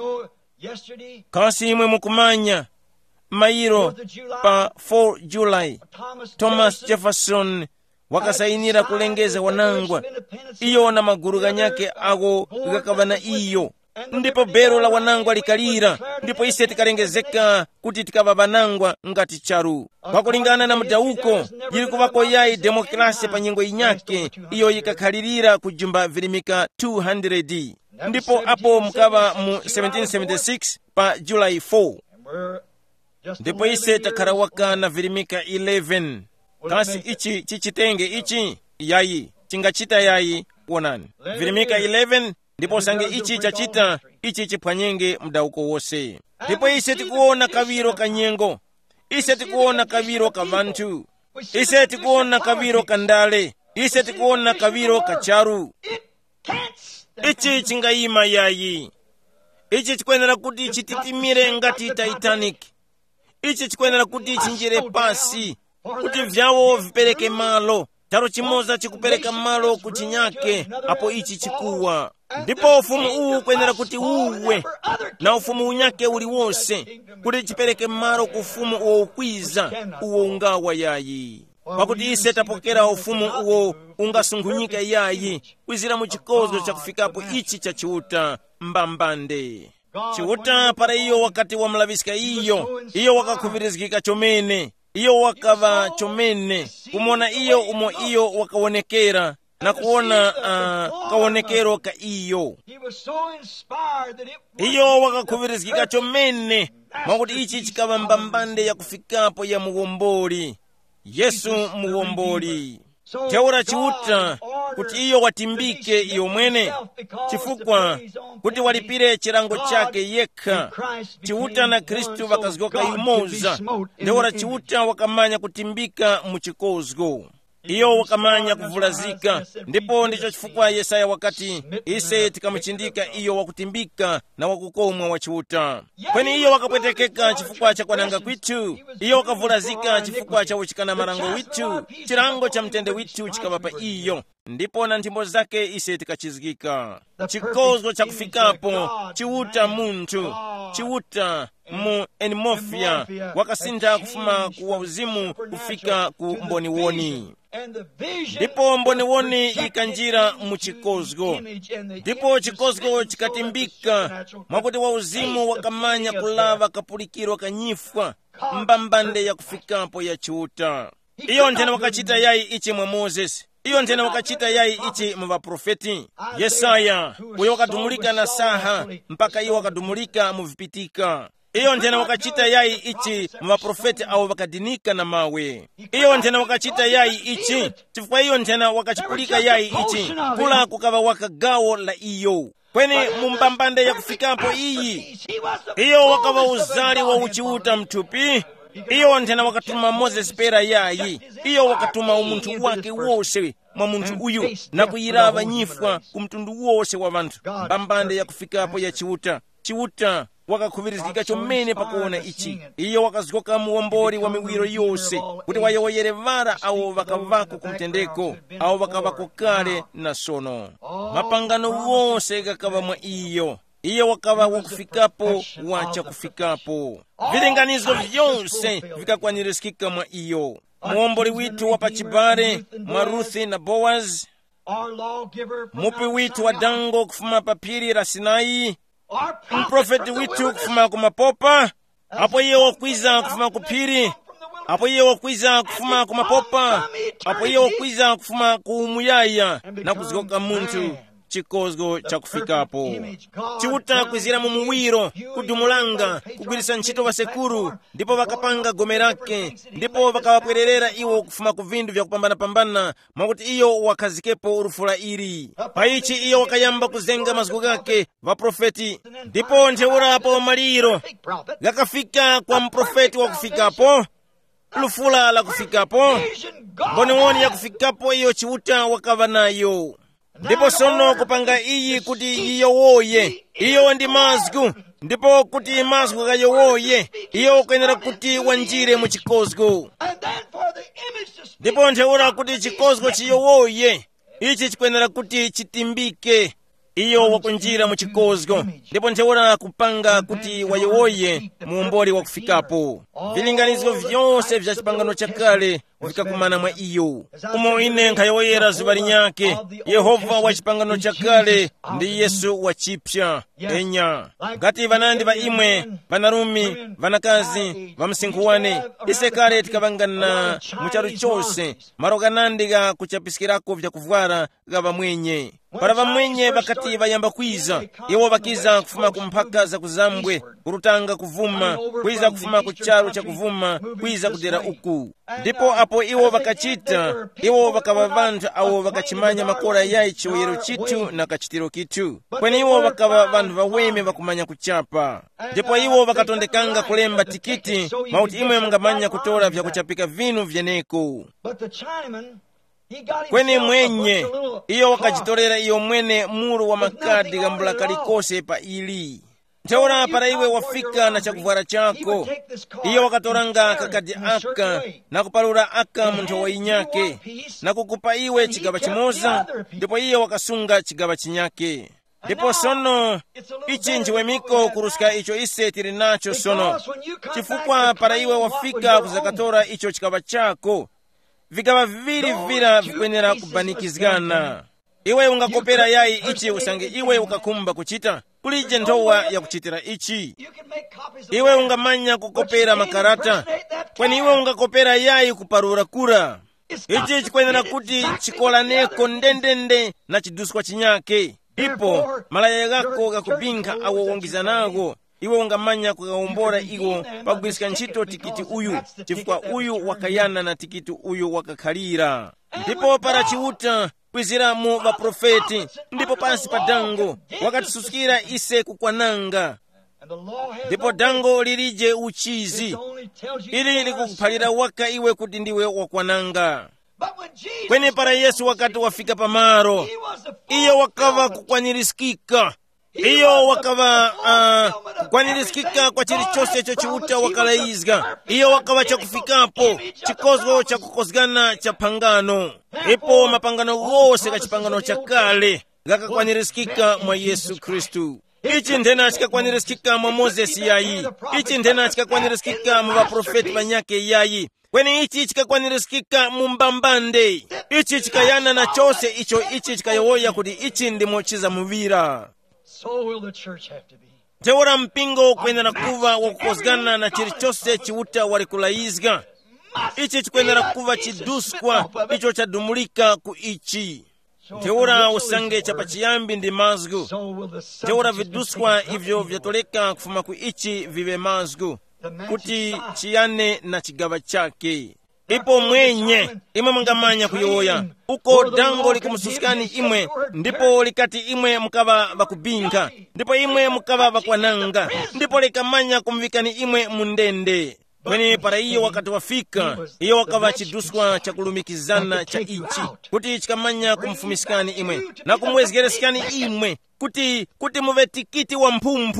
Speaker 1: Kasi imwe mukumanya, mairo pa four July, Thomas Jefferson wakasainira kulengeza wanangwa, iyo na maguru ganyake ago gakavana iyo. Ndipo bero la wanangwa likalira, ndipo ise tikalengezeka kuti tikava banangwa ngati charu. Wakulingana na mdauko, yili kuvako yayi demokrasi pa nyingo inyake, iyo yikakhalirira kujumba vilimika two hundred. Ndipo apo mkava mu seventeen seventy-six pa July four. Ndipo ise takarawaka na vilimika eleven. Kasi ichi chichitenge ichi yayi chingachita yayi wonani vilimika eleven. Ndipo sange ichi chachita ichi chiphwanyenge mdauko wose. Ndipo ise tikuona kaviro kanyengo, ise tikuona kaviro kavantu, ise tikuona kaviro kandale, ise tikuona kaviro kacharu. Ichi chingayima yayi. Ichi chikwenera kuti chititimire ngati Titanic. Ichi chikwenera kuti chinjire pasi, kuti vyawo vipereke malo, charo chimoza chikupereka malo kuchinyake, apo ichi chikuwa. Ndipo ufumu uwu kwenera kuti uwe, na ufumu unyake uli wose, kuti chipereke malo kufumu uwo ukwiza, uwo ungawa yayi. Pakuti ise tapokera ufumu uwo ungasungunyika yayi, kwizira muchikozo cha kufikapo ichi cha chiuta mbambande. Chiuta para iyo wakati wa mlavisika iyo, iyo wakakhuvirizikika chomene, iyo wakava chomene, kumona iyo umo iyo wakawonekera, na kuona uh, kawonekero ka iyo. Iyo wakakhuvirizikika chomene, mwakuti ichi chikava mbambande ya kufikapo ya muwomboli, Yesu muwomboli. Teura chiuta kuti iyo watimbike iyo mwene, chifukwa kuti walipire chilango chake yekha. Chiuta na Kristu wakazgoka imoza, teura chiuta wakamanya kutimbika muchikozgo, iyo wakamanya kuvulazika. Ndipo ndicho chifukwa Yesaya wakati ise tikamuchindika iyo wakutimbika na wakukomwa wa chiuta. Kweni iyo wakapwetekeka chifukwa cha kwananga kwitu, iyo wakavulazika chifukwa cha uchikana marango witu, chilango cha mtende witu chikavapa iyo. Ndipo na ntimbo zake ise tikachizgika. Chikozgo cha kufikapo, chiuta muntu, chiuta mu enmofia, wakasinta kufuma kuwa uzimu kufika ku mboni woni. Ndipo mboni woni ikanjira mu chikozgo. Ndipo chikozgo chikatimbika, mwakuti wa uzimu wakamanya kulava kapulikiro kanyifwa, mbambande ya kufikapo ya chiuta. Iyo ntena wakachita yayi ichi mwa Moses, iyo ntena wakachita yayi ichi mwa profeti. Yesaya, uyo wakadumulika na saha, mpaka iyo wakadumulika muvipitika. Iyo ntena wakachita yayi ichi mwa profeti au wakadinika na mawe. Iyo ntena wakachita yayi ichi, chifukwa iyo ntena wakachipulika yayi ichi, kula kukava wakagawo la iyo. Kweni mumbambande ya kufikapo iyi, iyo wakava uzali wa uchiuta mtupi. Iyo ntena wakatuma Moses pera yayi, iyo wakatuma umuntu wake wose mwa muntu uyu, na kuyirava nyifwa kumtundu wose wa vantu. Mbambande ya kufikapo ya chiuta, chiuta wakakhupirizika chomene pakuona ichi. Iyo wakazikoka muwombori wa miwiro yonse kuti wayowoyere vara awo vakavako kumtendeko awo vakavako kale na sono. Mapangano wonse gakava mwa iyo. Iyo wakava wakufikapo wacha kufikapo. Vilinganizo vyonse vikakwanirizikika mwa iyo. Muombori witu wa pachibare mwa Ruthi na Boaz, mupi witu wa dango kufuma papiri la Sinai, mprofeti witu kufuma kumapopa, apo iye wakwiza kufuma kupiri, apo iye wakwiza kufuma kumapopa, apo iye wakwiza kufuma kuumuyaya na kuzikoka muntu chikozgo cha kufikapo. Chiuta kwizira mu muwiro, kudumulanga, kugwirisa ntchito vasekuru, ndipo vakapanga gome lake, ndipo vakawapwererera iwo kufuma ku vindu vya kupambana-pambana, mwakuti iyo wakazikepo urufula iri. Paichi iyo wakayamba kuzenga maziko gake vaprofeti, ndipo ntheurapo maliro gakafika kwa mprofeti wa kufikapo, lufula la kufikapo, mboniwoni ya kufikapo iyo chiuta wakava nayo. Ndipo sono kupanga iyi kuti iyowoye, iyo ndi mazgu, ndipo kuti mazgu kayowoye, iyo kwenera kuti wanjire mu chikozgo. Ndipo ntheura kuti chikozgo chiyowoye, ichi chikwenera kuti chitimbike, iyo wakunjira mu chikozgo. Ndipo ntheura kupanga kuti wayowoye muumbori wa kufikapo. Vilinganizo vyonse vya chipangano chakale vikakumana mwa iyo. Umo ine nkayowoyera zuva linyake. Yehova wa chipangano chakale ndi Yesu wa chipya. Enya ngati vanandi va imwe, vanarumi, vanakazi, vamsinkuwane, ise kale tikavangana mucharu chose, maro kanandi ga kuchapisikirako vya kuvwara ga vamwenye. Para vamwenye vakati vayamba kwiza, iwo vakiza kufuma kumphaka za kuzambwe, kurutanga kuvuma, kwiza kufuma kucharu cha kuvuma, kwiza kudera uku. Ndipo apo iwo vakachita, iwo vakava vanthu awo vakachimanya makora yayi chiwoyero chitu na kachitiro kitu. Kweni iwo vakava vanthu vaweme vakumanya kuchapa. Ndipo iwo vakatondekanga kulemba tikiti, mauti imwe mungamanya kutora vya kuchapika vinu vyeneko. Kweni mwenye, iyo wakachitorera iyo mwene muru wa makadi gambula kalikose pa ili. Ntheura para iwe wafika na chakuvwara chako, iyo wakatoranga kakadi aka, na kupalura aka munthu wa inyake, na kukupa iwe chigaba chimoza, ndipo iyo wakasunga chigaba chinyake. Ndipo sono, ichi nchiwemiko kurusika icho ise tiri nacho sono. Chifukwa para iwe wafika kuzakatora icho chigaba chako, vikava viviri vira vikwenera kubanikizgana. Iwe ungakopera yayi ichi usange iwe ukakumba kuchita, kulije ndowa ya kuchitira ichi. Iwe ungamanya kukopera makarata, kwani iwe ungakopera yayi kuparura kura. Ichi chikwenera kuti chikolaneko ndendende na chiduswa chinyake. Ipo malaya gako gakupinka awo wongizanago, iwe ungamanya kukaumbora iwo pagwirisika ntchito tikiti uyu, chifukwa uyu wakayana na tikiti uyu wakakhalira. Ndipo para chiuta kwizira mu vaprofeti, ndipo pansi pa dango wakatisusukira ise kukwananga. Ndipo dango lilije uchizi, ili likukuphalira waka iwe kuti ndiwe wakwananga. Kweni para Yesu wakati wafika pamaro, iyo wakava kukwanirizikika. Iyo wakava uh, kukwanirizikika kwa chili chose cho chiuta wakalaizga. Iyo wakava cha kufikapo, chikozgo cha kukozgana cha pangano. Ipo mapangano gose ka chipangano cha kale gakakwanirizikika mwa Yesu Kristu. Ichi ndena chikakwanirizikika mwa Moses yayi. Ichi ndena chikakwanirizikika mwa vaprofeti vanyake yayi. Kweni ichi chikakwanirizikika mumbambande. Ichi chikayana na chose icho ichi chikayowoya kuti ichi ndimo chiza muvira.
Speaker 2: So will the church have to be.
Speaker 1: Teora mpingo kwenda na kuva wakukozgana na chiri chose chiuta walikulaizga. Ichi chikwenda na kuva chiduskwa, icho chadumulika ku ichi. Teora usange chapa chiyambi ndi mazgu. Teora viduskwa ivyo vyatoleka kufuma ku ichi vive mazgu, kuti chiyane na chigaba chake. Ipo mwenye, imwe mungamanya kuyoya. Uko dango likumususikani imwe, ndipo likati imwe mukava bakubinga, ndipo imwe mukava bakwananga, ndipo likamanya kumvikani imwe mundende. Kweni para iyo wakati wafika, iyo wakava chiduswa cha kulumikizana cha ichi, kuti chikamanya kumfumisikani imwe, na kumwezigeresikani imwe, kuti, kuti muve tikiti wa mpumphu.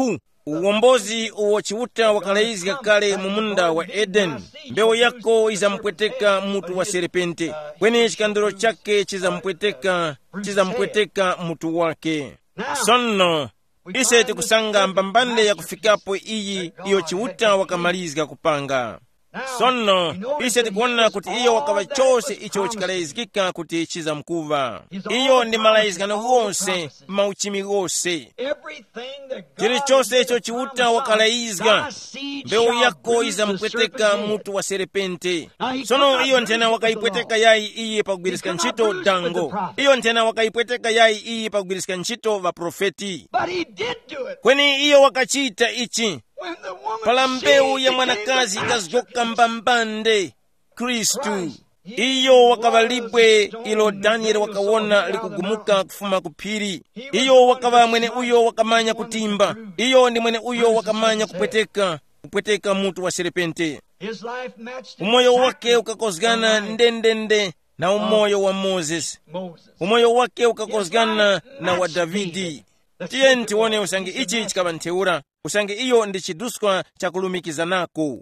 Speaker 1: uwombozi uwo chiuta wakalaizika kale mu munda wa Eden. Mbewu yako izampweteka mutu wa serepente, kweni chikandiro chake chizampweteka chizampweteka mutu wake. Sono ise tikusanga mbambande ya kufikapo iyi iyo chiuta wakamalizika kupanga. Sono ise tikuona kuti iyo wakava chose icho chikalaizikika kuti chizamkuva. Iyo ndi malaizikano wonse mauchimi wonse. Chili chose icho chiuta wakalaizika, mbewu yako izampweteka mutu wa serepente. Sono iyo ntena wakaipweteka yayi iyi pakugwirisika ntchito dango. Iyo ntena wakaipweteka yayi iyi pakugwirisika ntchito vaprofeti. Kweni iyo wakachita ichi pala mbewu ya mwanakazi ikazoka mbambande Kristu. Iyo wakava libwe ilo Danieli wakawona likugumuka kufuma kuphiri. Iyo wakava mwene uyo wakamanya kutimba. Iyo ndi mwene uyo wakamanya kupweteka kupweteka mutu wa serepente. Umoyo wake ukakozgana ndendende na umoyo wa Moses. Umoyo wake ukakozgana na wa Davidi. Tiye ntiwone usangi ichi chikava nteura. Usangi iyo ndi chiduskwa chakulumikiza nako.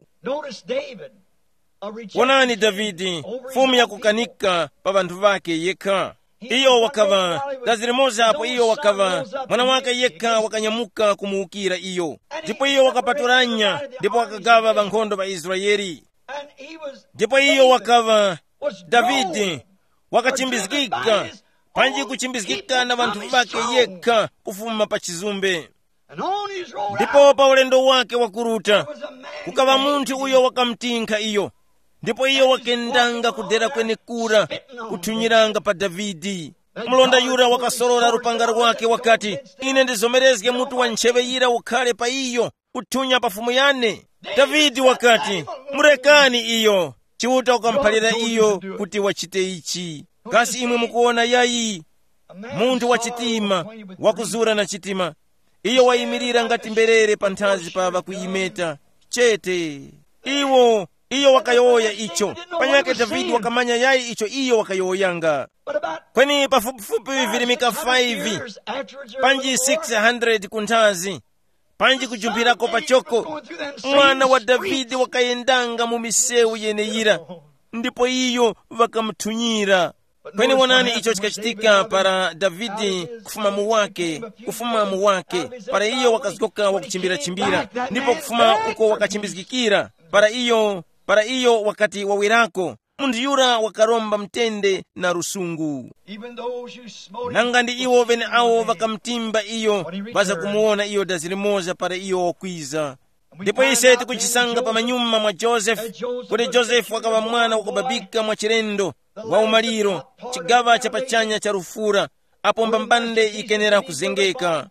Speaker 1: Wonani Davidi, fumu ya kukanika pa bantu vake yekha. Iyo wakava Gazirimoza apo iyo wakava mwana wake yekha wakanyamuka kumuukira iyo. Ndipo iyo wakapaturanya, ndipo wakagava bankhondo ba Israeli. Ndipo iyo wakava Davidi wakachimbizikika, panji kuchimbizikika na bantu vake yekha kufuma pa chizumbe. Ndipo pa ulendo wake wakuruta kukava munthu uyo wakamtinka iyo. Ndipo iyo wakendanga kudera kwene kura kuthunyiranga pa Davidi. Mlonda yura wakasorora rupanga rwake wakati, ine ndizomerezge mutu wa ncheve yira ukhale pa iyo kuthunya pafumu yane. Davidi wakati, murekani iyo. Chiuta ukamphalira iyo kuti wachite ichi. Kasi imwe mukuona yayi munthu wachitima wakuzura na chitima. Iyo wayimirira ngati mberere pa nthazi pa vakuyimeta chete. Iwo iyo wakayoya icho. Panyake Davidi wakamanya yayi icho iyo wakayoyanga. Kweni pafupifupi vilimika five panji six hundred kunthazi panji kujumbirako pachoko mwana wa Davidi wakayendanga mu misewu yeneyira. Ndipo iyo vakamthunyira. Kweni wonani icho chikachitika para Davidi kufuma muwake kufuma muwake para iyo wakazikoka wakuchimbira chimbira. Ndipo kufuma uko wakachimbizikira para iyo para iyo wakati wawirako munthu yura wakaromba mtende na rusungu. Nanga ndi iwo vene awo vakamtimba iyo baza kumuona iyo Gazirimoza para iyo wakwiza. Ndipo ise tikuchisanga pa manyuma mwa Joseph kuti Joseph wakava mwana wakubabika mwa chilendo wa umaliro chigava cha pachanya cha rufura apo mbambande ikenera kuzengeka.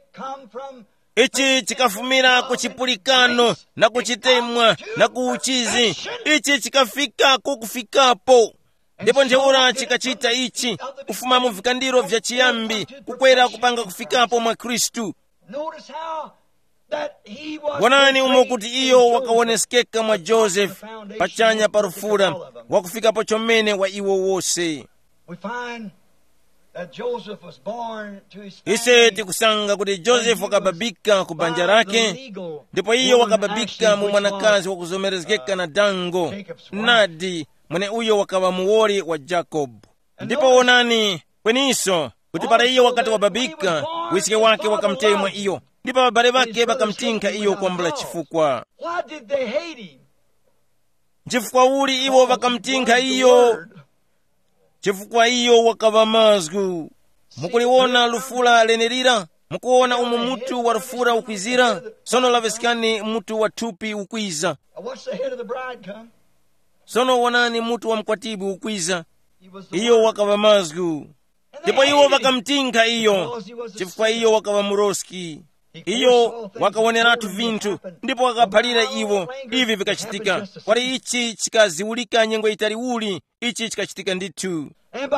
Speaker 1: Ichi chikafumira kuchipulikano na kuchitemwa na kuuchizi. Ichi chikafika kukufikapo. Ndipo njeura chikachita ichi kufuma mu vikandiro vya chiyambi kukwera kupanga kufikapo mwa Kristu. Wonani umo kuti iyo wakawonesekeka mwa Joseph pachanya parufura wakufikapo chomene wa iwo wose. Ise tikusanga kuti Joseph wakababika kubanja lake. Ndipo iyo wakababika mu mwanakazi wakuzomerezekeka na dango Nadi mwene uyo wakava muwoli wa Jacob. Ndipo wonani kweniso kuti para iyo wakati wababika wisike wake wakamtemwa iyo. Ndipo babale bake bakamtinka iyo kwambula chifukwa. Chifukwa uli iwo bakamtinka iyo. Chifukwa iyo wakava mazgu. Mukuliwona lufula lenelira. Mukuona umu mutu wa rufura ukwizira. Sono lavesikani mutu wa tupi ukwiza. Sono wonani mutu wa mkwatibu ukwiza. Iyo wakava mazgu. Ndipo iyo wakamtinka iyo. Chifukwa iyo wakava muroski. Iyo wakawoneratu vintu. Ndipo wakaphalira iwo ivi vikachitika. Kwari ichi chikaziwulika nyengo itali uli. Ichi chikachitika ndithu.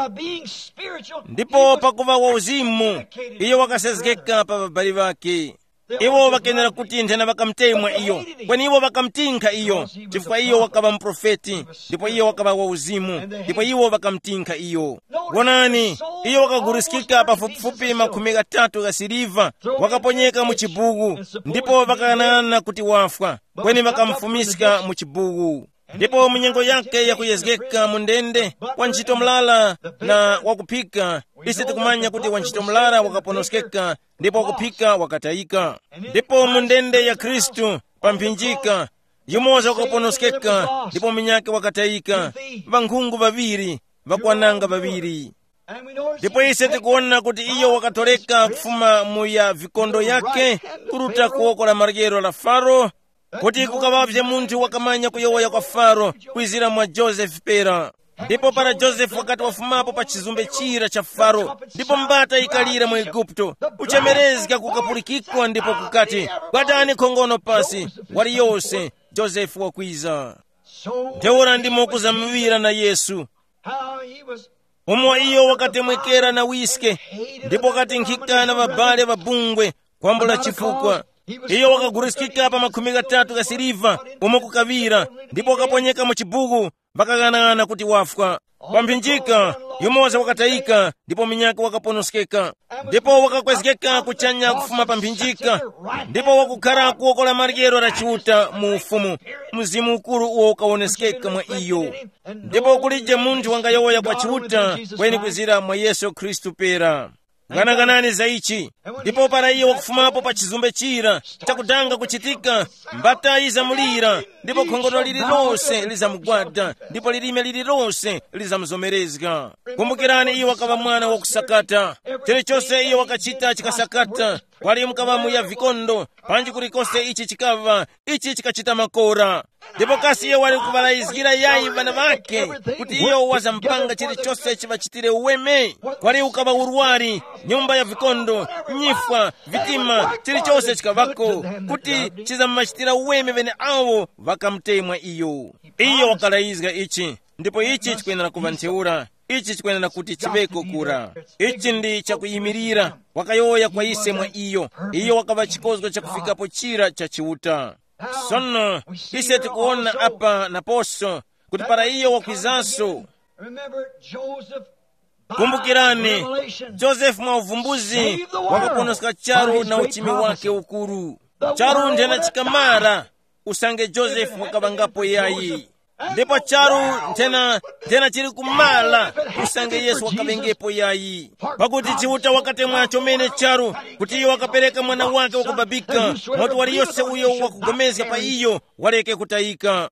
Speaker 1: Ndipo pakuva wauzimu iyo wakasezekeka pa babali vake. Iwo wakenera kuti nthena vakamtemwa iyo. Kweni iwo vakamtinka iyo. Chifukwa iyo wakava mprofeti. Ndipo iyo wakava wauzimu. Ndipo iwo vakamtinka iyo. wonani iyo wakagurusikika pafupifupi makumi atatu ga siliva, wakaponyeka mu chibugu, ndipo wakakanana kuti wafwa, kweni wakamfumisika mu chibugu. Ndipo munyengo yake yakuyezekeka mundende wa ntchito mlala na wakuphika, ise tikumanya kuti wa ntchito mlala wakaponoskeka, ndipo wakuphika wakatayika. Ndipo mundende ya Khristu pamphinjika, yumoza wakaponoskeka, ndipo minyake wakatayika, vankhungu vaviri vakwananga vaviri. Ndipo ise tikuona kuti iyo wakatoleka kufuma muya vikondo yake kuruta kuokola margero la Faro, kuti kukavavye munthu wakamanya kuyowoya kwa Faro kuizira mwa Joseph pera. Ndipo para Joseph wakati wafumapo pa chizumbe chira cha Faro, ndipo mbata ikalira mu Igupto, uchemerezika kukapulikikwa, ndipo kukati bwadani khongono pasi wali yose Joseph wakwiza. Ndeora ndimo kuzamuvira na Yesu umwa iyo wakatemwekera na wiske, ndipo wakati nkhika na vabale vabungwe kwambula chifukwa. Iyo wakagurusikika pa makumi atatu ga siliva umwe kukavira, ndipo wakaponyeka mu chibugu, vakakanana kuti wafwa. Pamphinjika yumoza wakatayika, ndipo minyake wakaponoskeka, ndipo wakakwezekeka kuchanya kufuma pamphinjika, ndipo wakukhala kuokola margero la chiuta mu ufumu. Mzimu ukulu uwo ukaoneskeka mwa iyo, ndipo kulije munthu wangayowoya kwa chiuta kweni kwizira mwa Yesu Khristu pera. Nganaganani za ichi, ndipo para iyo wakufumapo pa chizumbe chira chakutanga kuchitika, mbata izamulira, ndipo khongono lililonse lizamugwada, ndipo lilime lililonse lizamuzomerezga. Kumbukirani iyo wakava mwana wakusakata, chilichonse iyo wakachita chikasakata, wali mukavamu ya vikondo, panji kulikose ichi chikava, ichi chikachita makora. Ndipo kasi iyo wali kuvalayizgira yayi vana vake, kuti iyo wazampanga chilichonse chivachitire uweme. Wali ukava urwari, nyumba ya vikondo, nyifwa, vitima, chilichonse chikavako, kuti chizamachitira uweme vene awo vakamtemwa iyo. Iyo wakalayizga ichi, ndipo ichi chikuyenera kuva ntheura, ichi chikuyenera kuti chiveko kura. Ichi ndi chakuyimirira wakayoya kwa ise mwa iyo, iyo wakava chikozgo chakufikapo chira cha chiuta. Sono ise tikuona apa naposo kuti para iyo wakwizanso. Kumbukirani Joseph mwa uvumbuzi wakaponoska charu na uchimi wake ukuru. Charu ndena chikamara usange Joseph wakavangapo yayi, ndipo charu tena tena chiri kumala usange Yesu wakavengepo yayi. Pakuti chiuta wakatemwa chomene charu kuti iyo wakapereka mwana wake wakubabika, moto wali yose uyo wakugomezya pa iyo waleke kutayika.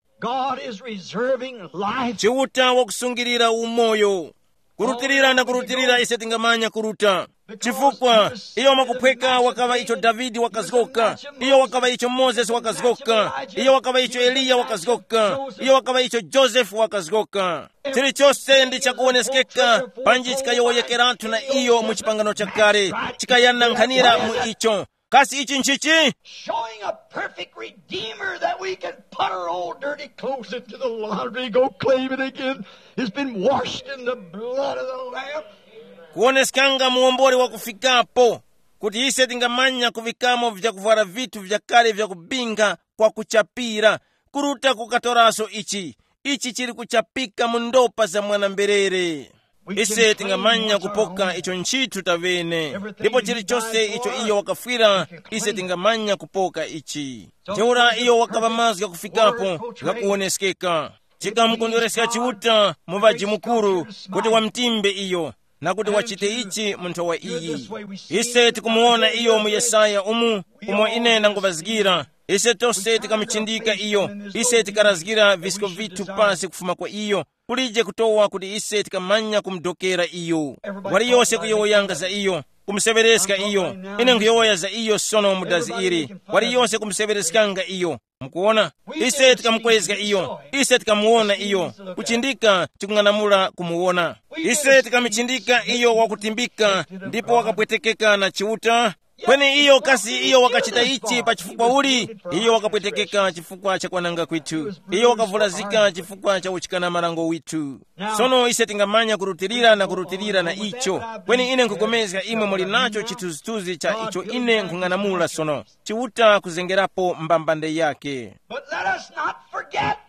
Speaker 1: Chiuta wakusungirira umoyo, kurutirira na kurutirira ise tingamanya kuruta. Chifukwa iyo makuphweka wakava icho Davidi wakazgoka, iyo wakava icho Moses wakazgoka, iyo wakava icho Eliya wakazgoka, iyo wakava icho Joseph wakazgoka. Chilichonse ndi chakuoneskeka panji chikayowoyekeratu na iyo mu chipangano cha kale, chikayanankhanira mu icho. Kasi ichi nchichi
Speaker 2: showing a perfect redeemer that we can put our old dirty clothes into the laundry, go claim it again. It's been washed in the blood of the Lamb.
Speaker 1: Kuoneskanga muombori wa kufikapo, kuti ise tingamanya kuvikamo vya kuvala vitu vya kale vya kubinga kwa kuchapira, kuruta kukatoraso ichi. Ichi chiri kuchapika mundopa za mwanamberere. Ise tingamanya kupoka icho nchitu tavene, ndipo chilichonse icho iyo wakafira, ise tingamanya kupoka ichi. Teura iyo wakava mazga kufikapo ga kuoneskeka, chikamukondwereska chiuta muvaji mukuru kuti wamtimbe iyo, na kuti wachite ichi munthu wa iyi. Ise tikumuona iyo mu Yesaya umu, umo inena nguvazgira. Ise tose tikamichindika iyo, ise tikarazgira visiko vitu pasi kufuma kwa iyo, kulije kutowa kuti ise tikamanya kumdokera iyo. Wali yose kuyowoyanga za iyo, kumsevereska iyo, ine nkuyowoya za iyo sono mudazi iri. Wali yose kumsevereskanga iyo, mkuona? Ise tikamukwezga iyo, ise tikamuona iyo, kuchindika tikung'anamula kumuona. Ise tikamichindika iyo wakutimbika, ndipo wakapwetekeka na chiuta. Kweni iyo kasi iyo wakachita ichi pa chifukwa uli, iyo wakapwetekeka chifukwa cha kwananga kwitu, iyo wakavulazika chifukwa cha uchikana marango witu. Sono ise tingamanya kurutirira na kurutirira na icho. Kweni ine nkugomezga imwe muli nacho chituzutuzi cha icho ine nkung'anamula sono, chiuta kuzengerapo mbambande yake.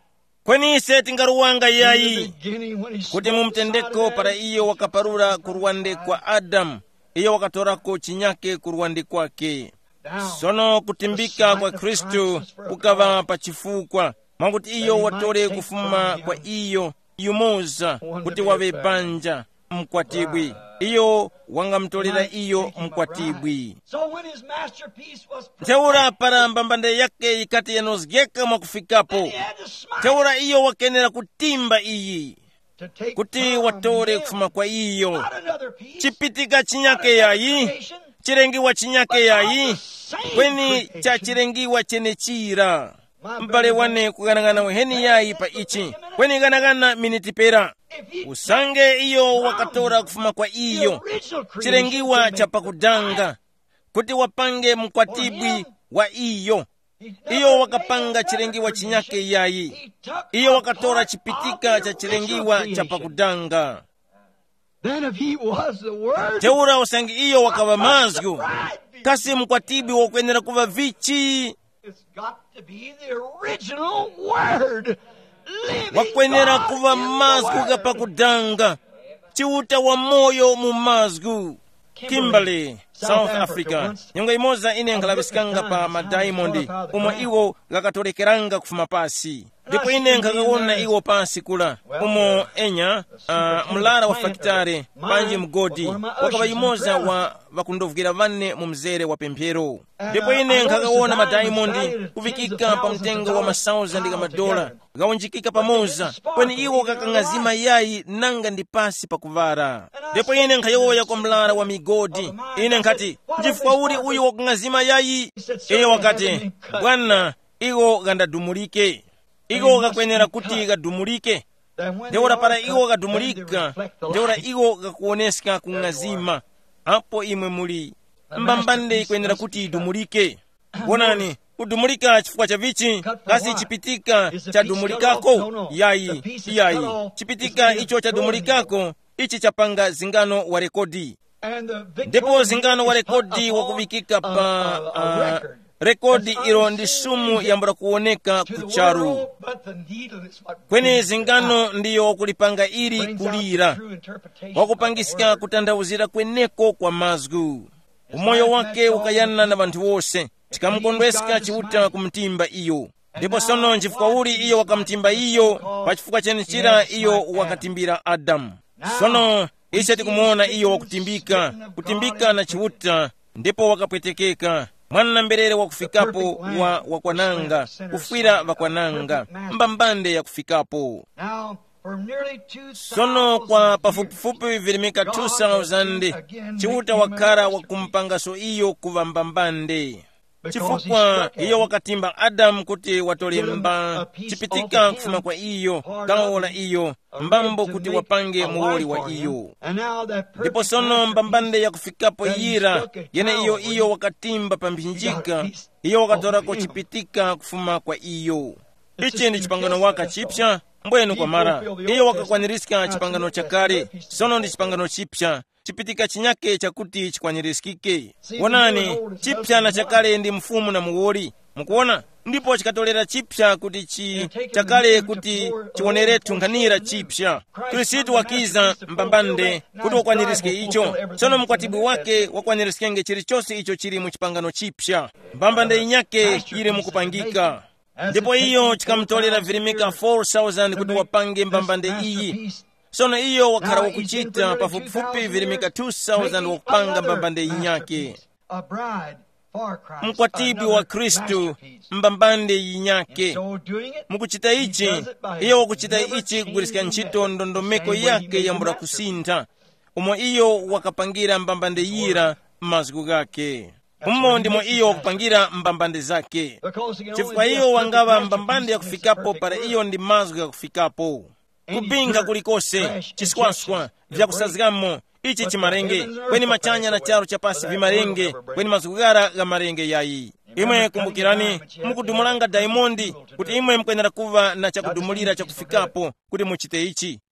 Speaker 1: kweni ise tingaruwanga yayi kuti mumtendeko para iyo wakaparura kuruwande kwa Adamu, iyo wakatorako chinyake kuruwande kwake. Sono kutimbika kwa Kristu kukava pachifukwa mwakuti iyo watore kufuma kwa iyo yumoza kuti wawe banja mkwatibwi, iyo wangamtolera iyo mkwatibwi. Teura para mbambande yake ikati yanozgeka mwakufikapo, teura iyo wakenera kutimba iyi kuti watore kufuma kwa iyo. Chipitika chinyake yayi, chirengiwa chinyake yayi, kweni cha chirengiwa chene chira. Mbale wane kuganagana weheni yayi pa ichi, kweni ganagana minitipera. Usange iyo wakatora kufuma kwa iyo chirengiwa cha pakudanga kuti wapange mkwatibwi wa iyo. Iyo wakapanga chirengiwa chinyake yayi, iyo wakatora chipitika cha chirengiwa cha pakudanga. Teura usangi iyo wakava mazgu, kasi mkwatibwi wakwenera kuva vichi. Wakwenera kuva mazgu gapa kudanga, chiuta wa moyo mu mazgu. Kimberley, South Africa, nyonga imoza ine nkalabisikanga pa madiamondi umo iwo gakatolekeranga kufuma pasi. Ndipo ine nkakawona iwo pasi kula umo enya uh, mlara wa fakitare panji mgodi wakaba imoza wa vakundovukira vane mu mzere wa pemphero. Ndipo ine nkakawona madiamondi kuvikika pa mtengo wa masauza ndiga madola gawunjikika pamoza kweni iwo kakangazima yayi nanga ndi pasi pakuvara. Ndipo ine nkayoya kwa mlara wa migodi, ine nkati njifukwa uri uyu wakangazima yayi. Iyo wakati bwana iwo gandadumulike, iwo gakwenera kuti gadumulike. Ndeora para iwo gadumulika, ndeora iwo gakuoneska kungazima. Apo imwe muli mbambande ikwenera kuti idumulike. Wonani kudumulika chifukwa cha vichi, kasi chipitika cha dumulikako yayi yayi. Chipitika icho cha dumulikako ichi chapanga zingano wa rekodi. Ndipo zingano wa rekodi wakuvikika pa uh, rekodi ilo ndi sumu yambura kuoneka kucharu. Kweni zingano ndiyo kulipanga iri kulira, wakupangisika kutandauzira kweneko kwa mazgu. Umoyo wake ukayana na bantu wose, chikamukondweska chiuta kumtimba iyo. Ndipo sono njifukwa uri iyo wakamtimba iyo, pachifukwa chene chira iyo wakatimbira Adamu. Sono ishe tikumuona iyo wakutimbika, kutimbika na chiuta, ndipo wakapwetekeka. Mwana mberere wakufikapo wa wakwananga, kufwira wakwananga, mbambande ya kufikapo. Sono kwa pafupifupi vilimika two thousand, chiuta wakara wakumpangaso iyo kuva mbambande. Chifukwa iyo wakatimba Adamu kuti watolemba chipitika kufuma kwa iyo, kaola iyo, mbambo kuti wapange muwoli wa iyo. Ndipo sono mbambande ya kufikapo yira, yene iyo iyo wakatimba pambinjika, iyo wakatorako chipitika kufuma kwa iyo. Ichi ndi chipangano waka chipsha, mbwenu kwa mara, iyo wakakwanirisika chipangano chakare, sono ndi chipangano chipsha. Chipitika chinyake chakuti chikwanyirisikike. Wonani, chipsha na chakale ndi mfumu na muwoli. Mukuona? Ndipo chikatolera chipsha kuti chi chakale kuti chioneretu nkhanira chipsha. Kristu wakiza mbambande kuti wakwanyirisike icho. Sono mkwatibu wake wakwanyirisike chilichonse icho chili mu chipangano chipsha. Mbambande inyake ili mukupangika. Ndipo iyo chikamtolera vilimika four thousand kuti wapange mbambande iyi. Sono iyo wakara wakuchita pafupifupi vilimika two thousand wakupanga mbambande inyake. Mkwatibi wa Kristu mbambande inyake. Mukuchita ichi, iyo wakuchita ichi kugurisika nchito ndondomeko yake yambura kusinta. Umo iyo wakapangira mbambande yira mazgu gake. Umo ndimo iyo wakupangira mbambande zake. Chifukwa iyo wangava mbambande ya kufikapo para iyo ndi mazgu ya kufikapo. Kubinga kulikose, chiskwaswa, vya kusazigamo, ichi chimarenge, kweni machanya na charo chapasi vimarenge, kweni mazugara ga marenge yayi. Imwe kumbukirani, mukudumulanga Diamondi, kuti imwe mkwenera kuva na chakudumulira chakufikapo, kuti muchite ichi.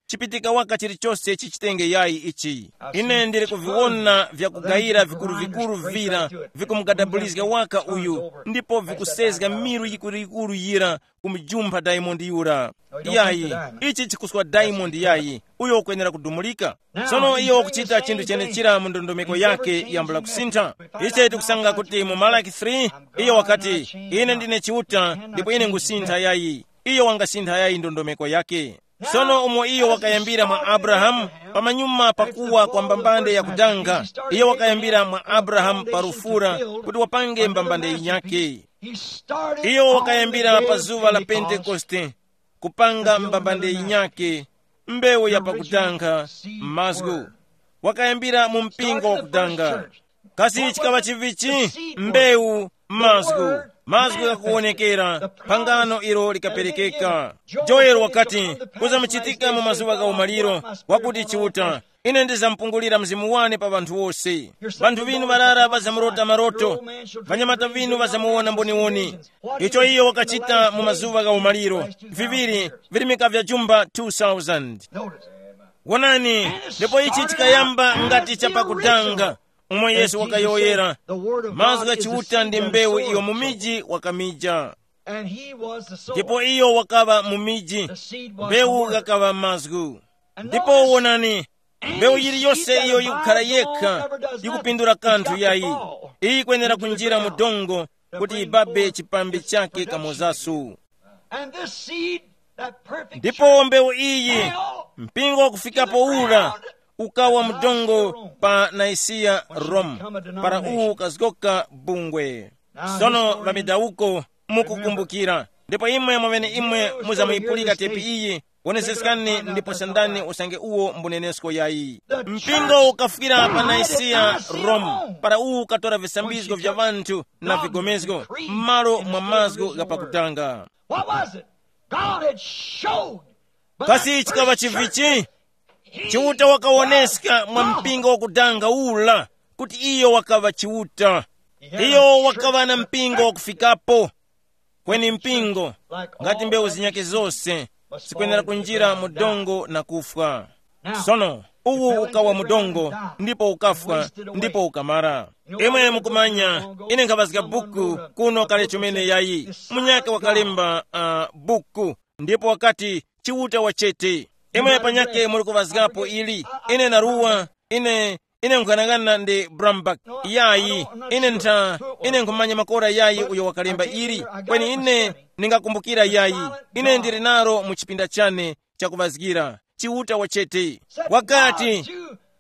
Speaker 1: chipitika waka chilichonse chichitenge yayi ichi. Ine ndili kuviona vyakugayira vikulu-vikulu vira vikumgadabulizika waka uyu, ndipo vikusezeka miru yikulu-yikulu yira kumijumba Diamond yura. Yayi ichi chikuswa Diamond yayi uyo kwenera kudumulika. Sono iyo kuchita chintu chene chira mu ndondomeko yake yambula kusintha. Ichi tikusanga kuti mu Malaki three iyo wakati ine ndine chiuta ndipo ine ngusintha yayi. Iyo wangasintha yayi ndondomeko yake. Sono umo iyo wakayambira mwa Abraham pamanyuma pakuwa kwa mbambande ya kudanga. Iyo wakayambira mwa Abraham parufura kuti wapange mbambande inyake. Iyo wakayambira pazuva la Pentekoste kupanga mbambande inyake, mbewu ya pakudanga mazgu. Wakayambira mu mpingo wa kudanga. Kasi chikaba chivichi mbewu mazgu. Mazgu ya kuonekera, pangano ilo likaperekeka. Joel wakati kuza mchitika mu mazuwa ga umaliro wakuti chiuta ine ndizampungulira mzimu wane pa bantu wose. Bantu vinu barara bazamurota maroto, vanyamata vinu bazamuona mboniwoni. Icho iyo wakachita mu mazuwa ga umaliro viviri vilimika vya jumba two thousand. Wonani ndipo ichi chikayamba ngati chapa kudanga. Umwe Yesu wakayoyera mazgu ga chiuta ndi mbewu iyo mumiji wakamija. Ndipo iyo wakaba mumiji, mbewu gakaba mazgu. Ndipo wonani mbewu yiri yose iyo yukhala yekha yikupindura kanthu yayi. Iyi kwenera kunjira mudongo kuti ibabe chipambi chake kamozasu. Ndipo mbewu iyi mpingo wakufikapo ula ukawa mudongo pa Naisia Rome para uu kazgoka bungwe. Sono vamidauko mukukumbukira. Ndipo imwe mwamene imwe muzamuipulika tepi iyi woneseskani ndipo sandani usange uwo mbunenesko yayi. Mpingo ukafukira pa Naisia Rome para uu katora visambizgo vya vantu na vigomezgo mmalo mwa mazgo gapakutanga. Kasi chikava chivichi chiuta wakawoneska mwa mpingo wakudanga ula kuti iyo wakava chiuta. Iyo wakava na mpingo wakufikapo. Kweni mpingo ngati mbewu zinyake zose sikwenera kunjira mudongo na kufwa. Sono uwu ukawa mudongo ndipo ukafwa ndipo ukamara. Imwe mukumanya ine nkabazika buku kuno kale chumene yayi munyake wakalemba uh, buku ndipo wakati chiuta wachete. Imwe panyake muli kuvazikapo ili ine naruwa ine ine nkukanangana ndi Brambak yayi ine nta ine nkumanya makora yayi uyo wakalemba ili kweni ine ningakumbukira yayi ine ndiri naro mu chipinda chane chakuvazikira chiuta wachete. Wakati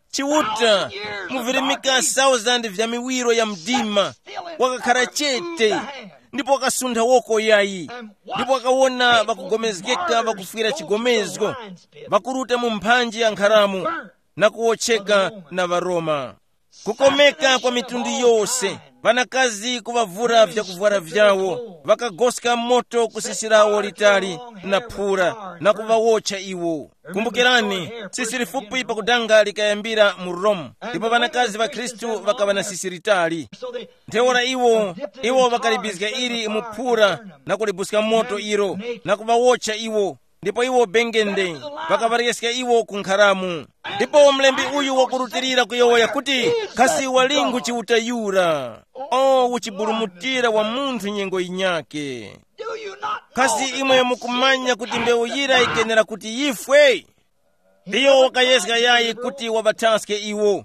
Speaker 1: chiuta muvirimika thousand vya miwiro ya mdima wakakhala chete ndipo wakasuntha woko yayi. Ndipo wakawona vakugomezgeka vakufira chigomezgo vakuruta mu mphanji ya nkharamu na kuwocheka na Varoma. Kukomeka kwa mitundu yose vanakazi kuvavura vyakuvwara vyawo vakagoska moto kusisirawo litali na phura na kuvawocha iwo. Kumbukirani sisiri fupi pakudanga likayambira mu Rome ndipo vanakazi va Kristu vakava na sisiri litali. Ntheora iwo iwo vakalibizika ili mu phura na kulibuska moto iro na kuvawocha iwo. Ndipo iwo bengende vakavaryesika iwo kunkharamu. Ndipo mlembi uyu wakurutirira kuyowoya kuti kasi walingu chiutayura o uchibulumutira wa munthu nyengo inyake. Kasi imwe mukumanya kuti mbewu yira ikenera kuti yifwe. Iyo wakayesika yayi kuti wavataske iwo.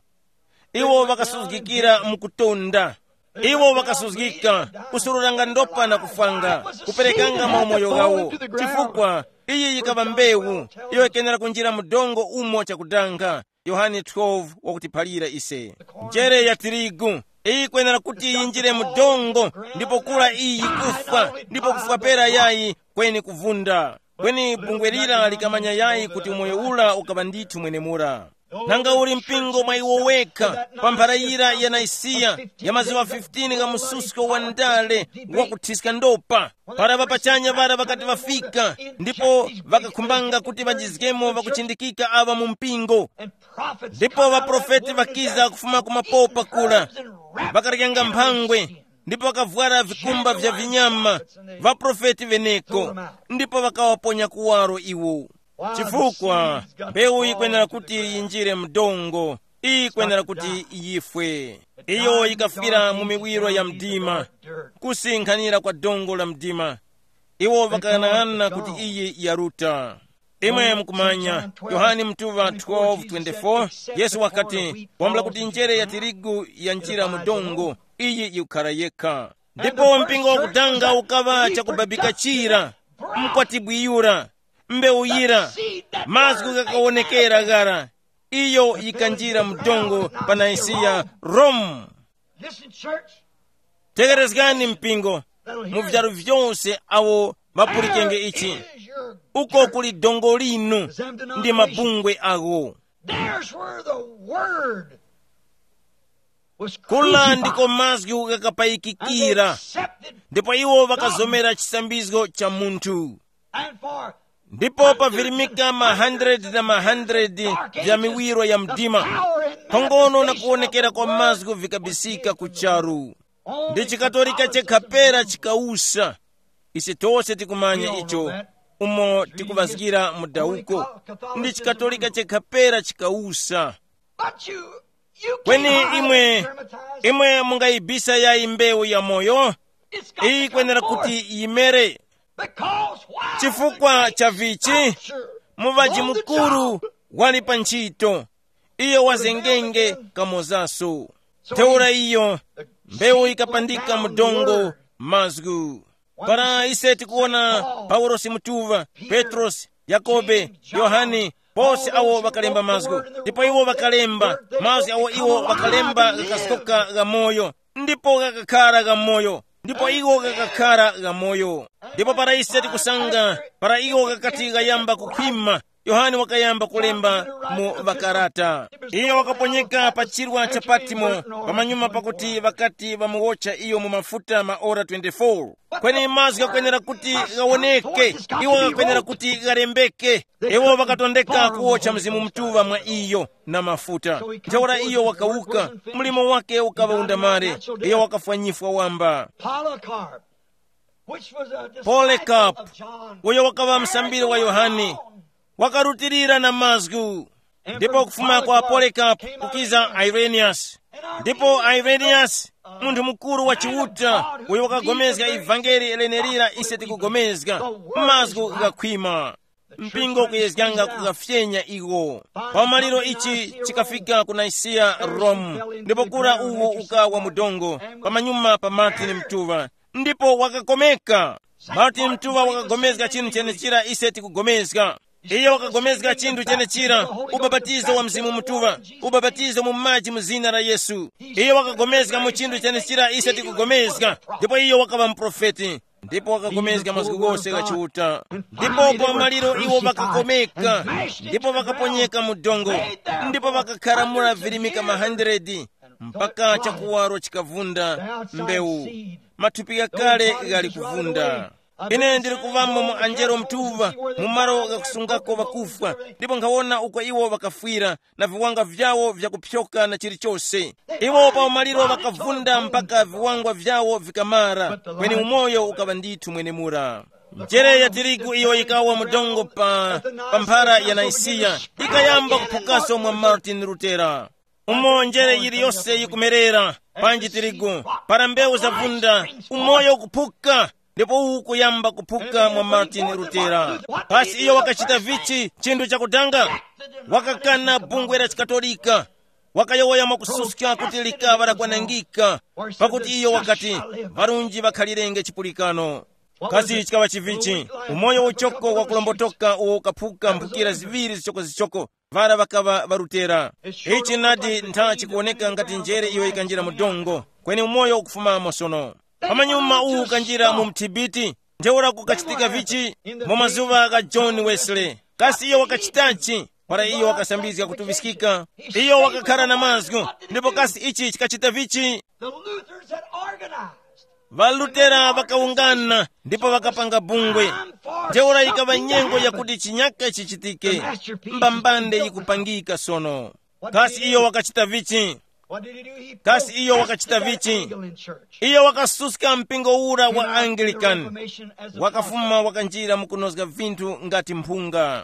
Speaker 1: Iwo vakasuzgikira mukutonda. Iwo vakasuzgika kusururanga ndopa na kufanga kuperekanga maumoyo gawo. Chifukwa iyi yikava mbewu iyo ikenera kunjira mudongo umo chakudanga. Yohane twelve wakutiphalira ise. Njere ya tirigu iyi kwenera kuti yinjire mudongo ndipo kula iyi kufa ndipo kufa pera yayi kweni kuvunda. Kweni bungwerira likamanya yayi kuti umoyo ula ukava ndithu mwenemura. Nanga uli mpingo mwa iwo weka pamphara ya Naisia ya maziwa fifteen ga mususko wa ndale wakuthiska ndopa para vapachanya vara vakati vafika ndipo vakakhumbanga kuti vajizikemo vakuchindikika ava mu mpingo. Ndipo vaprofeti vakiza kufuma kumapopa kula vakaryanga mphangwe ndipo vakavwara vikumba vya vinyama vaprofeti veneko ndipo vakawaponya kuwaro iwo. chifukwa mbewu ikwenera kuti yinjire mdongo, ikwenera kuti yifwe. Iyo ikafira mu miwiro ya mdima, kusinkhanira kwa dongo la mdima, iwo vakanayana kuti iyi yaruta. Imwe mkumanya Yohani mtuva twelve twenty-four, Yesu wakati wambula kuti njere ya tirigu yanjira mudongo, iyi yukara yeka. Ndipo mpingo wakutanga ukava chakubabika chira, mkwatibwiyura, mbewu yira, mazgu kakawonekera gara, iyo yikanjira mudongo panaisiya Rome. Tegerezgani mpingo, muvyaru vyonse awo mapurikenge ichi. Uko kuli dongo linu ndi mabungwe ago. Kula ndiko mazgu kakapayikikira, ndipo iwo vakazomera chisambizgo cha muntu. Ndipo pavirimika ma hundred na ma hundred vya miwiro ya mdima, kongono na kuonekera kwa mazgu vikabisika kucharu. Ndi chikatolika chekapera chikausa. Isi tose tikumanya icho, umo tikuvazgira mudauko. Ndi chikatolika chekapera chikausa. Kweni imwe, imwe mungaibisa ya imbewu ya moyo, iyi kwenera kuti yimere. Chifukwa cha vichi, muvaji mukuru wali panchito, iyo wazengenge kamozaso. Teura iyo, mbewu ikapandika mudongo mazgu. Para iseti kuona Paulo simutuva, Petros, Yakobe, Yohani, bose awo bakalemba mazgu. Ndipo iwo bakalemba, mazi awo iwo bakalemba gakastoka ga moyo. Ndipo gakakara ga moyo. Ndipo iwo gakakara ga moyo. Ndipo para iseti kusanga, para iwo gakati gayamba kukwima. Yohani wakayamba kulemba mu bakarata. Iyo wakaponyeka pachirwa cha Patimo, pamanyuma pakuti wakati wamuwocha iyo mu mafuta maora twenty-four. Kweni mazga kwenera kuti gawoneke, iwo kwenera kuti garembeke. Iwo wakatondeka kuocha mzimu mtuva mwa iyo na mafuta. Jawara iyo wakauka, mlimo wake ukava undamare, iyo wakafanyifwa wamba. Polycarp, uyo wakava msambiri wa Yohani, wakarutirira na mazgu. Ndipo kufuma kwa Polycarp kukiza Irenaeus. Ndipo Irenaeus, muntu mukuru wa chiuta, uyo wakagomezga ivangeli elenerira iseti kugomezga, mazgu gakwima. Mpingo kuyezganga kugafyenya igo. Pamaliro ichi chikafika kunaisia Rome. Ndipo kura uwo ukawa mudongo, pamanyuma pa Martin mtuva. Ndipo wakakomeka. Martin mtuva wakagomezga chinu chene chira iseti kugomezga. Iyo wakagomezga chindu chene chira, ubabatizo wa mzimu mtuva, ubabatizo mu maji muzina la Yesu. Iyo wakagomezga mu chindu chene chira iseti kugomezga. Ndipo iyo wakaba mprofeti. Ndipo wakagomezga mazgu gose gachiuta. Ndipo kwa maliro iwo wakakomeka. Ndipo wakaponyeka mudongo. Ndipo wakakaramura virimika mahandredi. Mpaka chakuwaro chikavunda mbewu. Matupiga kale gali kuvunda. Ine ndiri kuvamo mu anjero mtuva, mumaro gakusungako vakufa. Ndipo nkawona uko iwo vakafwira, na viwanga vyawo vya kupyoka na chilichose. Iwo pa umaliro vakavunda mpaka viwangwa vyawo vikamara, kweni umoyo ukava ndithu mwene mura. Njere ya tirigu iyo ikawa mudongo pa pamphara ya Naisiya, ikayamba kupukaso mwa Martin Lutera. Umo njere ili yose yikumerera, panji tirigu, para mbewu zavunda, umoyo kupuka. Ndipo uku yamba kupuka mwa Martin Lutera. Pasi iyo wakachita vichi chindu cha kutanga, wakakana bungwe la chikatolika, wakayoya makususka kuti likava la kwanangika, pakuti iyo wakati varunji vakhalirenge chipulikano. Kazi chikawa chivichi, umoyo uchoko wakulombotoka uo kapuka mpukira ziviri zichoko zichoko, vara vakava varutera. Ichi nadi nta chikuoneka ngati njere iyo ikanjira mudongo, kweni umoyo ukufuma masono. Pamanyuma uu kanjira mu mtibiti, njeura kukachitika vichi, mu mazuva ga John Wesley. Kasi iyo wakachitachi, para iyo wakasambizika kutuvisikika, iyo wakakara na mazgu, ndipo kasi ichi chikachita vichi. Valutera wakaungana, ndipo wakapanga bungwe. Njeura ikava nyengo ya kuti chinyaka chichitike, mbambande ikupangika sono. Kasi iyo wakachita vichi. Kasi iyo wakachita vichi. Iyo wakasuska mpingo ura wa Anglican. Wakafuma wakanjira mukunozga vintu ngati mpunga.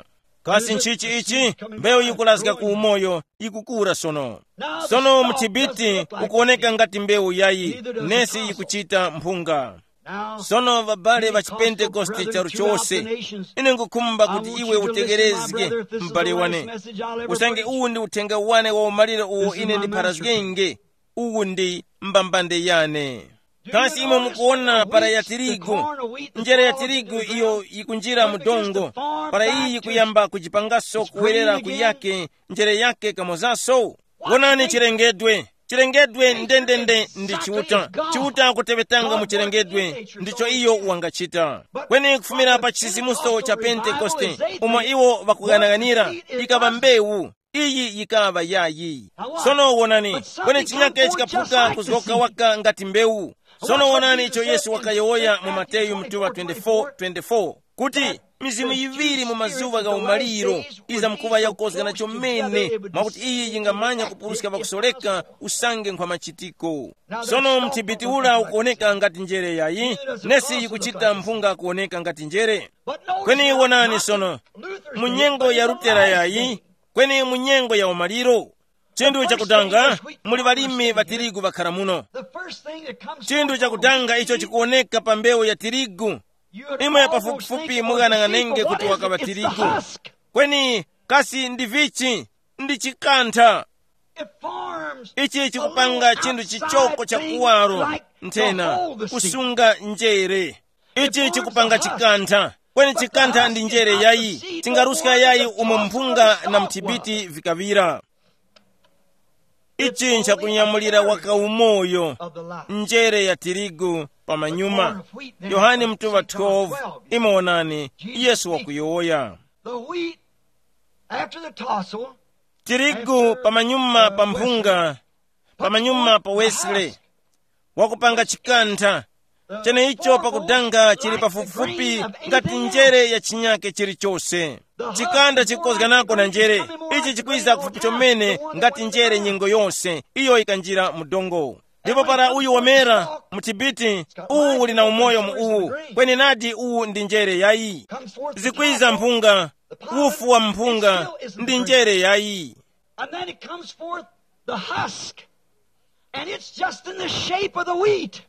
Speaker 1: kasi nchichi ichi mbewu ikulazika ku umoyo ikukura sono sono mthibiti ukuoneka ngati mbewu yayi nesi ikuchita mphunga sono vabale va chipentekoste charu chose ine ngukhumba kuti iwe utegerezike mbale wane usange uwu ndi uthenga wane wa umalire uwo ine ndipharazikenge uwu ndi mbambande yane kasi imwe mukuona para ya tirigu njere ya tirigu iyo ikunjira mudongo para iyi kuyamba kuchipangaso kuwerera kuyake njere yake kamozaso wonani chilengedwe chilengedwe ndendende ndi chiuta chiuta kutebetanga mu chilengedwe ndicho iyo wangachita kweni kufumira pa chisisimuso cha pentekoste umwe iwo vakuganaganira ikava mbewu iyi ikava yayi sono wonani kweni chinyake chikaphuka kuzoka waka ngati mbewu sono wonani icho Yesu wakayowoya mu Mateyu mtuwa twenty-four twenty-four kuti mizimu yiviri mu mazuva ga umaliro iza mkuva yakukozekana chomene mwakuti iyi yingamanya kupurusika vakusoleka usange nkhwa machitiko sono mthibiti ula ukuoneka ngati njere yayi nesi ikuchita mphunga kuoneka ngati njere kweni wonani sono munyengo ya Lutera yayi kweni munyengo ya umaliro chindu chakutanga muli valimi va tirigu vakhala muno chindu chakutanga icho chikuoneka pa mbewu ya tirigu imwe pafupifupi muganang'anenge kuti wakava tirigu kweni kasi ndi vichi ndi chikantha ichi chikupanga chindu chichoko cha kuwaro nthena kusunga njere ichi chikupanga chikantha kweni chikantha ndi njere yayi chingarusika yayi umwe mphunga na mthibiti vikavira ichi nchakunyamulira waka umoyo njere ya tirigu pamanyuma Yohane mtuva twelve imaonani Yesu wakuyowoya tirigu pamanyuma pa mphunga pamanyuma pa Wesley wakupanga chikantha chene icho pakudanga chili pafupifupi ngati njere ya chinyake chilichonse chikanda chikukozekanako na njere ichi chikwiza kufupi chomene ngati njere nyingo yonse iyo ikanjira mudongo ndipo para uyu womera mthibiti uwu uli na umoyo mu uwu kweni nadi uwu ndi njere yayi zikwiza mphunga ufu wa mphunga ndi njere yayi
Speaker 2: and then it comes forth the husk and it's just in the shape of the wheat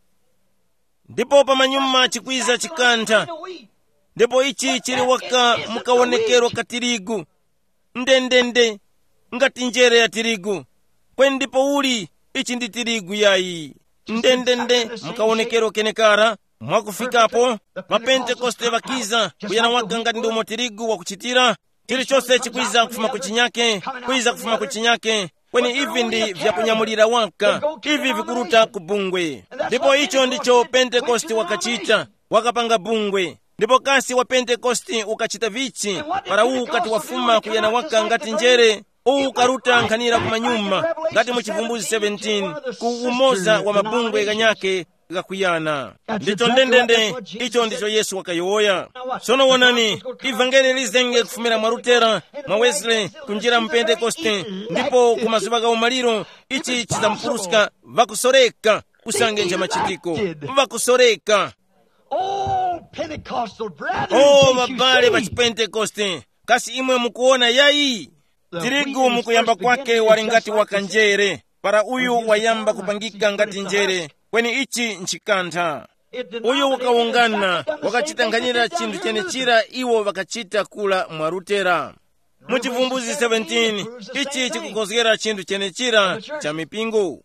Speaker 1: ndipo pamanyuma chikwiza chikantha ndipo ichi chili waka mukaonekero ka tirigu ndendende ngati njere ya tirigu kweni ndipo uli ichi ndi tirigu yayi ndendende mukaonekero kenekara mwakufikapo mapentekoste vakiza kuyana waka ngati ndi umo tirigu wakuchitira chilichonse chikwiza kufuma kuchinyake kwiza kufuma kuchinyake kweni ivi ndi vyakunyamulira waka ivi vikuruta ku bungwe ndipo icho ndicho pentekoste wakachita wakapanga bungwe ndipo kasi wa pentekoste ukachita vichi para uwu kati wafuma kuyana waka ngati njere uwu karuta nkhanira kumanyuma ngati mu Chivumbuzi seventeen ku umoza wa mabungwe ganyake gakuyana ndicho ndendende icho ndicho Yesu wakayowoya sono wonani ivangeli lizenge kufumira mwa Lutera mwa Wesley kunjira mpentekoste ndipo kumazuva ga umaliro ichi chizampurusika vakusoreka kusange nja machitiko vakusoreka
Speaker 2: Oh, Pentecostal brethren,
Speaker 1: oh mabale va chipentekoste kasi imwe mukuona yayi tirigu mukuyamba kwake wali ngati wakanjere para uyu wayamba kupangika ngati njere kweni ichi nchikantha uyu wakawungana wakachita nkhanira chinthu chene chira iwo vakachita kula mwa Lutera mu Chivumbuzi seventeen ichi chikukozekera chinthu chene chira cha mipingo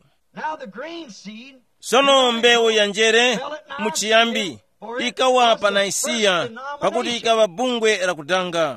Speaker 1: sono mbewu ya njere muchiyambi ikawa pa Naisiya pakuti ikawa bungwe la kutanga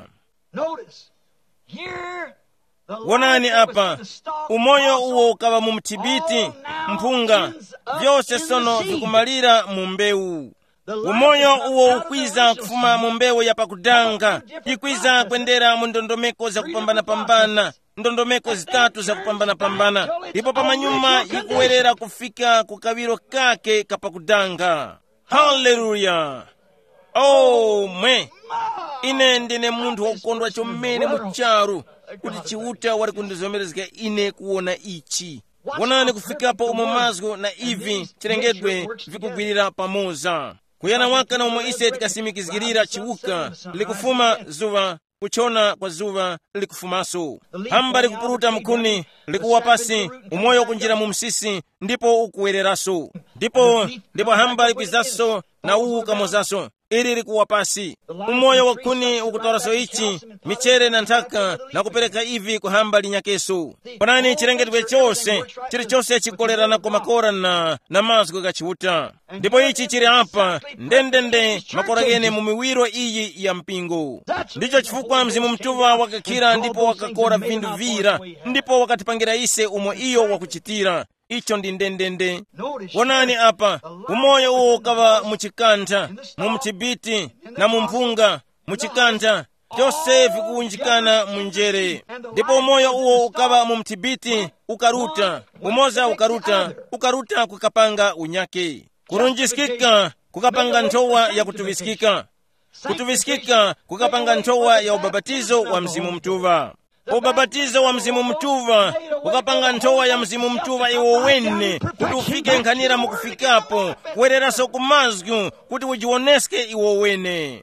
Speaker 1: wonani apa umoyo uwo ukava mu mthibiti mphunga vyose sono vikumalira mu mbewu umoyo uwo ukwiza kufuma mu mbewu ya pakudanga ikwiza kwendera mu ndondomeko za kupambana-pambana ndondomeko zitatu za kupambana-pambana ndipo pamanyuma ikuwerera kufika kukawiro kake kapakudanga haleluya oh mwe ine ndine munthu wokondwa chomene mucharu kuti chiuta wali kundizomerezeka ine kuona ichi wonani kufikapo umo mazgo na ivi chilengedwe vikugwirira pamoza kuyana waka na umo ise tikasimikizigirira chiuka likufuma zuva kuchona kwa zuva likufumaso. Hamba likupuruta mkhuni likuwa pasi, umoyo kunjira mu msisi ndipo ukuwereraso. Ndipo ndipo hamba likwizaso na uwu kamozaso ili likuwa pasi. Umoyo wa khuni ukutoraso ichi michere na nthaka na kupereka ivi kuhamba linyakeso. Panani chilengedwe chose chili chose chikolerana kwa makora na na maziko kachiuta. Ndipo ichi chili apa ndendende makora gene mu miwiro iyi ya mpingo. Ndicho chifukwa Mzimu Mtuva wakakhira ndipo wakakora vindu vira ndipo wakatipangira ise umo iyo wakuchitira. Icho ndi ndendende. Wonani apa umoyo uwo ukava muchikantha, mu mtibiti na mu mpunga muchikantha, vyose vikuunjikana munjere. Ndipo umoyo uwo ukava mu mtibiti ukaruta, umoza ukaruta, ukaruta kukapanga unyake. Kurunjisikika kukapanga ntowa ya kutuvisikika, kutuvisikika kukapanga ntowa ya ubabatizo wa Mzimu Mtuva. Ubabatizo wa Mzimu Mtuva ukapanga ntowa ya Mzimu Mtuva iwo wene kuti ufike nkhanira mukufikapo kuwereraso kumazgu kuti ujioneske iwo wene.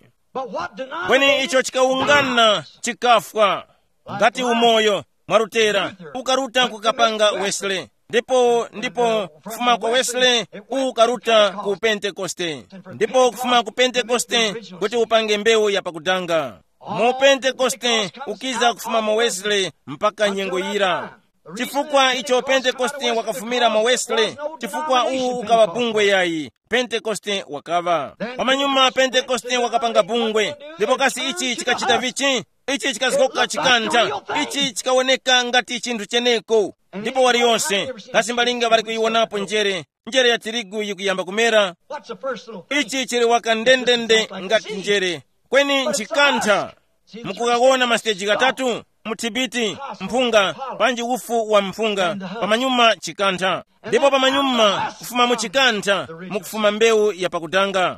Speaker 1: Kweni icho chikaungana chikafwa ngati umoyo mwarutera ukaruta kukapanga Wesley. Ndipo ndipo kufuma kwa Wesley ukaruta ku Pentekoste. Ndipo kufuma ku Pentekoste kuti upange mbewu ya pakudanga. Mu Pentekoste ukiza kufuma mu Wesley mpaka nyengo yira. Chifukwa icho Pentekoste wakafumira mu Wesley, chifukwa uu ukawa bungwe yayi. Pentekoste wakava. Pamanyuma Pentekoste wakapanga bungwe. Ndipo kasi ichi chikachita vichi, ichi chikazikoka chikantha, ichi chikaoneka ngati chinthu cheneko. Ndipo waliyonse kasi mbalinga bali kuiwonapo njere, njere ya tirigu yikuyamba kumera. Ichi chili wakandendende ngati njere. Kweni nchikantha mukukagona masteji gatatu, mutibiti, mpunga, panji ufu wa mpunga, pamanyuma chikantha. Ndipo pamanyuma kufuma muchikantha mukufuma mbewu ya pakudanga.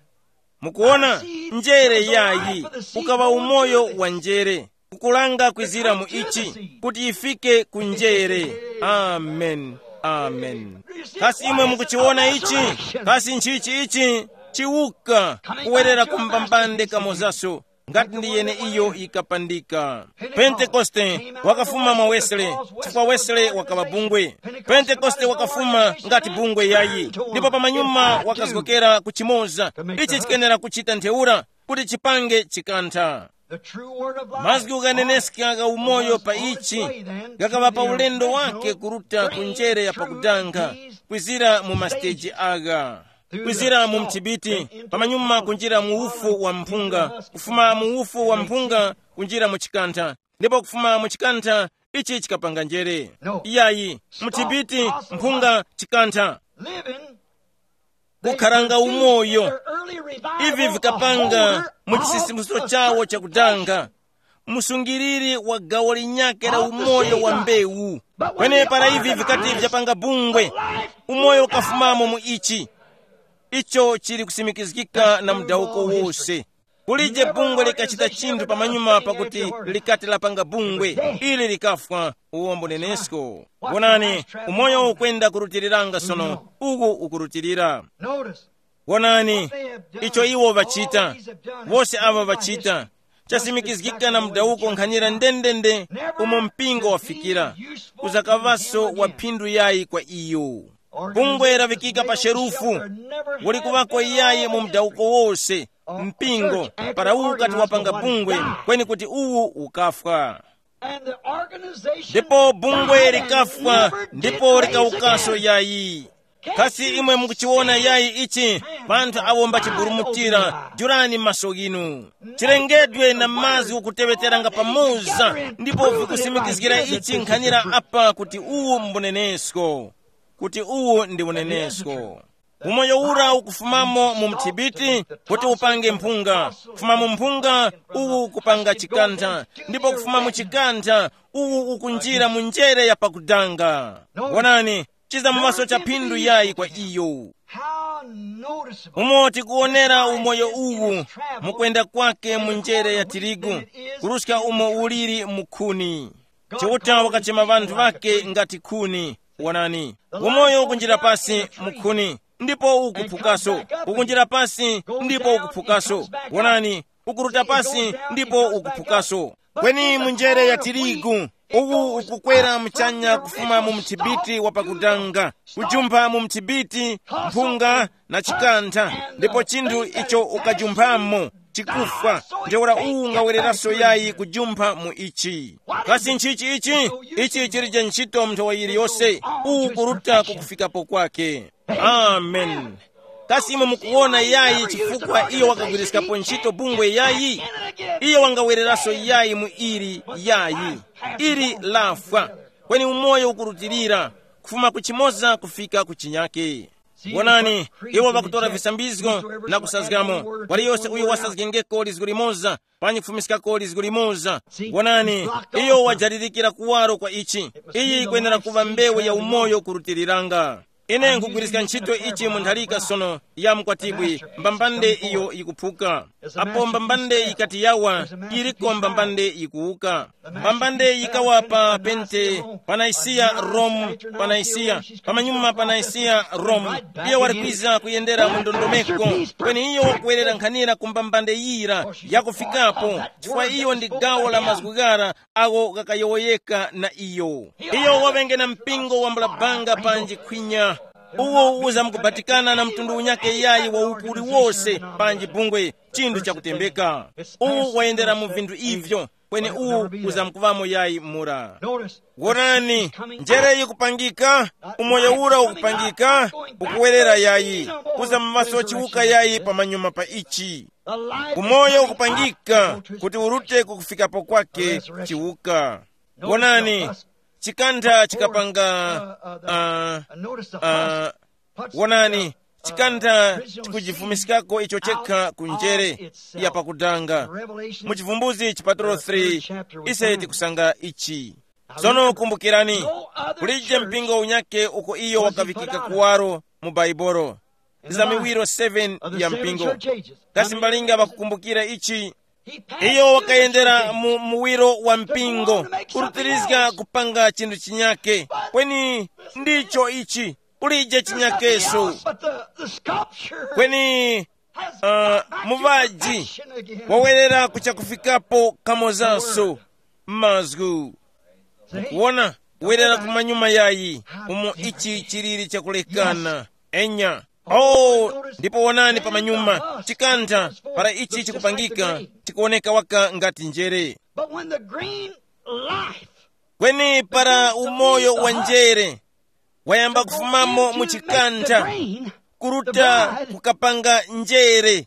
Speaker 1: Mukuona njere yayi ukawa umoyo wa njere kukulanga kwizira mu ichi kuti ifike kunjere. Amen, amen. Kasi imwe mukuchiona ichi, kasi nchichi ichi chiuka kuwerera kumbambande kamozaso ngati ndiyene iyo ikapandika. Pentekoste wakafuma mwa Wesley, chifukwa Wesley wakaba bungwe. Pentekoste wakafuma ngati bungwe yayi. Ndipo pamanyuma wakazikokera kuchimoza ichi chikenera kuchita ntheura kuti chipange chikantha. Mazgi ukaneneska ga umoyo pa ichi gakava pa ulendo wake kuruta kunjere ya pakudanga kwizira mu masteji aga, kwizira mu mtibiti, pamanyuma kunjira mu ufu wa mpunga, kufuma mu ufu wa mpunga kunjira mu chikantha, ndipo kufuma mu chikantha ichi chikapanga njere. Iyayi mtibiti, mpunga, chikantha kukharanga umoyo ivi vikapanga muchisisimuso chawo chakudanga musungiriri wa gawo linyake la umoyo wa mbewu. Kwene para ivi vikati vyapanga bungwe umoyo ukafumamo mu ichi, icho chili kusimikizikika na mdauko wose. Kulije bungwe likachita chinthu pamanyuma pakuti likati lapanga bungwe ili likafwa uwombo nenesko. Wonani umoyo ukwenda kurutiriranga sono ugu ukurutirira. Wonani icho iwo vachita, wose ava vachita chasimikizikika na mdauko nkhanyira ndendende umo mpingo wafikira kuzakavaso wa phindu yayi kwa iyo. Bungwe ravikika pa sherufu walikuvako iyayi mu mdauko wose mpingo para uwu kati wapanga bungwe kweni kuti uwu ukafwa. Ndipo bungwe likafwa ndipo likaukaso yayi. Kasi imwe mukuchiona yayi ichi panthu awomba chiburumutira jurani masoginu chilengedwe na mazi ukuteveteranga pamoza, ndipo vikusimikizikira ichi nkhanira apa kuti uwu mbunenesko, kuti uwu ndi bunenesko. Umoyo ura ukufumamo mu mtibiti kuti upange mpunga, kufuma mu mpunga uwu kupanga chikantha, ndipo kufuma mu chikantha uwu ukunjira mu njere ya pakudanga. Wonani chiza mumaso cha phindu yayi kwa iyo. Umoti kuonera umoyo uwu mukwenda kwake mu njere ya tirigu kuruska umo uliri mukhuni chiuta wakachema vanthu vake ngati khuni. Wonani umoyo ukunjira pasi mukhuni ndipo ukuphukaso, ukunjira pasi ndipo ukuphukaso. Wonani ukuruta pasi ndipo ukuphukaso. Kweni munjere ya tirigu uwu ukukwera mchanya kufuma mu mtibiti wa pakudanga kujumba mu mtibiti mpunga na chikantha, ndipo chinthu icho ukajumbamo chikufa. Ndeora uwu ngawereraso yayi kujumba mu ichi. Kasi nchichi ichi ichi chirije ntchito mnthu iliyonse uwu kuruta kukufikapo kwake. Amen. Kasi imwe mukuona yayi chifukwa iyo wakagwirisikapo ntchito bungwe yayi, iyo wangawereraso yayi mu iri yayi iri lafa. Kweni umoyo ukurutirira kufuma kuchimoza kufika kuchinyake. Wonani iwo bakutora visambizgo na kusazgamo wali yose uyo wasazgengeko lizgo limoza panyi kufumisikako lizgo limoza. Wonani iyo wajaririkira kuwaro kwa ichi iyi kwenera kuva mbewe ya umoyo kurutiriranga. Ine nkugwirisika ntchito ichi munthalika sono ya mkwatibwi mbambande iyo ikuphuka. Apo mbambande ikati yawa iriko mbambande ikuuka. Mbambande ikawa pa pente panaisiya Rome panaisiya pamanyuma panaisiya Rome. Iyo warikwiza kuyendera mundondomeko kweni iyo kuwerera nkhanira kumbambande yira yakufikapo chifukwa iyo ndi gawo la mazgugara ago kakayowoyeka na iyo. Iyo wabengena mpingo wa mbalabanga panji khwinya uwo uza mkubatikana na mtundu unyake yayi wa ukuli wose panji bungwe chindu cha kutembeka. Uwu wayendera mu vindu ivyo kweni uwu uza mkuvamo yayi mura. Wonani njere yikupangika umoyo ura ukupangika ukuwerera yayi uza mmaso chiuka yayi pamanyuma pa ichi. Umoyo ukupangika kuti urute kukufikapo kwake chiuka. Wonani chikantha chikapanga uh, uh, wonani chikantha chikujifumisikako icho chekha kunjere ya pakudanga. Muchivumbuzi chipatolo three ise tikusanga ichi. Sono kumbukirani kulije mpingo unyake uko iyo wakavikika kuwaro mu Baibolo za miwiro seven ya mpingo. Kasi mbalinga bakukumbukira ichi iyo wakayendera mu muwiro wa mpingo kurutirizga kupanga chindu chinyake kweni ndicho ichi ulije chinyakeso. Kweni uh, muvaji wawerera kuchakufikapo kamozaso mazgu kuona werera kumanyuma yayi umo ichi chiriri chakulekana enya. Oh, ndipo wonani pamanyuma chikantha para ichi chikupangika chikuoneka waka ngati njere. Kweni para umoyo wa njere wayamba kufumamo muchikantha kuruta kukapanga njere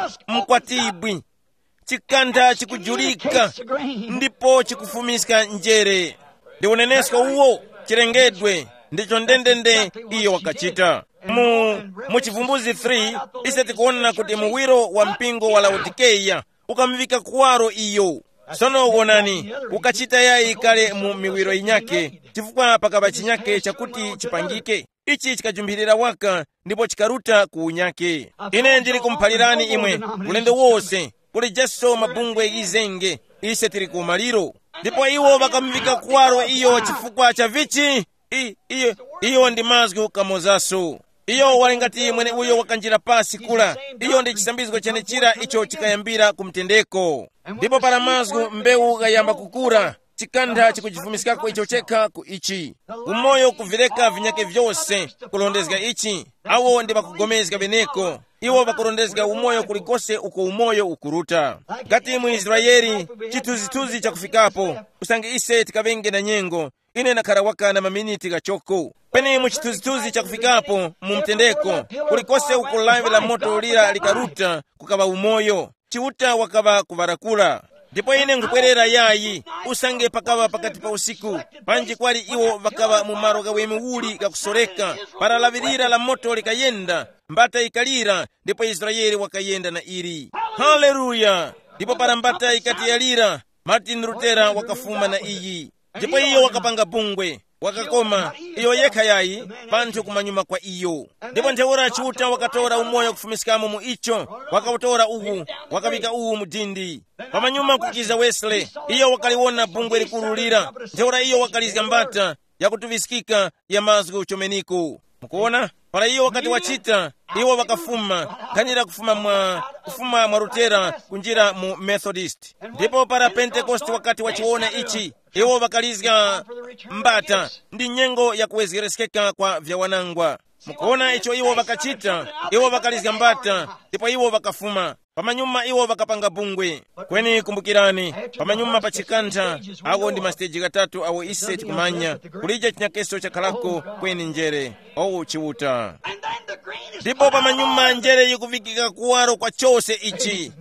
Speaker 1: mkwatibwi chikantha chikujulika ndipo chikufumiska njere. Ndiunenesko uwo chirengedwe ndicho ndendende iyo wakachita. Mu muchivumbuzi three ise tikuona kuti muwiro wa mpingo wa Laodikeya ukamvika kuwaro iyo. Sono wonani ukachita yayi kale mu miwiro inyake chifukwa pakaba chinyake chakuti chipangike ichi chikajumbirira waka ndipo chikaruta kuunyake. Ine ndiri kumphalirani imwe ulendo wose kuli jaso mabungwe izenge ise tiri kumaliro ndipo iwo bakamvika kuwaro iyo chifukwa cha vichi I, iyo, iyo ndi mazgu kamozaso. Iyo walingati mwene uyo wakanjira pasi kula. Iyo ndi chisambizgo chene chira icho chikayambira kumtendeko. Ndipo para mazgu mbewu gayamba kukura chikantha chikujifumisikako icho chekha ku ichi. Umoyo kuvireka vinyake vyose kulondezga ichi. Awo ndi bakugomezga beneko. Iwo bakurondezga umoyo kulikose uko umoyo ukuruta. Gati mu Israeli chituzituzi chakufikapo usange ise tikavenge na nyengo ine nakarawaka na maminiti gachoko. Peni muchituzituzi chakufikapo mumtendeko kulikose uko laive la moto lira likaruta kukaba umoyo chiuta wakaba kuvarakula. Ndipo ine nkupwerera yayi usange pakaba pakati pa usiku panji kwali iwo vakaba mumaro gawemi uli gakusoreka para lavirira la moto likayenda mbata ikalira ndipo Israeli wakayenda na iri. Haleluya! Ndipo para mbata ikati yalira Martin Lutera wakafuma na iyi. Ndipo iyo wakapanga bungwe wakakoma iyo yekha yayi panthu kumanyuma kwa iyo. Ndipo ntheura chiuta wakatora umoyo kufumisikamo mu icho wakautora uwu wakavika uwu mudindi. Pamanyuma kukiza Wesley iyo wakaliwona bungwe likululira ntheura iyo wakalizga mbata yakutuvisikika ya mazgu chomeniko. Mukuona? Para iyo wakati wachita, iwo wakafuma, kanyira kufuma mwa, kufuma mwa Lutera, kunjira mu Methodist. Ndipo para Pentecost wakati wachiona ichi, iwo wakalizga mbata, ndi nyengo ya kuwezerekeka kwa vya wanangwa. Mukuona icho iwo wakachita, iwo wakalizga mbata, ndipo iwo wakafuma. Pamanyuma iwo wakapanga bungwe. Kweni kumbukirani, pamanyuma pachikanta, awo ndi masteji gatatu awo ise tikumanya, kulija chinyakeso chakalako kweni njere, owu chiuta. Ndipo pamanyuma njere yikuvikika kuwaro kwa chose ichi.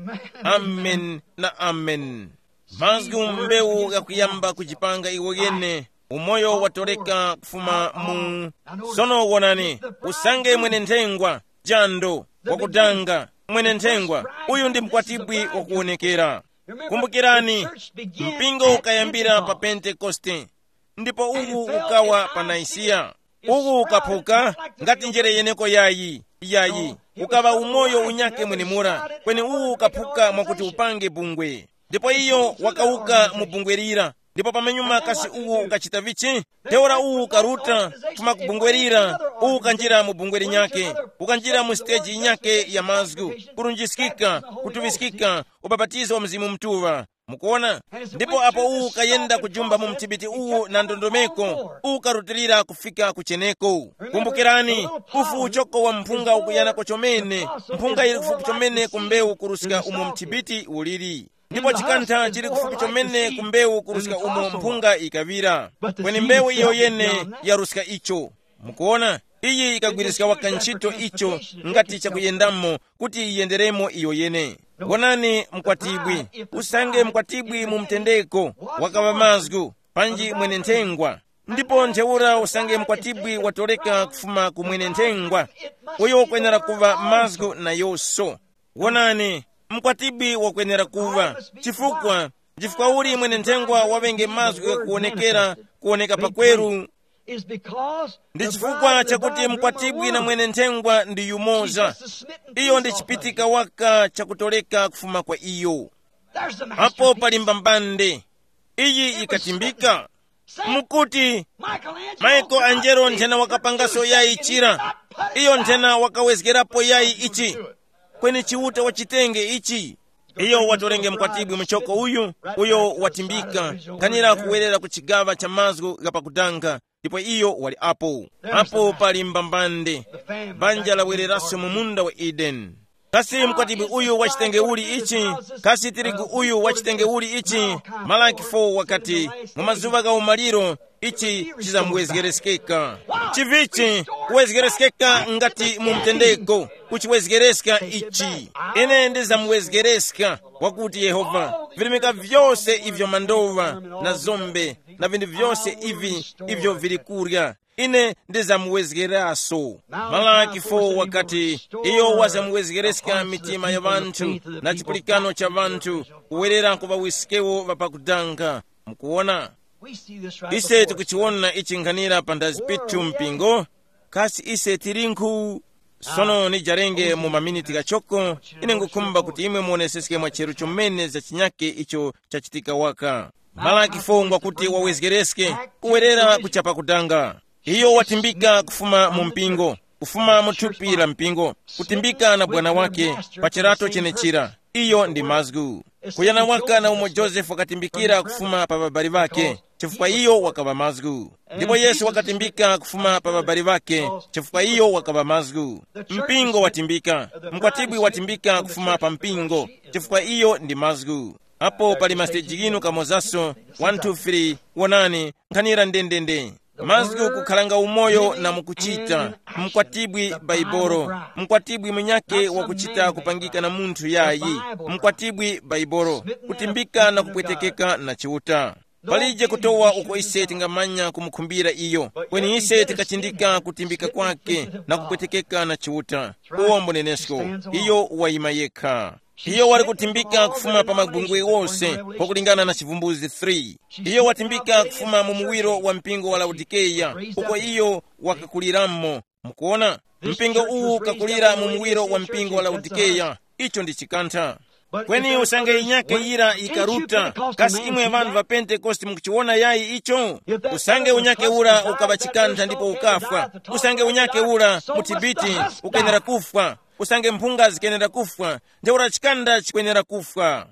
Speaker 1: Amen na amen. Mazgu mbewu ya kuyamba kujipanga iwo yene, umoyo watoreka kufuma mu. Sono wonani, usange mwene ntengwa, jando, wakudanga, mwene ntengwa, uyu ndi mkwatibwi wakuonekera. Kumbukirani, mpingo ukayambira pa Pentekoste, ndipo ugu ukawa pa Naisia. Ugu ukapuka, ngati njere yeneko yayi, yayi, ukawa umoyo unyake mwene mura, kweni ugu ukapuka mwakuti upange bungwe. Ndipo iyo wakauka mubungwerira. Ndipo pamanyuma kasi uwu ukachita vichi, teora uwu ukaruta, tuma kubungwerira, uwu kanjira mubungweri nyake, ukanjira mu stage nyake ya mazgu, kurunjisikika, kutubisikika, ubabatizo wa mzimu mtuva. Mukuona? Ndipo apo uwu kayenda kujumba mu mtibiti uwu na ndondomeko, uwu karutirira kufika kucheneko. Kumbukirani, ufu uchoko wa mpunga ukuyana kochomene, mpunga ili kufu kuchomene kumbewu kurusika umu mtibiti uliri. Ndipo chikanta chiri kufupi chomene kumbewu kurusika umo mpunga ikavira. Kweni mbewu iyo yene yarusika icho. Mukuona? Iyi ikagwirisika wakanchito icho ngati chakuyendamo kuti iyenderemo iyo yene. Wonani mkwatibwi, usange mkwatibwi mumtendeko wakawa mazgu, panji mwene ntengwa. Ndipo nteura usange mkwatibwi watoreka kufuma kumwene ntengwa, uyo kwenera kuva mazgu na yoso. Wonani mkwatibwi wakwenera kuva, chifukwa, chifukwa uli mwene ntengwa wavenge mazgu ya kuonekera, kuoneka pakweru. Ndi chifukwa chakuti mkwatibwi na mwene ntengwa ndi yumoza. Iyo ndi chipitika waka chakutoleka kufuma kwa iyo. Hapo pali mbambande. Iyi ikatimbika. Mukuti, Michelangelo ntena wakapangaso yayi chira. Iyo ntena wakawezgerapo yayi ichi. Kweni chiuta wachitenge ichi. Iyo watorenge mkwatibwi mchoko uyu, uyo watimbika, kanira kuwelera kuchigava cha mazgu gapakudanga. Ndipo iyo wali apo. Apo pali mbambande. Banja la wereraso mumunda wa Eden. Kasi mkwatibwi uyu wachitenge uli ichi, kasi tirigu uyu wachitenge uli ichi, Malaki four wakati, mumazuva ga umaliro, ichi chizamwezgereskeka. Chivichi, kuwezgereskeka ngati mumtendeko, kuchiwezgereska ichi. Ine ndizamwezgereska, wakuti Yehova, vilimika vyose ivyo mandova, na zombe, na vindu vyose ivi, ivyo vilikurya. Ine ndizamwezgeraso. Malaki four wakati, iyo wazamwezgereska mitima ya vantu, na chipulikano cha vantu, uwerera kuva wisikewo vapakudanga. Mukuona? Ise tukuchiwona ichinganira pandazi pitu mpingo, kasi ise tirinku, sono ni jarenge mu maminiti gachoko, ine ngukumba kuti imwe muonesesike mwacheru chomene za chinyake icho chachitika waka. Malaki four ngwa kuti wawezgereske, uwerera kuchapa kudanga. Iyo watimbika kufuma mu mpingo, kufuma mutupi la mpingo, kutimbika na bwana wake, pacherato chenechira. Iyo ndi mazgu. Kuyana waka na umo Joseph wakatimbikira kufuma pa babali vake, chifukwa iyo wakaba mazgu. Ndipo Yesu wakatimbika kufuma pa babali vake, chifukwa iyo wakaba mazgu. Mpingo watimbika, mkwatibwi watimbika kufuma pa mpingo, chifukwa iyo ndi mazgu. Hapo pali masteji ginu kamozaso, one two three, wonani, nkanira ndendende. Mazgu kukhalanga umoyo na mukuchita, mkwatibwi baiboro, mkwatibwi mnyake wakuchita kupangika na muntu yayi, mkwatibwi baiboro, kutimbika na kupwetekeka na chiuta. Palije kutowa uko ise tingamanya kumukhumbira iyo, kweni ise tikachindika kutimbika kwake na kupwetekeka na chiuta. Uombo nenesko, iyo waimayeka. Iyo wali kutimbika kufuma pa magungwe wose, kwa kulingana na Chivumbuzi three. Iyo watimbika kufuma mumuwiro wa mpingo wa Laodikeya, uko iyo wakakuliramo. Mukuona? Mpingo uu kakulira mumuwiro wa mpingo wa Laodikeya. Icho ndi chikanta. kweni usange inyake ira ikaruta kasi imwe vanhu va Pentekosti mukuchiona yayi icho. Usange unyake ura ukabachikanta ndipo ukafwa. Usange unyake ura mutibiti ukenera kufwa. Usange mpunga zikenera kufwa. Nje urachikanda chikwenera kufwa.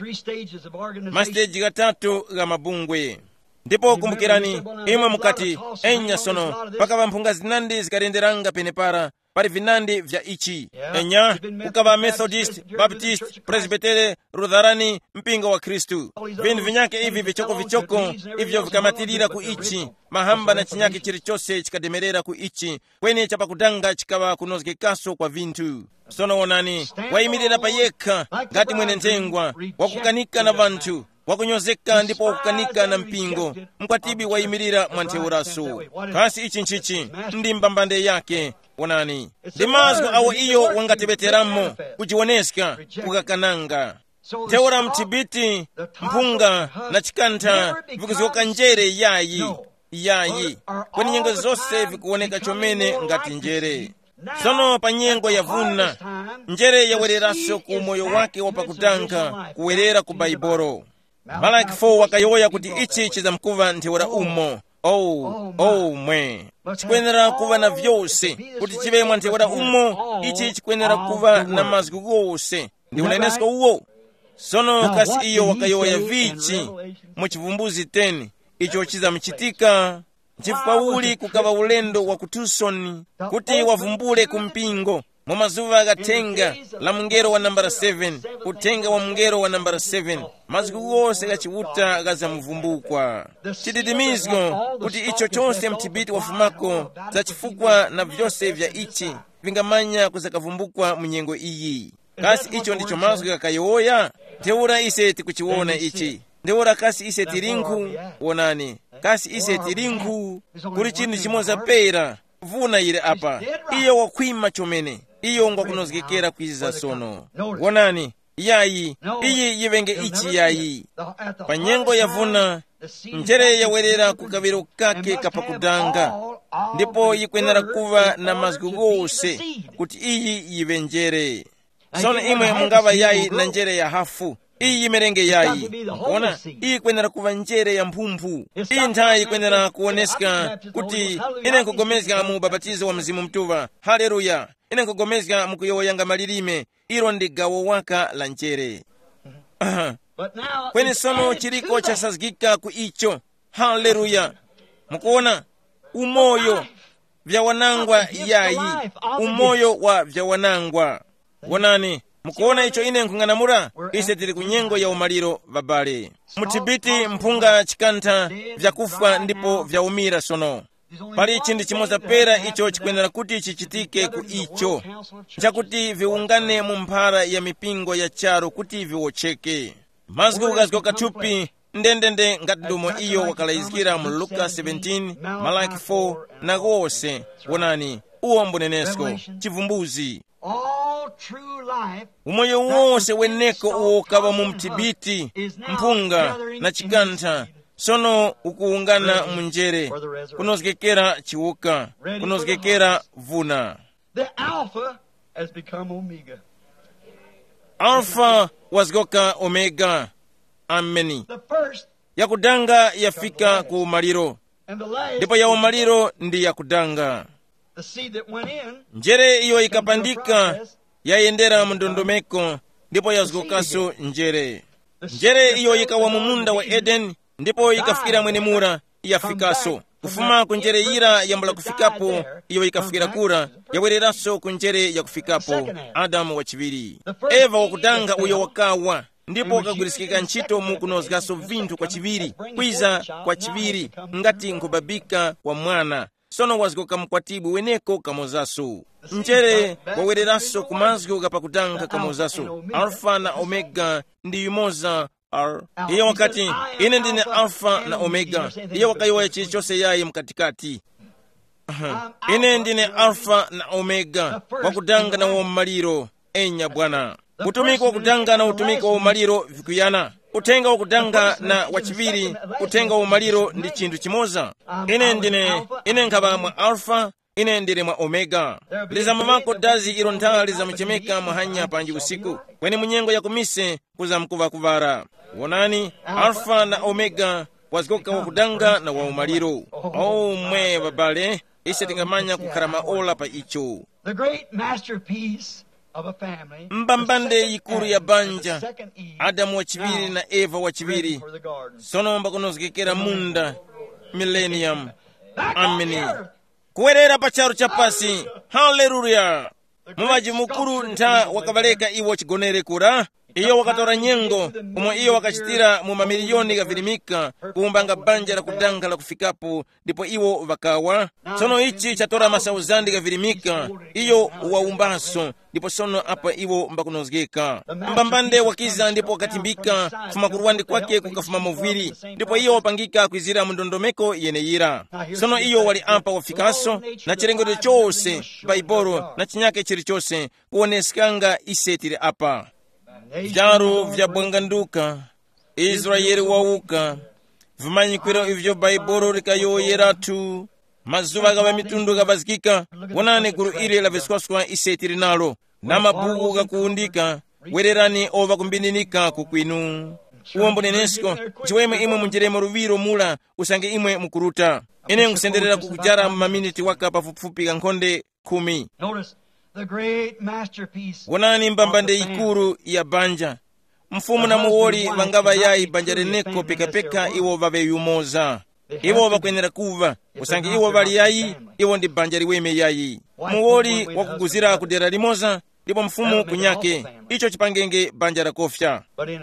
Speaker 1: Mastage gatatu ga mabungwe. Ndipo kumbukirani imwe mukati enya sono pakava mpunga zinandi zikarenderanga penepara pari vinandi vya ichi enya ukava Methodist, Baptist, Presbytere, Lutherani, mpingo wa Kristu. Vindu vinyake ivi vichoko vichoko ivyo vikamatirira ku ichi mahamba na chinyake chilichose chikademerera ku ichi kweni chapakudanga chikava kunozgekaso kwa vintu. Sono wonani waimirira payekha ngati mwene ntengwa wakukanika na vantu wakunyozeka ndipo wakukanika na mpingo mkwatibi waimirira mwantheuraso. Kasi ichi nchichi ndi mbambande yake wonani ndi mazgo awo iyo wangatebeteramo kujiwoneska kukakananga. Theura mtibiti mpunga na chikantha vikuziwoka njere yayi yayi kweni nyengo zose vikuoneka chomene ngati njere. Sono pa nyengo yavuna njere yawereraso ku moyo wake wapakutanga kuwerera ku Baibolo. Malaki four wakayoya kuti ichi chizamkuva ntheura umo. Oh, oh mwe chikwenera kuva na vyose kuti chive mwa ntheura umo. Ichi chikwenera kuva na mazgu gose ndi unenesko uwo. Sono kasi iyo wakayoya vichi mu Chivumbuzi ten icho chizamchitika chifukwa uli kukava ulendo wa ku Tucson kuti wavumbule kumpingo mu mazuva akatenga la mungero wa nambara seven kutenga wa mungero wa nambara seven mazgu gose gachiwuta gazamuvumbukwa. Chididimizgo kuti icho chose mtibiti wafumako za chifukwa na vyose vya ichi vingamanya kuzakavumbukwa munyengo iyi. Kasi icho ndicho mazgu gakayoya. Theura ise tikuchiwona ichi. Theura kasi ise tiringu wonani kasi ise tiringu kuli chinthu chimoza pera vuna ile apa iyo wakwima chomene iyo ngakunozgekera kwiza sono wonani yayi iyi yivenge ichi yayi panyengo yavuna njere yawerera kukaviro kake kapakudanga ndipo yikwenera kuva na mazgu gose kuti iyi yivenjere. Sono imwe mungava yayi na njere ya hafu iyi merenge yayi ona iyi kwenera kuva njere ya mphumphu. Iyi nthawi kwenera kuoneska kuti ine nkugomezga mu babatizo wa Mzimu Mtuva. Haleluya. Ine nkugomezga mukuyoyanga malilime ilo ndi gawo waka la njere. Kweni sono chiriko chasazgika ku icho. Haleluya. Mukuona umoyo vya wanangwa yayi umoyo wa vya wanangwa wonani. Mukuona icho ine nkung'anamura ise tili kunyengo ya umaliro vabale. Mutibiti mpunga chikantha vyakufa ndipo vyaumira sono. Pali chinthu chimoza pera icho chikwenera kuti chichitike ku icho chakuti viungane mu mphara ya mipingo ya charo kuti viwocheke. Mazgu gazgo kathupi ndendende ngati dumo iyo wakalaizikira mu Luka seventeen Malaki four na gose wonani uwo mbunenesko Chivumbuzi. Umoyo wose weneko uokava mu mtibiti mpunga na chikantha sono ukuungana munjere kunozgekera chiwuka kunozgekera vuna.
Speaker 2: The Alpha has become Omega.
Speaker 1: Alpha wazgoka Omega. Ameni. Yakudanga yafika ku umaliro ndipo ya umaliro ndi yakudanga. Njere iyo ikapandika yayendera mndondomeko ndipo yazgokaso njere. Njere iyo ikawa mumunda wa Eden ndipo ikafikira mwene mura yafikaso. Kufuma kunjere ira yambula kufikapo iyo ikafikira kura yawereraso kunjere ya kufikapo Adamu wachiviri. Eva wakudanga uyo wakawa ndipo wakagwirisikika ntchito mu kunozgaso vinthu kwa chiviri kwiza kwa chiviri ngati nkubabika wa mwana. Sono wazgoka mkwatibu weneko kamozaso. Njere wawereraso kumazgo kapakudanga kamozaso. Alpha na Omega ndi yumoza ar. Iyo wakati ine ndine Alpha na Omega. Iyo wakayoya chilichose yayi mkatikati. Ine ndine Alpha na Omega wakudanga na umaliro enya Bwana. Utumiko wakudanga na utumiko wa umaliro vikuyana. Utenga wakudanga na wachiviri utenga wa umaliro ndi chinthu chimoza. Ine ndine ine nkaba mwa Alpha ine ndili mwa omega. Lizamamako dazi ilo nthawi lizamuchemeka mwahanya panji usiku, kweni munyengo yakumise kuzamkuvakuvara. Wonani, alfa na omega, wazikoka wakudanga na waumaliro. Oh mwe babale, ise tingamanya kukhala maola pa icho. Mbambande yikuru ya banja, Adamu wachiviri na Eva wachiviri, sonomba kunozikekera munda, millennium. Amini. Kuwerera pacharo chapasi. Hallelujah. Mumaji mukuru nta wakabaleka iwo chigonere kura. Iyo wakatora nyengo, umo iyo wakachitira mu mamiliyoni gavirimika, kuumbanga banja la kudanga la kufikapo, ndipo iwo vakawa. Sono ichi chatora masauzandi gavirimika, iyo waumbaso, ndipo sono apa iwo mbakunozgeka. Mbambande wakiza ndipo wakatimbika, fuma kuruwandi kwake kukafuma moviri, ndipo iyo wapangika kuizira mundondomeko yeneyira. Sono iyo wali ampa wafikaso, na chirengodo chose, baiboro, na chinyake chiri chose, kuoneskanga isetire apa. Vyaru vya bwanganduka, Israeli wauka, vimanyikwiro ivyo baiboro likayoyeratu, mazuva gaba mitundu gabazikika, wanane guru ile la viskwaswa isetiri nalo, na mabugu gakuundika, wererani ova kumbininika kukwinu. Uwambo nenesko, chiweme imwe munjeremo ruviro mula, usange imwe mukuruta. Ine ngusenderera kukujara maminiti waka pafupifupi kankonde kumi.
Speaker 2: The great masterpiece.
Speaker 1: Wonani mbambande ikuru ya banja. Mfumu na muwoli vangava yai banja reneko peka peka iwo vave yumoza. Iwo vakwenera kuva. Usangi iwo vali yai, iwo ndi banja liweme yai. Muwoli wakuguzira kudera limoza, ndipo mfumu kunyake. Icho chipangenge banja la kofya.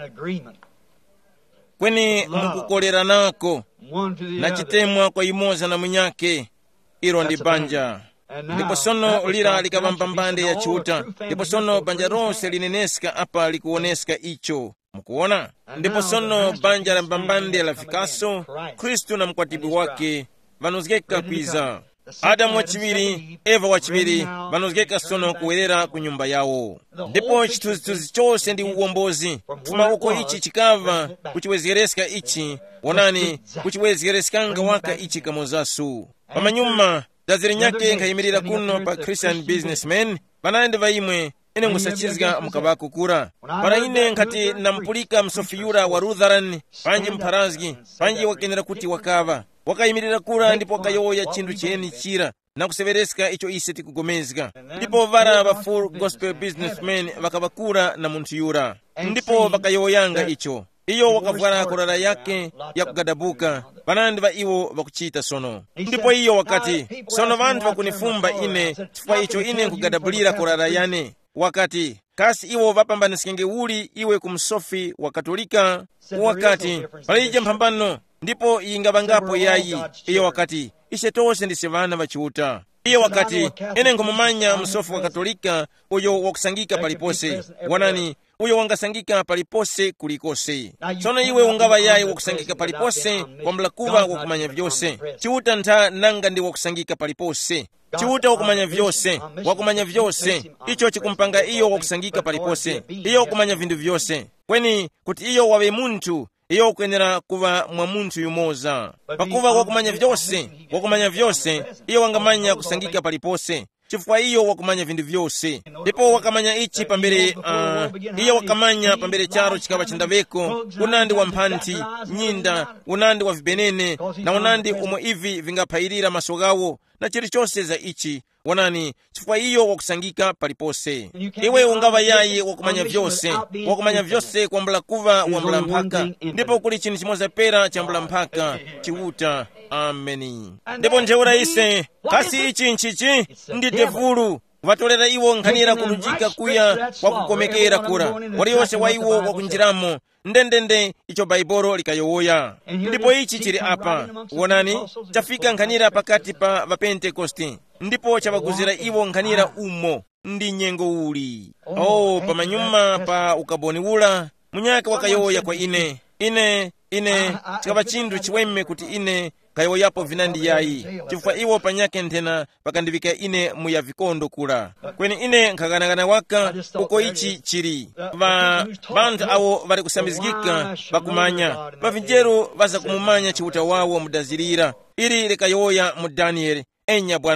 Speaker 1: Kweni mukukolera nako, na chitemwa kwa imoza na munyake, iro ndi banja. Ndipo sono lira likava mbambande ya chuta. Ndipo sono banja ronse lineneska apa likuoneska icho. Mukuona? Ndipo sono banja la mbambande la fikaso, Kristu na mkwatibi wake, vanozgeka kwiza. Adamu wachiviri, Eva wachiviri, vanozgeka sono kuwerera kunyumba yawo. Ndipo chituzituzi chose ndi uwombozi. Fuma uko ichi chikava, kuchiwezereska ichi, wonani, kuchiwezereskanga waka ichi kamozasu. Pamanyuma, daziri nyake nkayimirira kuno pa Christian businessmen, vanande vaimwe, ene musachizga mukabako kura. Para ine nkati nampulika msofiyura wa Lutheran, panji mparazgi, panji wakenera kuti wakava. Wakayimirira kura ndipo wakayoya chindu cheni chira, na kusevereska icho ise tikugomezga. Ndipo vara va full gospel businessmen vakavakura na muntu yura. Ndipo vakayoyanga icho. Iyo wakavwara korara yake ya kugadabuka, vanandi va iwo vakuchita sono. Ndipo iyo wakati, sono vantu vakunifumba ine, chifukwa icho ine nkugadabulira korara yane. Wakati, kasi iwo vapambanisikenge uli iwe kumsofi wa Katolika. Wakati, palije mpambano, ndipo ingavangapo yayi. Iyo wakati, ishe tose ndisevana vachiuta. Iyo wakati, ene nkumumanya msofi wa Katolika, uyo wakusangika palipose. Wanani, uyo wangasangika palipose kulikose. Sono iwe ungava yayi wakusangika palipose, kwa mlakuva wakumanya vyose. Chiuta nta nanga ndi wakusangika palipose. Chiuta wakumanya vyose, wakumanya vyose. Icho chikumpanga iyo wakusangika palipose. Iyo wakumanya vindu vyose. Kweni, kuti iyo wawe muntu, iyo kwenera kuva mwa muntu yumoza. Pakuva wakumanya vyose, wakumanya vyose, iyo wangamanya kusangika palipose. Chifukwa iyo wakumanya vindu vyose. Ndipo wakamanya ichi pambere, uh, iyo wakamanya pambere charo chikava chandaveko, unandi wa mphanti, nyinda, unandi wa vibenene, na unandi umo ivi vingapairira masogawo, na chiri chose za ichi, wanani, chifukwa iyo wakusangika palipose. Iwe ungava yayi wakumanya vyose, wakumanya vyose kwa mblakuva wa mblampaka, ndipo kuli chini chimoza pera cha mblampaka, chiuta, ameni. Ndipo njeura ise, kasi ichi nchichi, ndi devulu, vatolera iwo nkhanira kulunjika kuya wakukomekera kura, wali yose wa iwo wakunjiramo, ndendende icho baiboro likayowoya. Ndipo ichi chiri apa, wonani, chafika nkhanira pakati pa vapentekosti, ndipo chavaguzira iwo nkhanira umo, ndi nyengo uli. Oh, pamanyuma pa ukaboni ula, munyake wakayowoya kwa ine, ine, ine, chikava chindu chiweme kuti ine, kayoyapo vinandi yayi, chifukwa iwo panyake nthena pakandivika ine muya vikondo kula. Kweni ine nkhaganagana waka, uko ichi chiri. Va, vanthu awo vari kusamizgika, vakumanya. Vavinjeru vaza kumumanya chiuta wawo mudazirira. Iri likayoya mu Daniel, enya bwana,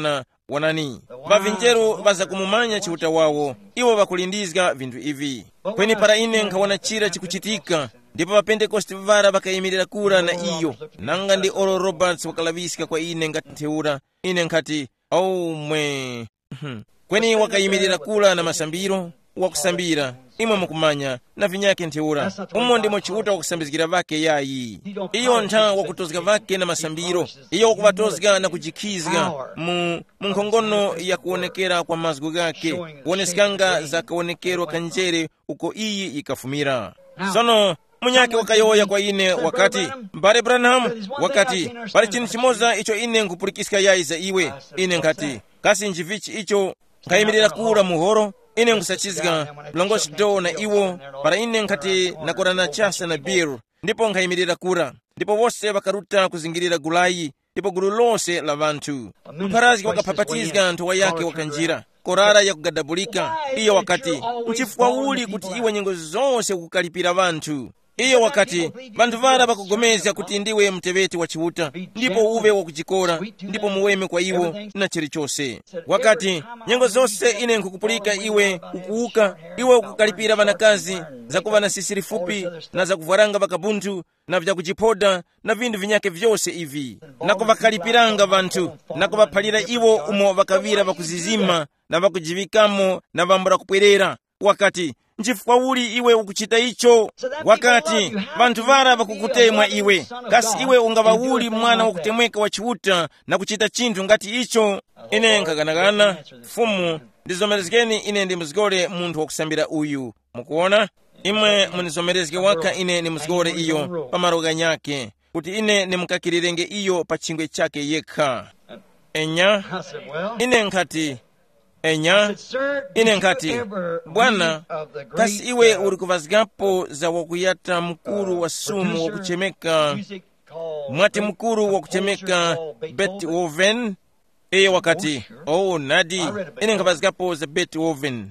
Speaker 1: Wonani, vavinjeru vazakumumanya chiuta wawo, iwo vakulindizga vinthu ivi. Kweni para ine nkhaona chira chikuchitika, ndipo vapentekoste vara vakayimirira kura na iyo, nanga ndi Oral Roberts wakalavisika kwa ine ngati ntheura. Ine nkhati, au mwe kweni wakayimirira kula na masambiro wakusambira, imwe mukumanya na vinyake ntheura. Umo ndimo chiuta wakusambizgira vake yayi. Iyo ntha wakutozga vake na masambiro, iyo wakuvatozga na kujikhizga mu nkhongono ya kuonekera kwa mazgu gake, kuonesikanga za kaonekero kanjere uko iyi ikafumira. Sono munyake wakayoya kwa ine wakati, Mbale Branham, wakati pali chinthu chimoza icho ine nkupulikisika yayi za iwe. Ine nkati, kasi njivichi icho nkayimirira kura muhoro, ine nkusachizga mlongosi do na iwo, para ine nkati nakorana chasa na biru, ndipo nkayimirira kura, ndipo wose wakaruta kuzingirira gulayi, ndipo gulu lonse la vanthu. Mpharazgi wakapapatizga nthowa yake wakanjira, korara ya kugadabulika. Iyo wakati, nchifukwa uli kuti iwe nyengo zonse kukalipira vanthu. Iyo wakati, vanthu vara vakugomeza kuti ndiwe mteveti wa chiuta, ndipo uve wakuchikora, ndipo muweme kwa iwo na chilichonse. Wakati, nyengo zonse ine nkukupulika iwe ukuuka, iwe ukukalipira vanakazi zakuva na sisiri fupi na zakuvwaranga vakabunthu na vyakujipoda na vindu vinyake vyose ivi, na kuvakalipiranga vanthu na kuvaphalira iwo umo vakavira vakuzizima na vakujivikamo na vambura kupwerera. Wakati, nchifukwa uli iwe ukuchita icho. Wakati, vanthu vara vakukutemwa iwe, kasi iwe ungava uli mwana wakutemweka wa chiuta na kuchita chinthu ngati icho. Ine nkaganagana, fumu, ndizomerezgeni ine ndi muzigole munthu wakusambira uyu. Mukuona? Imwe munizomerezge waka ine ni muzigole iyo pamaroga nyake, kuti ine nimukakilirenge iyo pa chingwe chake yekha. Enya, ine nkati, Enya, ine nkati, Bwana, kasi iwe uri kuvazgapo za wakuyata mkuru wa sumu wakuchemeka, mwati mkuru wakuchemeka Beethoven? Eye wakati, oh nadi, ine nkavazgapo za Beethoven.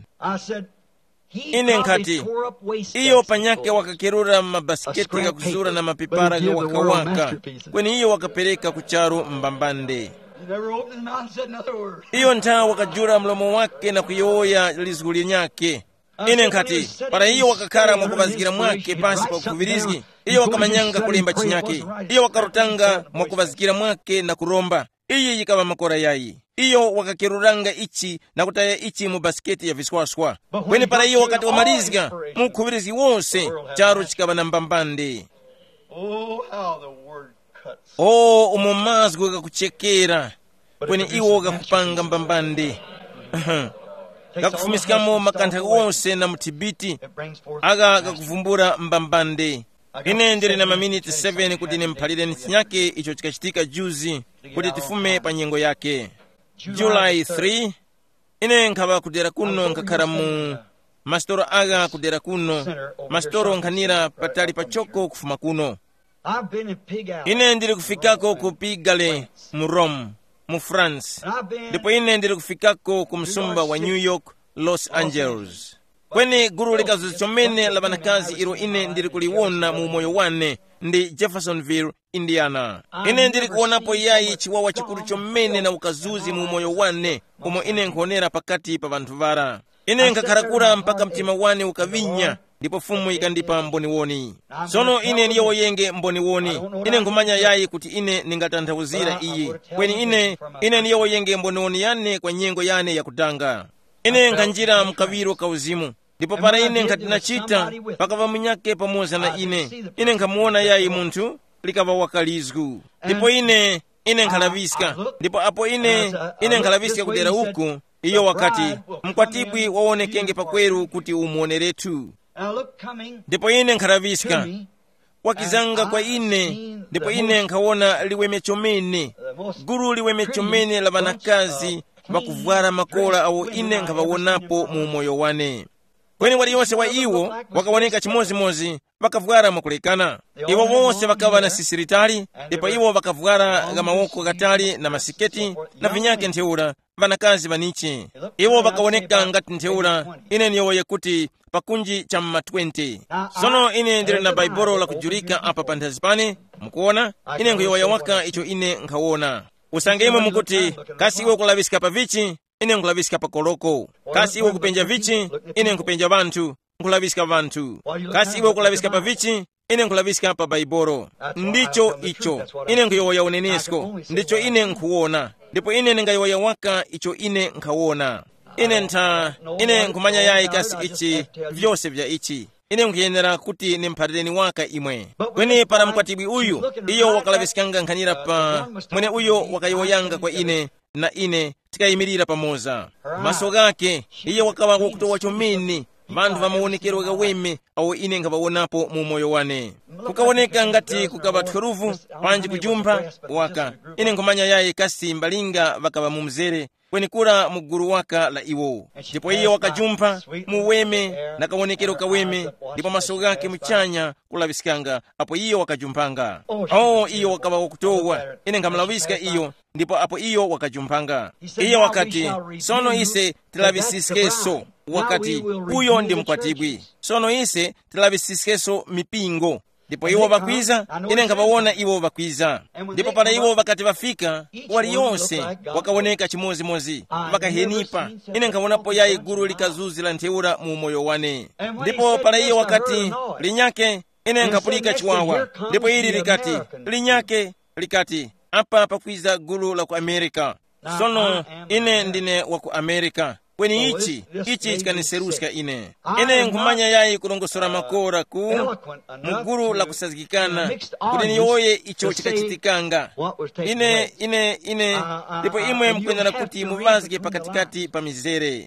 Speaker 1: Ine nkati, iyo panyake wakakerura mabasketi kakuzura na mapipara wakawaka, kweni iyo wakapereka kucharu mbambande. Iyo ntha wakajura mlomo wake na kuyoya lizguli nyake. Ine nkati, para iyo wakakara mwakuvazikira mwake pasi pa kuvirizgi, iyo wakamanyanga kulemba chinyake, iyo wakarutanga mwakuvazikira mwake na kuromba, iyi yikava makora yayi. Iyo wakakeruranga ichi na kutaya ichi mu basketi ya viswaswa. Kweni para iyo wakati wamalizga mukuvirizgi wonse, charu chikava na mbambande. Oh, umomazgu kakuchekera, kweni iwo kakupanga mbambande. Kakufumisikamo makantha wonse na mutibiti, aga kakuvumbura mbambande. Ine ndiri na maminiti seven kuti nimphalire nchinyake icho chikachitika juzi, kuti tifume pa nyengo yake. July third, ine nkava kudera kuno nkakhala mu mastoro aga kudera kuno, mastoro nkhanira patali pachoko kufuma kuno. Ine ndiri kufikako ku Pigalle mu Rome, mu France. Ndipo ine ndiri kufikako ku msumba wa New York, Los Angeles. Kweni guru likazuzi chomene la vanakazi iro ine ndiri kuliwona mu moyo wane ndi Jeffersonville, Indiana. Ine ndiri kuonapo yayi chiwawa chikulu chomene na ukazuzi mu moyo wane, umo ine nkuonera pakati pa vanthu vara. Ine nkakharakura mpaka mtima wane ukavinya, ndipo fumu ikandipa mboni woni. Sono ine niyo woyenge mboni woni. Ine nkumanya yayi kuti ine ningatanthauzira iye. Kweni ine, ine niyo woyenge mboni woni yane kwa nyengo yane ya kutanga. Ine nkanjira mkaviro kauzimu. Ndipo para ine nkatinachita, pakava munyake pamoza na ine. Ine nkamuona yayi munthu, likava wakalizgu. Ndipo ine, ine nkalaviska. Ndipo apo ine, ine nkalaviska kudera uku. Iyo wakati, mkwatibwi waonekenge pakweru kuti umuoneretu. Ndipo ine nkalaviska. Wakizanga kwa ine, ndipo ine nkawona liweme chomene. Guru liweme chomene la vanakazi, vakuvwara makola awo ine nkavawonapo mu moyo wane. Kweni wali yonse wa iwo, wakawoneka chimozimozi, vakavwara makulekana. Iwo wonse vakava na sisiritali, ndipo iwo vakavwara gamawoko gatali na masiketi, na vinyake ntheura, vanakazi vaniche. Iwo vakawoneka ngati ntheura, ine niyowoye kuti pakunji cha mma twenty. Sono ine ndiri na baibolo la kujurika apa panthazi pane, mukuona? Ine nkuyowoya waka icho ine nkawona. usange imwe mukuti kasi iwe kulavisika pa vichi ine nkulavisika pa koloko, kasi iwe kupenja vichi ine nkupenja vanthu nkulavisika vanthu, kasi iwe kulavisika pa vichi ine nkulavisika pa baibolo. Ndicho icho ine nkuyowoya unenesko, ndicho ine nkuwona, ndipo ine ningayowoya waka icho ine nkawona. Ine ntha ine nkumanya yayi kasi ichi vyose vya ichi ine nkuyenera kuti nimphatireni waka imwe. Kweni para mkwatibwi uyu iyo wakalavisikanga nkhanira pa mwene uyo wakayowoyanga kwa ine na ine tikayimirira pamoza. Maso gake iyo wakawa kukutowa chomini vanthu vamaonekero kaweme awo ine nkavawonapo mu moyo wane. Kukawoneka ngati kukava thuruvu panji kujumpha waka ine nkumanya yayi kasi mbalinga vakava mumzere kwenikura muguru waka la iwo. Ndipo iyo wakajumpha muweme na kawonekero kaweme, ndipo maso gake mchanya kulavisikanga apo iyo wakajumphanga. Oh, iyo wakava wakutowa ine nkamulavisika iyo, ndipo apo iyo wakajumphanga. Iyo wakati sono ise tilavisisikeso wakati uyo ndi mkwatibwi, sono ise tilavisisikeso mipingo. Ndipo iwo vakwiza ine nkavawona iwo vakwiza. Ndipo para iwo vakati vafika waliyonse wakawoneka chimozimozi vakahenipa ine nkavonapo yayi gulu likazuzila ntheura mu moyo wane. Ndipo para iyo wakati linyake ine nkapulika chiwawa, ndipo ili likati linyake likati apa pakwiza gulu la ku Amerika. Sono ine ndine wa ku Amerika. Kweni ichi ichi chikaniseruska ine ine nkumanya yayi kulongosora makora ku muguru la kusazikikana kuti niyoye icho chikachitikanga ine ine ine ndipo imwe mkwenera kuti muvazike pakatikati pa mizere.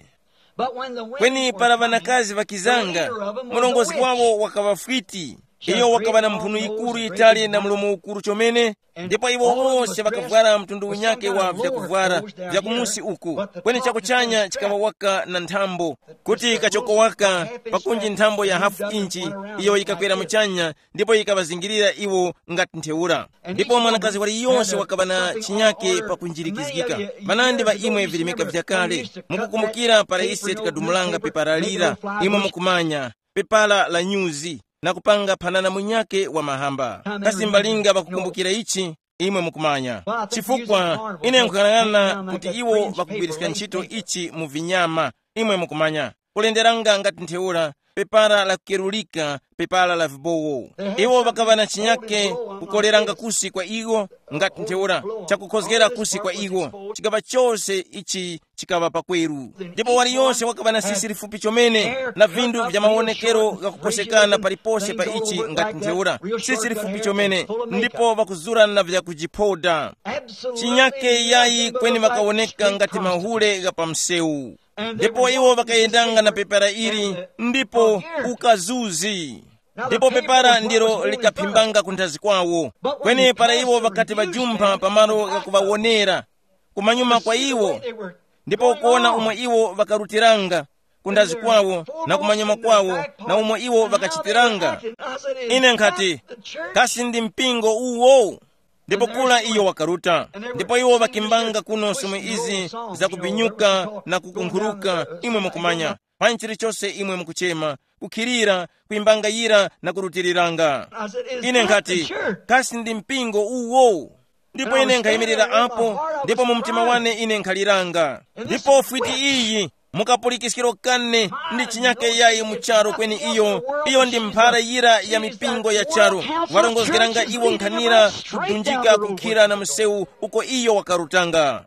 Speaker 1: Kweni para vanakazi vakizanga mulongozi kwawo wakavafwiti iyo wakava na mphunu ikulu itali na mlomo ukulu chomene, ndipo iwo wonse vakavwara mtundu unyake wa vyakuvwara vyakumusi uku. Kweni chakuchanya chikava waka na nthambo kuti kachoko waka pakunji nthambo ya hafu inchi iyo ikakwera mchanya, ndipo ikavazingirira iwo ngati ntheura. Ndipo mwanakazi wali yonse wakava na chinyake pakunjirikizikika. Vanandi va imwe vilimika vyakale mukukumbukira para ise tikadumulanga pepala lira imwe mukumanya pepala la nyuzi na kupanga panana munyake wa mahamba. Kasi mbalinga vakukumbukira ichi imwe mukumanya, chifukwa ine nkukanangana kuti iwo vakugwirisika ntchito ichi mu vinyama imwe mukumanya kulenderanga ngati ntheura pepala la kukerulika pepala la vibowo. Iwo vakava na chinyake kukoleranga kusi kwa iwo ngati ntheura chakukhozgera kusi kwa iwo chikava chose ichi chikava pakweru. Ndipo wali yonse wakava na sisi lifupi chomene na vindu vya maonekero gakuposekana palipose pa ichi ngati ntheura sisi lifupi chomene, ndipo vakuzurana vya kujipoda chinyake yayi kweni vakawoneka ngati mahule ga pamseu. Ndipo iwo vakayendanga na pepara ili ndipo ukazuzi, ndipo pepara ndiro likaphimbanga kunthazi kwawo. Kweni para iwo vakati vajumpha pamalo gakuvawonera kumanyuma kwa iwo, ndipo kuona umwe iwo vakarutiranga kunthazi kwawo na kumanyuma kwawo na umwe iwo vakachitiranga. Ine nkati kasi ndi mpingo uwo. Ndipo kula iyo wakaruta, ndipo iwo vakimbanga kuno somwe izi za kubinyuka na kukunkuruka imwe mukumanya panchiri chose imwe mukuchema kukhirira kuimbangayira na kurutiriranga. Ine nkati kasi ndi mpingo uwo. Ndipo ine nkhayimirira apo, ndipo mu mtima wane ine nkhaliranga. Ndipo fwiti iyi mukapulikisikiro kane ndi chinyake yayi mucharo. Kweni iyo iyo ndi mphara yira ya mipingo ya charo varongozgeranga iwo nkhanira kudunjika kukhira na mseu uko iyo wakarutanga.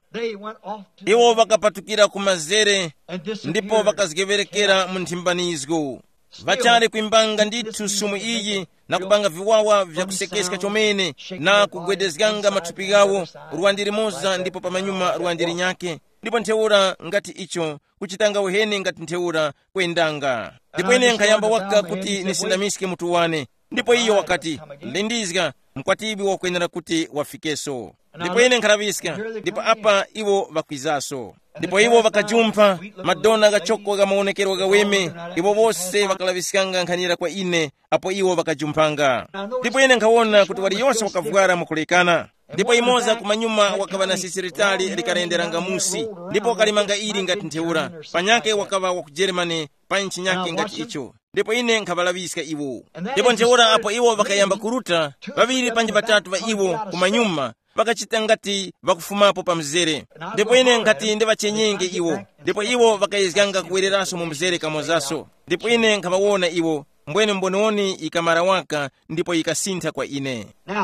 Speaker 1: Iwo vakapatukira kumazere ndipo vakazigeverekera mu nthimbanizo vachale kuimbanga ndithu sumu iyi na kupanga viwawa vya kusekesika chomene na kugwedezganga mathupi gawo ruwandiri moza ndipo pamanyuma ruwandiri nyake. Ndipo ntheura ngati icho kuchitanga uhene ngati ntheura kwendanga. Ndipo ine nkayamba waka kuti nisindamisike mutu wane. Ndipo iyo wakati lindizga mkwatibi wakwenera kuti wafikeso. Ndipo ine nkalavisika, ndipo apa iwo vakwizaso. Ndipo iwo vakajumpha madona gachoko ga maonekero gaweme, iwo vose vakalavisikanga nkhanira kwa ine apo iwo vakajumphanga. Ndipo ine nkawona kuti wali yonse wakavwara mukulekana. Ndipo imoza kumanyuma wakava na sisiritali likalenderanga musi, ndipo kalimanga ili ngati ntheura panyake wakava wa ku Germany panchi nyake ngati icho. Ndipo ine nkavalavisika iwo. Ndipo ntheura apo iwo vakayamba kuruta vaviri panji patatu va iwo kumanyuma vakachita ngati vakufumapo pa mzere, ndipo ine ngati ndivachenyenga iwo, ndipo iwo vakayizganga kuwereranso mu mzere kamodzinso, ndipo ine nkavaona iwo mbwene mbonioni ikamara waka ndipo ikasintha kwa ine.
Speaker 2: Now,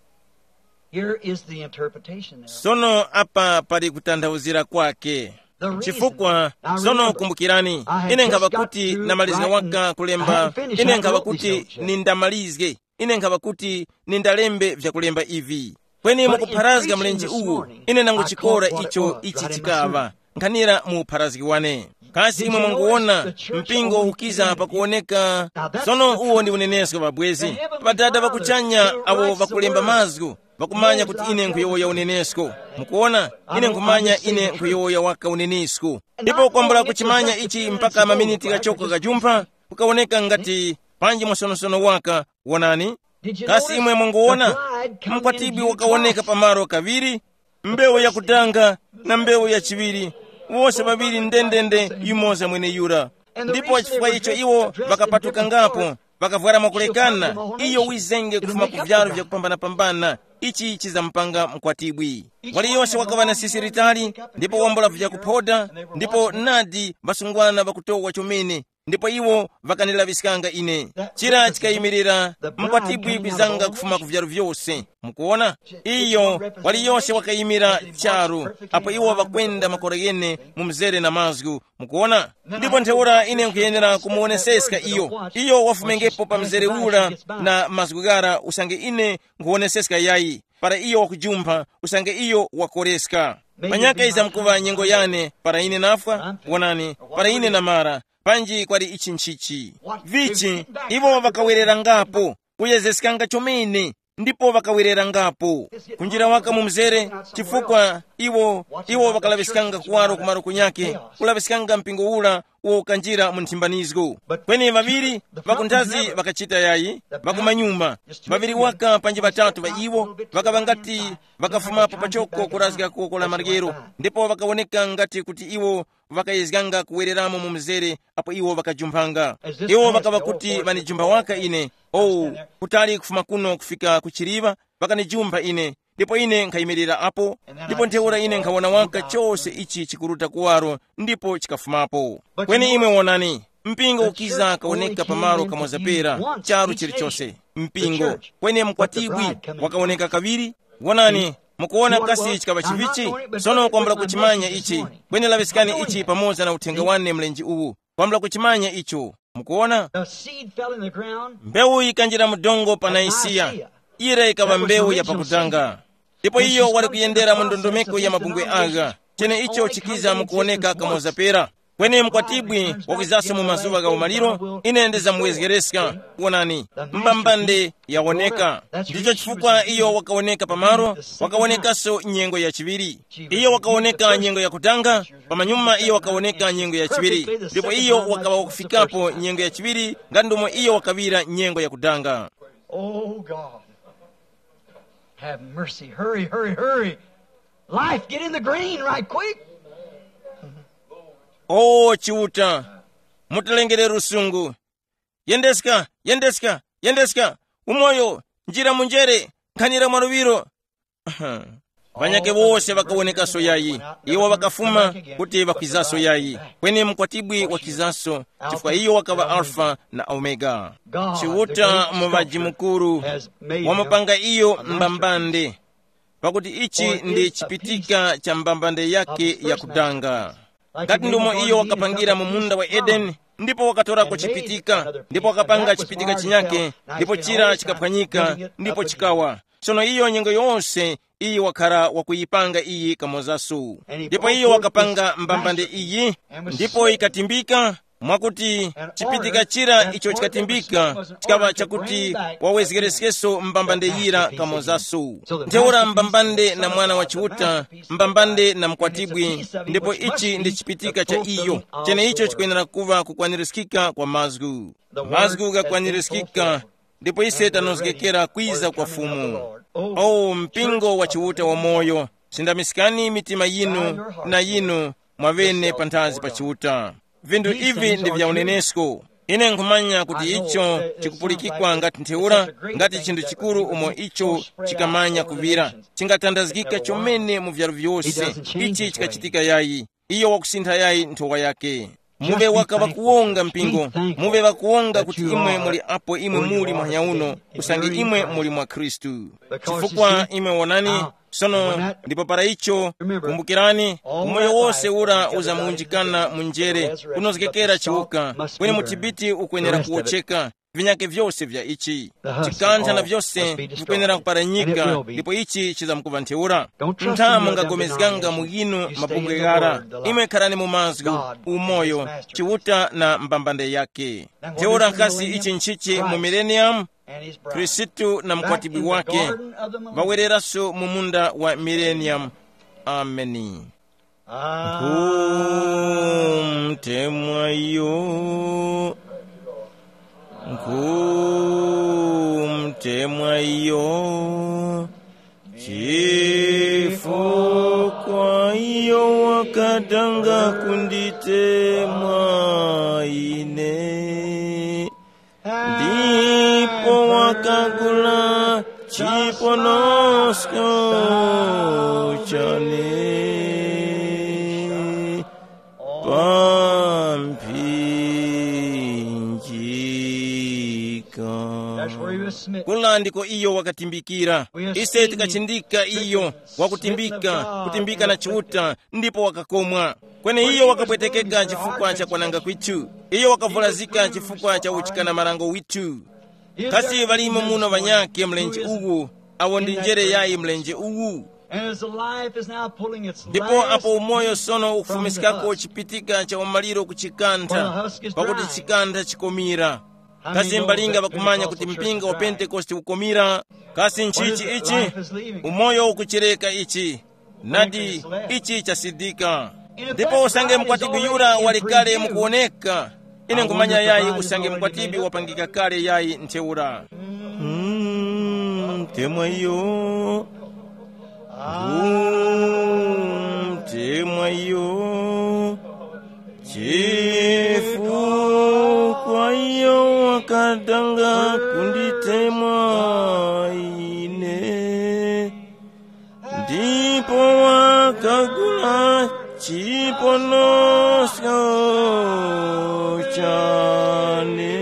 Speaker 2: here is the interpretation there.
Speaker 1: Sono apa pali kutanthauzira kwake. Chifukwa sono kumbukirani, ine nkava kuti namalizika waka kulemba, ine nkava kuti nindamalizge, ine nkava kuti nindalembe vyakulemba ivi. Kweni mukupharazga mlenje uwu, ine nanguchikora icho ichi chikava nkhanira mu pharazgi wane. Kasi imwe munguona mpingo ukiza pakuoneka. Sono uwo ndi unenesko babwezi. Padada vakuchanya avo vakulemba mazgu vakumanya kuti ine nkuyoya unenesko. Mukuona, ine nkumanya ine nkuyoya waka unenesko. Ndipo kwambula kuchimanya ichi mpaka maminiti kachoka kajumpha kukaoneka ngati panji mwasonosono waka. Wonani? Kasi imwe munguona mkwatibi wakaoneka pamaro kaviri, mbewu ya kutanga na mbewu ya chiviri, wose babiri ndendende yumoza mwene yura. Ndipo chifukwa icho iwo vakapatuka ngapo vakavwara makulekana iyo wizenge kufuma kuvyalo vya kupambana-pambana. Ichi chizampanga mkwatibwi wali yonse wakavana sisiritali, ndipo wambola vya kuphoda, ndipo nadi basungwana vakutowa chomene, ndipo iwo vakanila visikanga ine. Chira chikayimirira mkwatibwi bizanga kufuma kuvyalo vyose. Mukuona? Iyo wali yonse wakayimira charu, apo iwo vakwenda makoregene mu mzere na mazgu. Mukuona? Ndipo ntheura ine nkuyenera kumuoneseska iyo. Iyo wafumengepo pa mzere ula na mazgugara usange ine nkuoneseska yayi. Para iyo wakujumpha usange iyo wakoreska. Panyaka iza mkuva nyengo yane para ine nafwa. Wonani? Para ine namara panji kwali ichi nchichi. Vichi iwo vakawerera ngapo kuyezesikanga chomene, ndipo vakawerera ngapo kunjira waka mu mzere, chifukwa iwo iwo vakalavisikanga kuwaro kumaro kunyake kulavisikanga mpingo ula uwo kanjira mu nthimbanizgo. Kweni vaviri vakunthazi vakachita yayi vakumanyuma, vaviri waka panji vatatu va iwo vakava ngati vakafumapo pachoko kurazika koko la margero, ndipo vakaoneka ngati kuti iwo vakayezganga kuwereramo mu mzere, apo iwo vakajumphanga. Iwo vakava kuti vanijumba waka ine, oh, kutali kufuma kuno kufika kuchiriva vakanijumpha ine, ndipo ine nkhayimirira apo, ndipo ntheura ine nkhaona waka chose ichi chikuruta kuwaro ndipo chikafumapo. Kweni imwe wonani mpingo ukiza kaoneka pamaro kamozapera charu chilichonse mpingo. Kweni mkwatibwi wakaoneka kaviri. Wonani mukuona kasi chikava chivichi. Sono kwambula kuchimanya ichi kweni lavisikani ichi pamoza na uthenga wane mlenji uwu, kwambula kuchimanya icho. Mukuona mbewu ikanjira mudongo panaisiya, ire ikava mbewu ya pakutanga, ndipo iyo wali kuyendera mu ndondomeko ya mabungwe aga. Chene icho chikiza mukuoneka kamozapera. Kweni mkwatibwi wakizaso mu mazuva ga umaliro ine ndeza muwezegereska. Wonani mbambande yaoneka, ndicho chifukwa iyo wakaoneka pamaro wakaonekaso nyengo ya chiviri. Iyo wakaoneka nyengo ya kutanga pamanyuma, iyo wakaoneka nyengo ya chiviri, ndipo iyo wakava wakufikapo nyengo ya chiviri ngandumo iyo wakavira nyengo ya kutanga.
Speaker 2: Oh God, have mercy. Hurry, hurry, hurry. Life, get in the green right quick.
Speaker 1: Oh chiuta mutalengere rusungu, yendeska yendeska yendeska umoyo njira munjere nkhanira maruviro. Vanyake bose vakaonekaso yayi, iwo vakafuma kuti vakwizaso yayi. Kweni mkwatibwi wakizaso, chifukwa iyo wakava alfa na omega. Chiuta muvaji mukuru wamapanga iyo mbambande, pakuti ichi ndi chipitika cha mbambande yake ya kutanga. Ngati ndumo iyo wakapangira mu munda wa Eden, ndipo wakatorako chipitika, ndipo wakapanga chipitika chinyake, ndipo chira chikaphwanyika, ndipo chikawa. Sono iyo nyengo yonse iyi wakara wakuyipanga iyi kamozasu, ndipo iyo wakapanga mbambande iyi, ndipo ikatimbika mwakuti chipitika chira icho chikatimbika chikava chakuti wawezegeresekeso mbambande yira kamozasu. Ntheura mbambande na mwana wa chiuta, mbambande na mkwatibwi, ndipo ichi ndi chipitika cha iyo. Chene icho chikuyenera kuva kukwanirisika kwa mazgu. Mazgu gakwanirisika, ndipo ise tanozgekera kwiza kwa fumu. Oh mpingo wa chiuta wa moyo, sindamisikani mitima yinu na yinu mwavene panthazi pa chiuta. Vindu ivi ndi vya unenesko. ine nkumanya kuti icho chikupulikikwa ngati ntheura, ngati chinthu chikulu umo icho chikamanya kuvira, chingatandazikika chomene mu vyalo vyonse. Ichi chikachitika yayi, iyo wakusintha yayi nthowa yake. Muve wakava kuwonga mpingo, muve wakuwonga kuti imwe muli apo imwe muli mwa nyauno, kusangi imwe muli mwa Khristu. Chifukwa imwe wonani, sono ndipo para icho kumbukirani, umoyo wose ura uzamuunjikana munjere, kunozekekera chiuka, kweni mutibiti ukwenera kuocheka, vinyake vyose vya ichi. Chikantha na vyose vikwenera kuparanyika, ndipo ichi chizamukuva ntheura. Nthamu ngagomezganga muginu mapungwegara, imwe kharani mumazgu, umoyo, chiuta na mbambande yake. Ntheura nkasi ichi nchichi mu millennium, Kristu na mkwatibi wake vawereraso mu munda wa millennium. Ameni. Nkumtemwayo, nkumtemwayo, chifukwa iyo wakatanga kunditemwa ine, ndipo wakagula chiponosko chane pampinjika. Kula ndiko iyo wakatimbikira, ise tikachindika iyo wakutimbika, kutimbika na chiuta, ndipo wakakomwa. Kwene iyo wakapwetekeka chifukwa cha kwananga kwitu, iyo wakavulazika chifukwa cha uchikana marango witu. Kasi valimo muno vanyake mlenje uwu, awo ndi njere yayi mlenje uwu. Ndipo apo umoyo sono ukufumisikako chipitika cha umaliro kuchikantha, pakuti chikantha chikomira. Kasi mbalinga vakumanya kuti mpinga wa Pentekoste ukomira. Kasi nchichi ichi, umoyo ukuchireka ichi, nadi ichi chasidika. Ndipo usange mkwatibi yura walikale mukuoneka, ine nkumanya yayi usange mkwatibi wapangika kale yayi ntheura. Ntemwayo, ntemwayo, chifukwa iyo wakatanga kunditemwa ine, ndipo wakagula chiponosko chane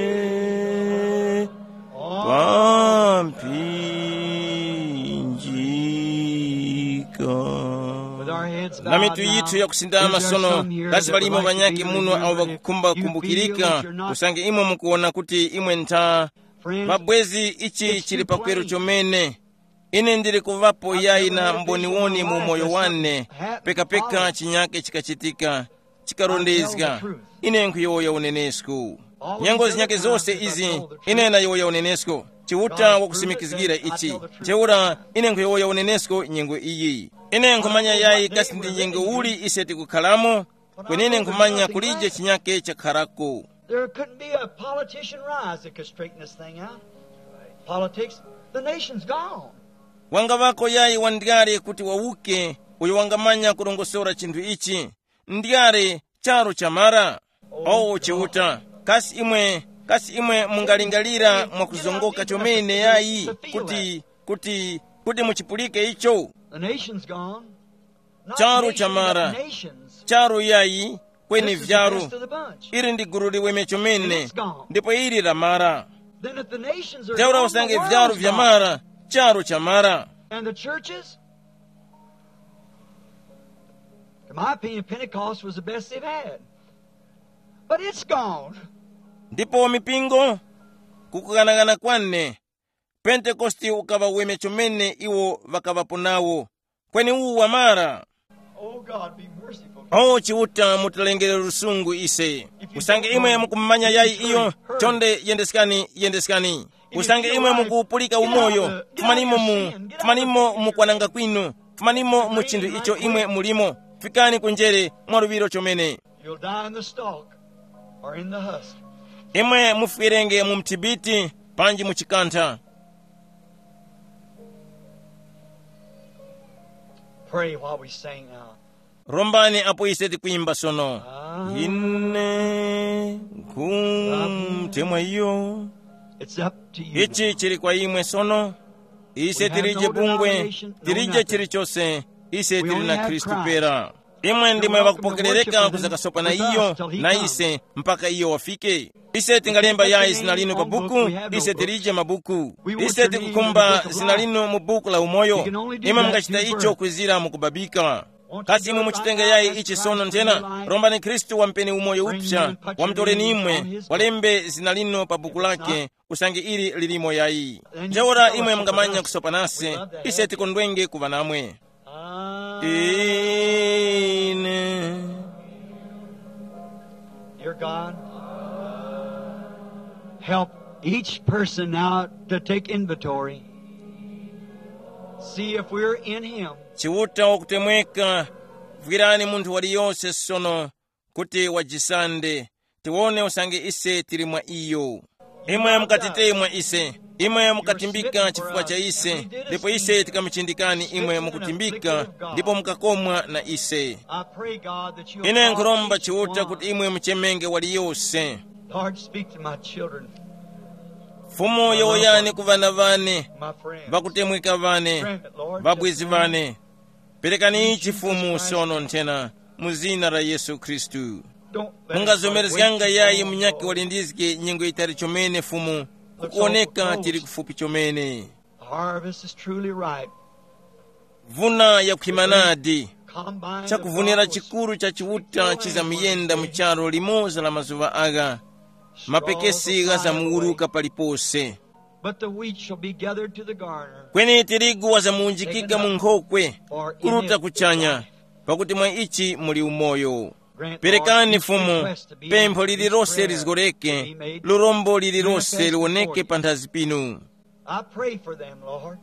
Speaker 1: pampinjika. Na mitu yitu ya kusindama sono, kasi valimo vanyake muno au vakukumba kumbukirika, kusange imo mukuona kuti imwe nta vabwezi ichi chili pakwero chomene. Ine ndiri kuvapo yayi na mboniwoni mu moyo wane, peka peka chinyake chikachitika, chikarondezga. Ine nkuyoya unenesko. Nyango zinyake zose izi, ine na yoya unenesko. Chiuta wakusimikizgira ichi. Cheura, ine nkuyoya unenesko nyengo iyi. Ine nkumanya yayi kasi ndi nyengo uli iseti kukhalamo, kwenine nkumanya kulije chinyake chakharako.
Speaker 2: There couldn't be a politician rise that could straighten this thing out. Politics, the nation's gone.
Speaker 1: Wanga wako yayi wandiare kuti wauke, uyo wangamanya kurongosora chintu ichi. Ndiare charo chamara. Oh, chiuta. Kasi imwe, kasi imwe mungalingalira mwakuzongoka chomene yayi, kuti, kuti, kuti muchipulike icho.
Speaker 2: The nation's gone.
Speaker 1: Charo chamara. Charo yayi, kweni vyaru. Iri ndi guru liweme chomene, ndipo iri ramara. Teura usange vyaru vyamara, charo chamara.
Speaker 2: And the churches? In my opinion, Pentecost was the best they've had. But it's gone.
Speaker 1: Ndipo mipingo, kukuganagana kwane, Pentekosti ukava weme chomene iwo vakavaponawo, kweni uu wamara.
Speaker 2: Oh God, be merciful.
Speaker 1: Oh, chiuta mutalengere rusungu ise. Usange imwe mukumanya yayi iyo, chonde yendeskani, yendeskani. Usange imwe mukupulika umoyo, fumanimo mu, fumanimo mukwananga kwinu, fumanimo mu chindu icho imwe mulimo. Fikani kunjere mwarubiro chomene.
Speaker 2: You'll die in the stalk or in the husk.
Speaker 1: Imwe mufirenge mumtibiti, panji muchikantha.
Speaker 2: Pray while we sing now.
Speaker 1: Rombani apo iseti kuimba sono. Ine kum mtemwa iyo.
Speaker 2: It's up to you.
Speaker 1: Ichi chiri kwa imwe sono. Ise tirije bungwe, tirije chiri chose, ise tiri na Kristu pera. Imwe ndimwe wakupokerereka kuzakasopa na iyo, na ise mpaka iyo wafike. Ise tingalemba yayi zinalino pa buku, ise tirije mabuku. Ise tikukumba zinalino mu buku la umoyo. Ima mkachita icho kwizira mukubabika. Kasi imwe muchitenga yayi ichi sono ntena, romba ni Kristu wampeni umoyo upsha, wamtoreni imwe, walembe zinalino pa buku lake, usangi ili lilimo yayi. Njawora imwe mngamanya kusopa nase, ise tikondwenge kuvanamwe. Ine.
Speaker 2: Dear God, help each person now to take inventory. See if we're in Him.
Speaker 1: Chiwuta okutemweka, virani muntu waliyose sono, kuti wajisande, tiwone usange ise tirimwa iyo. Imwe mukatite imwe ise, imwe mukatimbika chifuwa cha ise, ndipo ise tikamichindikani imwe mukutimbika, ndipo mukakomwa na ise. Ine nkuromba chiwuta kuti imwe mchemenge waliyose.
Speaker 2: Lord, speak to my children.
Speaker 1: Fumo yoyani kuvana vane, vakutemwika vane, vabwizi vane. Perekani chifumu sono ntena, muzina la Yesu Kristu. Mungazomerezganga yayi munyaki walindizike nyingo itari chomene fumu, kukuoneka tiri kufupi chomene.
Speaker 2: Harvest is truly ripe.
Speaker 1: Vuna ya kuhimanadi, cha kuvunira chikuru cha chiwuta chizamiyenda mcharo limoza la mazuva aga, mapekesi gaza muuruka palipose.
Speaker 2: But the wheat shall be gathered to the garner.
Speaker 1: Kweni tirigu wazamunjikika munkhokwe, kuruta kuchanya, pakuti mwa ichi muli umoyo. Perekani fumu, pempho lilirose lizgoreke, lurombo lilirose liwoneke panthazi pinu.
Speaker 2: I pray for them, Lord.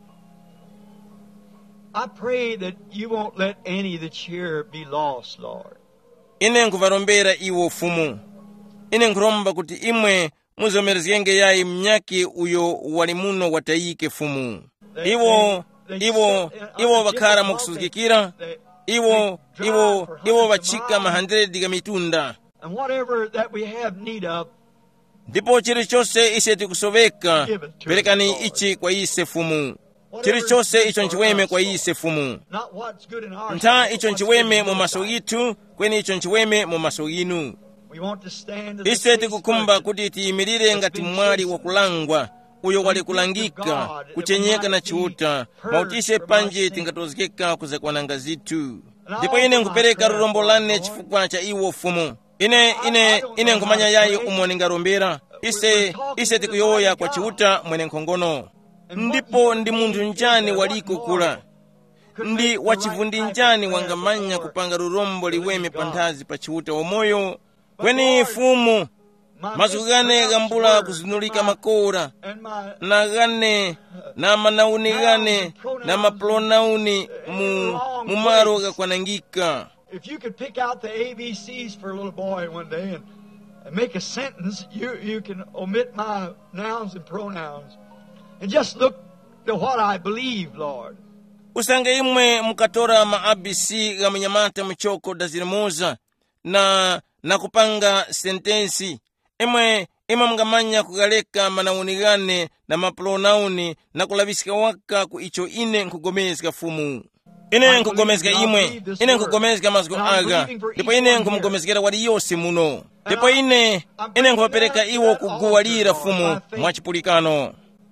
Speaker 2: I pray that you won't let any that's here be lost, Lord.
Speaker 1: Ine nkuvarombera iwo fumu. Ine nkuromba kuti imwe muzomerezgenge yayi mnyaki uyo walimuno watayike fumu. Iwo, iwo, iwo wakara mukusuzgikira. Iwo, iwo, iwo wachika mahandredi ga mitunda.
Speaker 2: And whatever that we have need of,
Speaker 1: ndipo chiri chose ise tikusoveka, perekani ichi kwa ise fumu. Chiri chose icho nchiweme kwa ise fumu.
Speaker 2: not what's good in our
Speaker 1: Nta icho nchiweme mu maso gitu, kweni icho nchiweme mu maso inu.
Speaker 2: We want to stand as a
Speaker 1: Ise
Speaker 2: faithful
Speaker 1: tikukumba kuti tiyimirire ngati mwali wakulangwa, uyo wali kulangika, kuchenyeka na chiuta, mautise panje tingatozgeka kuzakwananga zitu. Ndipo ine nkupereka rurombo lane chifukwa cha iwo fumu. Ine, ine, ine nkumanya yayi umone ngarombera. Ise, ise tikuyoya kwa chiuta mwene nkongono. Ndipo ndi munthu njani waliko kula. Ndi wachivundi njani wangamanya kupanga rurombo liweme panthazi pa chiuta wamoyo. Kweni fumu, mazugane gambula kuzinulika makora, na gane, na manauni gane, na mapronauni mu, mumaro ga kwanangika.
Speaker 2: If you could pick out the A B Cs for a little boy one day and, and make a sentence, you, you can omit my nouns and pronouns. And just look to what I believe, Lord.
Speaker 1: Usange imwe mukatora ma A B C ga mnyamata mchoko dazirimuza, na, na kupanga sentensi. Imwe, imwe mngamanya kugaleka manauni gane na mapronauni na kulabisika waka ku icho ine nkugomezga fumu. Ine nkugomezga imwe, ine nkugomezga mazgo aga, ndipo ine nkumugomezgera wali yose muno. Ndipo ine, ine nkuwapereka iwo kuguwalira fumu mwachipulikano.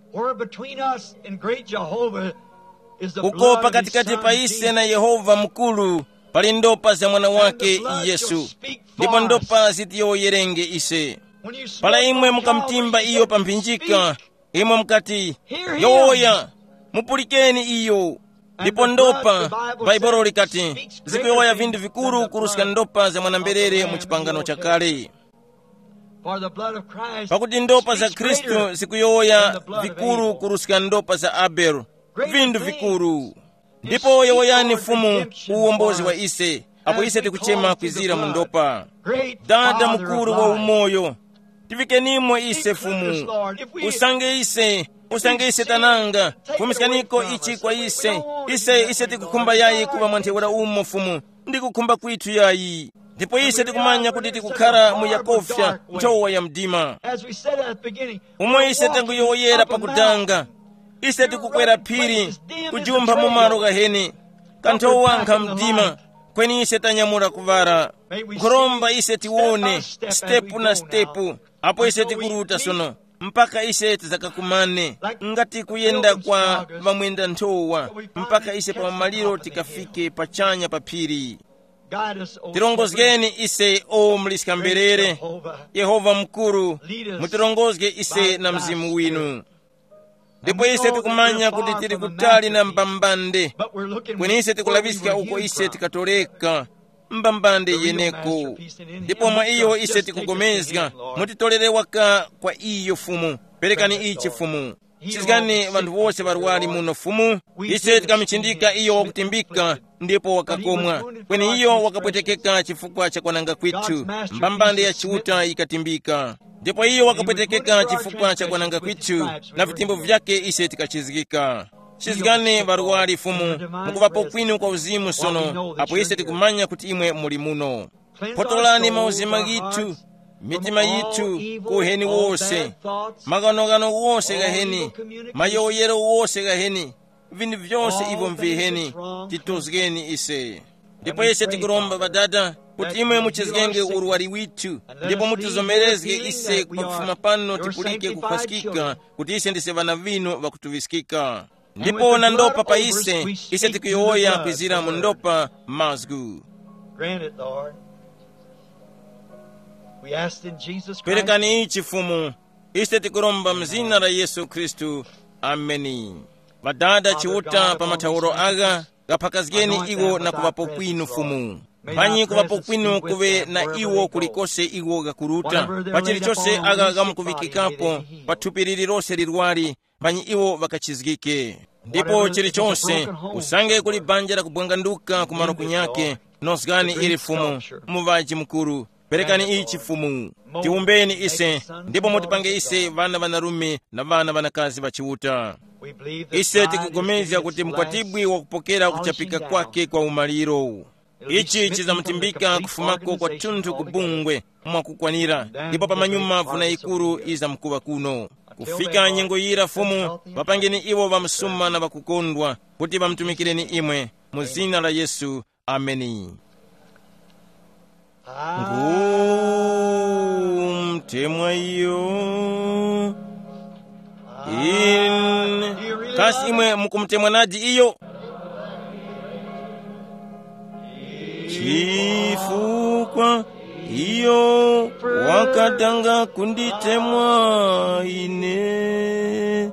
Speaker 1: Uko pakatikati pa ise na Yehova mkulu, pali ndopa za mwana wake Yesu. Ndipo ndopa zitiyo yerenge ise. Pala imwe mukamtimba iyo pampinjika, imwe mkati, yoya, mupulikeni iyo. Ndipo ndopa, Baibolo likati, zikuyoya vindu vikuru kurusika ndopa za mwanamberere muchipangano chakale. Pakuti ndopa za Kristo zikuyoya vikuru kurusika ndopa za Abel, vindu vikuru. Ndipo yoyani fumu uwombozi wa ise, apo ise tikuchema kwizira mundopa. Dada mkuru wa umoyo, tivikenimo ise fumu, usange ise, usange ise tananga, fumiskaniko ichi kwa ise, ise ise tikukumba yayi kuwa mwantewera umo fumu, ndikukumba kwitu yayi. ndipo ise tikumanya kuti tikukhala mu yakofya nthowa ya mdima. Umwe ise tanguyoyera pakudanga, ise tikukwera phiri kujumpha mu malo kaheni kanthowa nkha mdima, kweni ise tanyamula kuvara nkhoromba. Ise tiwone stepu na stepu, apo ise tikuruta sono mpaka ise tizakakumane ngati kuyenda kwa vamwenda nthowa, mpaka ise pa maliro tikafike pachanya pa phiri. Tirongozgeni ise o mliskamberere, Yehova mkuru, mutirongozge ise na mzimu winu. Ndipo ise tikumanya kuti tiri kutali na mbambande, kweni ise tikulavisika uko ise tikatoleka mbambande yeneko. Ndipo mwa iyo ise tikugomezga, mutitolere waka kwa iyo fumu. Perekani ichi fumu, chizgani vantu vose varwali muno fumu. Ise tikamichindika iyo wakutimbika, ndipo wakakomwa, kweni iyo wakapwetekeka chifukwa cha kwananga kwitu. Mbambande ya chiuta ikatimbika, ndipo iyo wakapwetekeka chifukwa cha kwananga kwitu, na vitimbo vyake ise tikachizikika. Chizgani varwali fumu, mukuvapo kwinu kwa uzimu sono, apo ise tikumanya kuti imwe muli muno. Potolani mauzima gitu, mitima yitu kuheni wose, maganogano wose gaheni, mayoyero wose gaheni, vini vyose ivo mviheni, titozgeni ise. Ndipo ise tikuromba badada, kuti imwe muchizgenge uruwari witu, ndipo mutizomerezge ise kwa kufuma pano tipulike kukasikika, kuti ise ndise vana vinu vakutuvisikika. Ndipo na ndopa pa ise, ise tikuyoya kwizira mundopa mazgu. Perekani ichi fumu, ise tikuromba mzina la Yesu Kristu. Ameni. Vadada chiuta pa mathauro aga, gapakazgeni iwo na kuvapo kwinu fumu. Mpanyi kuvapo kwinu kuve na iwo kulikose iwo gakuruta, pachili chose aga gamukuvikikapo, patupiriri rose lirwari, mpanyi iwo vakachizgike. Ndipo chili chose, usange kuli banja la kubwanganduka kumaro kunyake, nosgani ili fumu, muvaji mkuru. Perekani ichi fumu, tiumbeni ise, ndipo mutipange ise vana vanarume na vana vanakazi vachiuta. Ise tikugomezya kuti mkwatibwi wa kupokera kuchapika kwake kwa umaliro. Ichi chizamutimbika kufumako kwa tunthu kubungwe mwakukwanira, ndipo pamanyuma vuna ikuru iza mkuva kuno. Kufika nyengo yira fumu, vapangeni iwo vamsuma na vakukondwa, kuti vamtumikireni imwe, muzina la Yesu. Ameni. Ngumtemwa iyo in kasi imwe mukumtemwa nadi iyo chifukwa iyo wakatanga kunditemwa ine,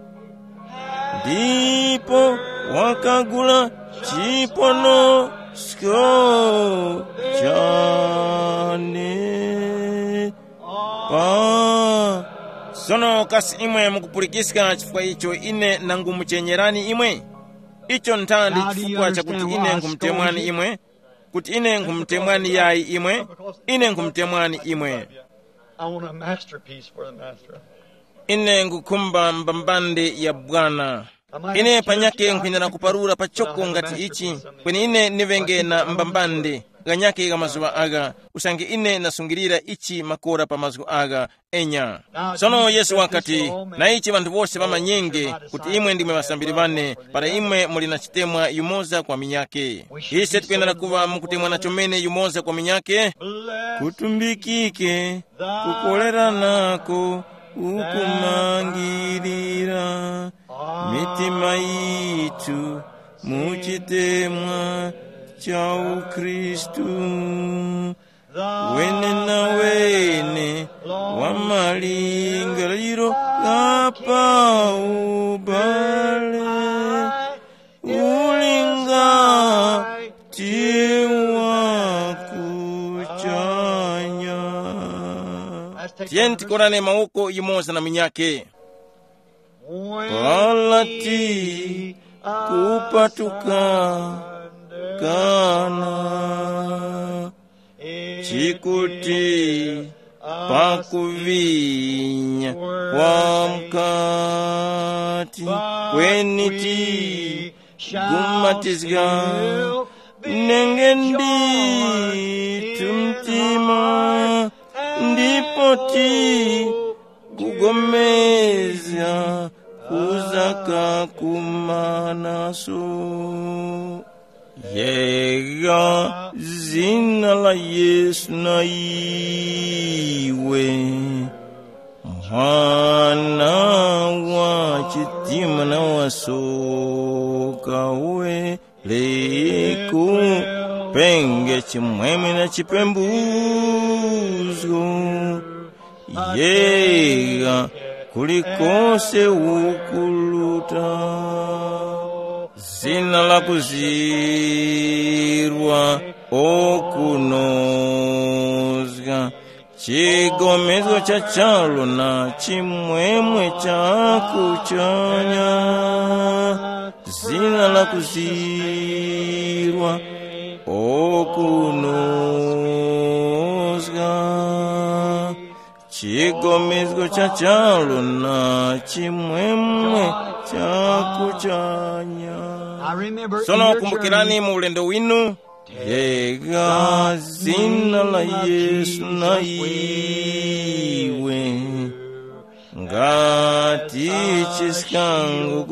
Speaker 1: ndipo wakagula chipono sko chane pa sono. Kasi imwe mukupulikisika chifukwa icho ine nangumuchenyerani imwe. Icho ntandi chifukwa chakuti ine ngumtemwani imwe, kuti ine ngumtemwani yayi imwe, ine ngumtemwani imwe. Ine ngukumba mbambande ya Bwana. Ine panyake nkwinera kuparura pachoko ngati ichi, kweni ine nivenge na mbambande ganyake ga mazuwa aga, usange ine nasungirira ichi makora pa mazuwa aga enya. Sono Yesu wakati, na ichi vantu vose vamanyenge, kuti imwe ndimwe vasambiri vane, para imwe mulina chitemwa yumoza kwa minyake. Ise tukwendana kuva mukutemwa na chomene yumoza kwa minyake, kutumbikike, kukolera nako, ukumangirira, mitima yitu, muchitemwa cha Ukristu. Wene na wene, wamalingaliro gapa ubale, ulinga tiwa kuchanya. Tienti korane mauko yumoza na minyake. Palati kupatuka kana, chikuti pakuvinya kwa mkati, kweniti gumatizga nengendi tumte mitima ndipo ti kugomeza kuzaka kumanaso. Yega zina la Yesu na iwe mwana wa chitima na wasoka we leku penge chimwemi na chipembuzo. Yega kulikose ukuluta zina la kuzirwa okunozga chigomezo cha chalo na chimwemwe cha kuchanya. Zina la kuzirwa okunozga chigomezo cha chalo na chimwemwe cha kuchanya. Sono kumbukirani mu ulendo winu. Yega zina la Yesu na iwe ngati chiskango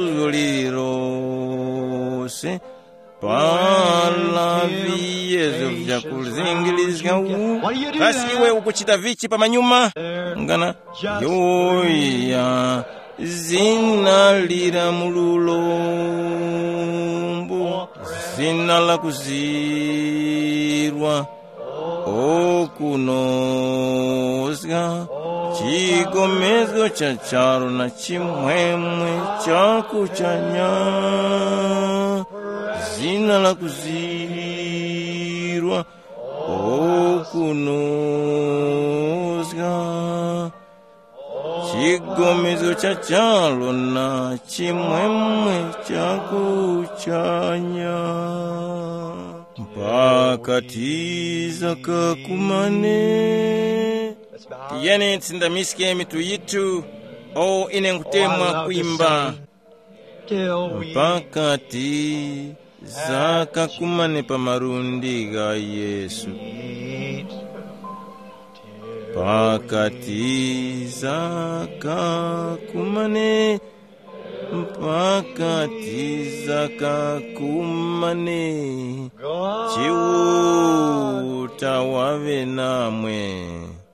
Speaker 1: kusuzulirose pala viyezo vya kuzingilizga u. Kasi iwe ukuchita vichi pa manyuma ngana yoya zina lira mululombo. Zina la kuzirwa okunozga chigomezo cha charo na chimwemwe cha kuchanya. Zina la kuzirwa okunozga chigomezo cha chalo na chimwemwe cha kuchanya. Mpaka tiza kakumane tiyeni tsindamiske mitu yitu o ine nkutemwa kuimba. Mpaka tiza kakumane pa marundi ga Yesu pakati zaka kumane pakati zaka kumane chiuta wave namwe.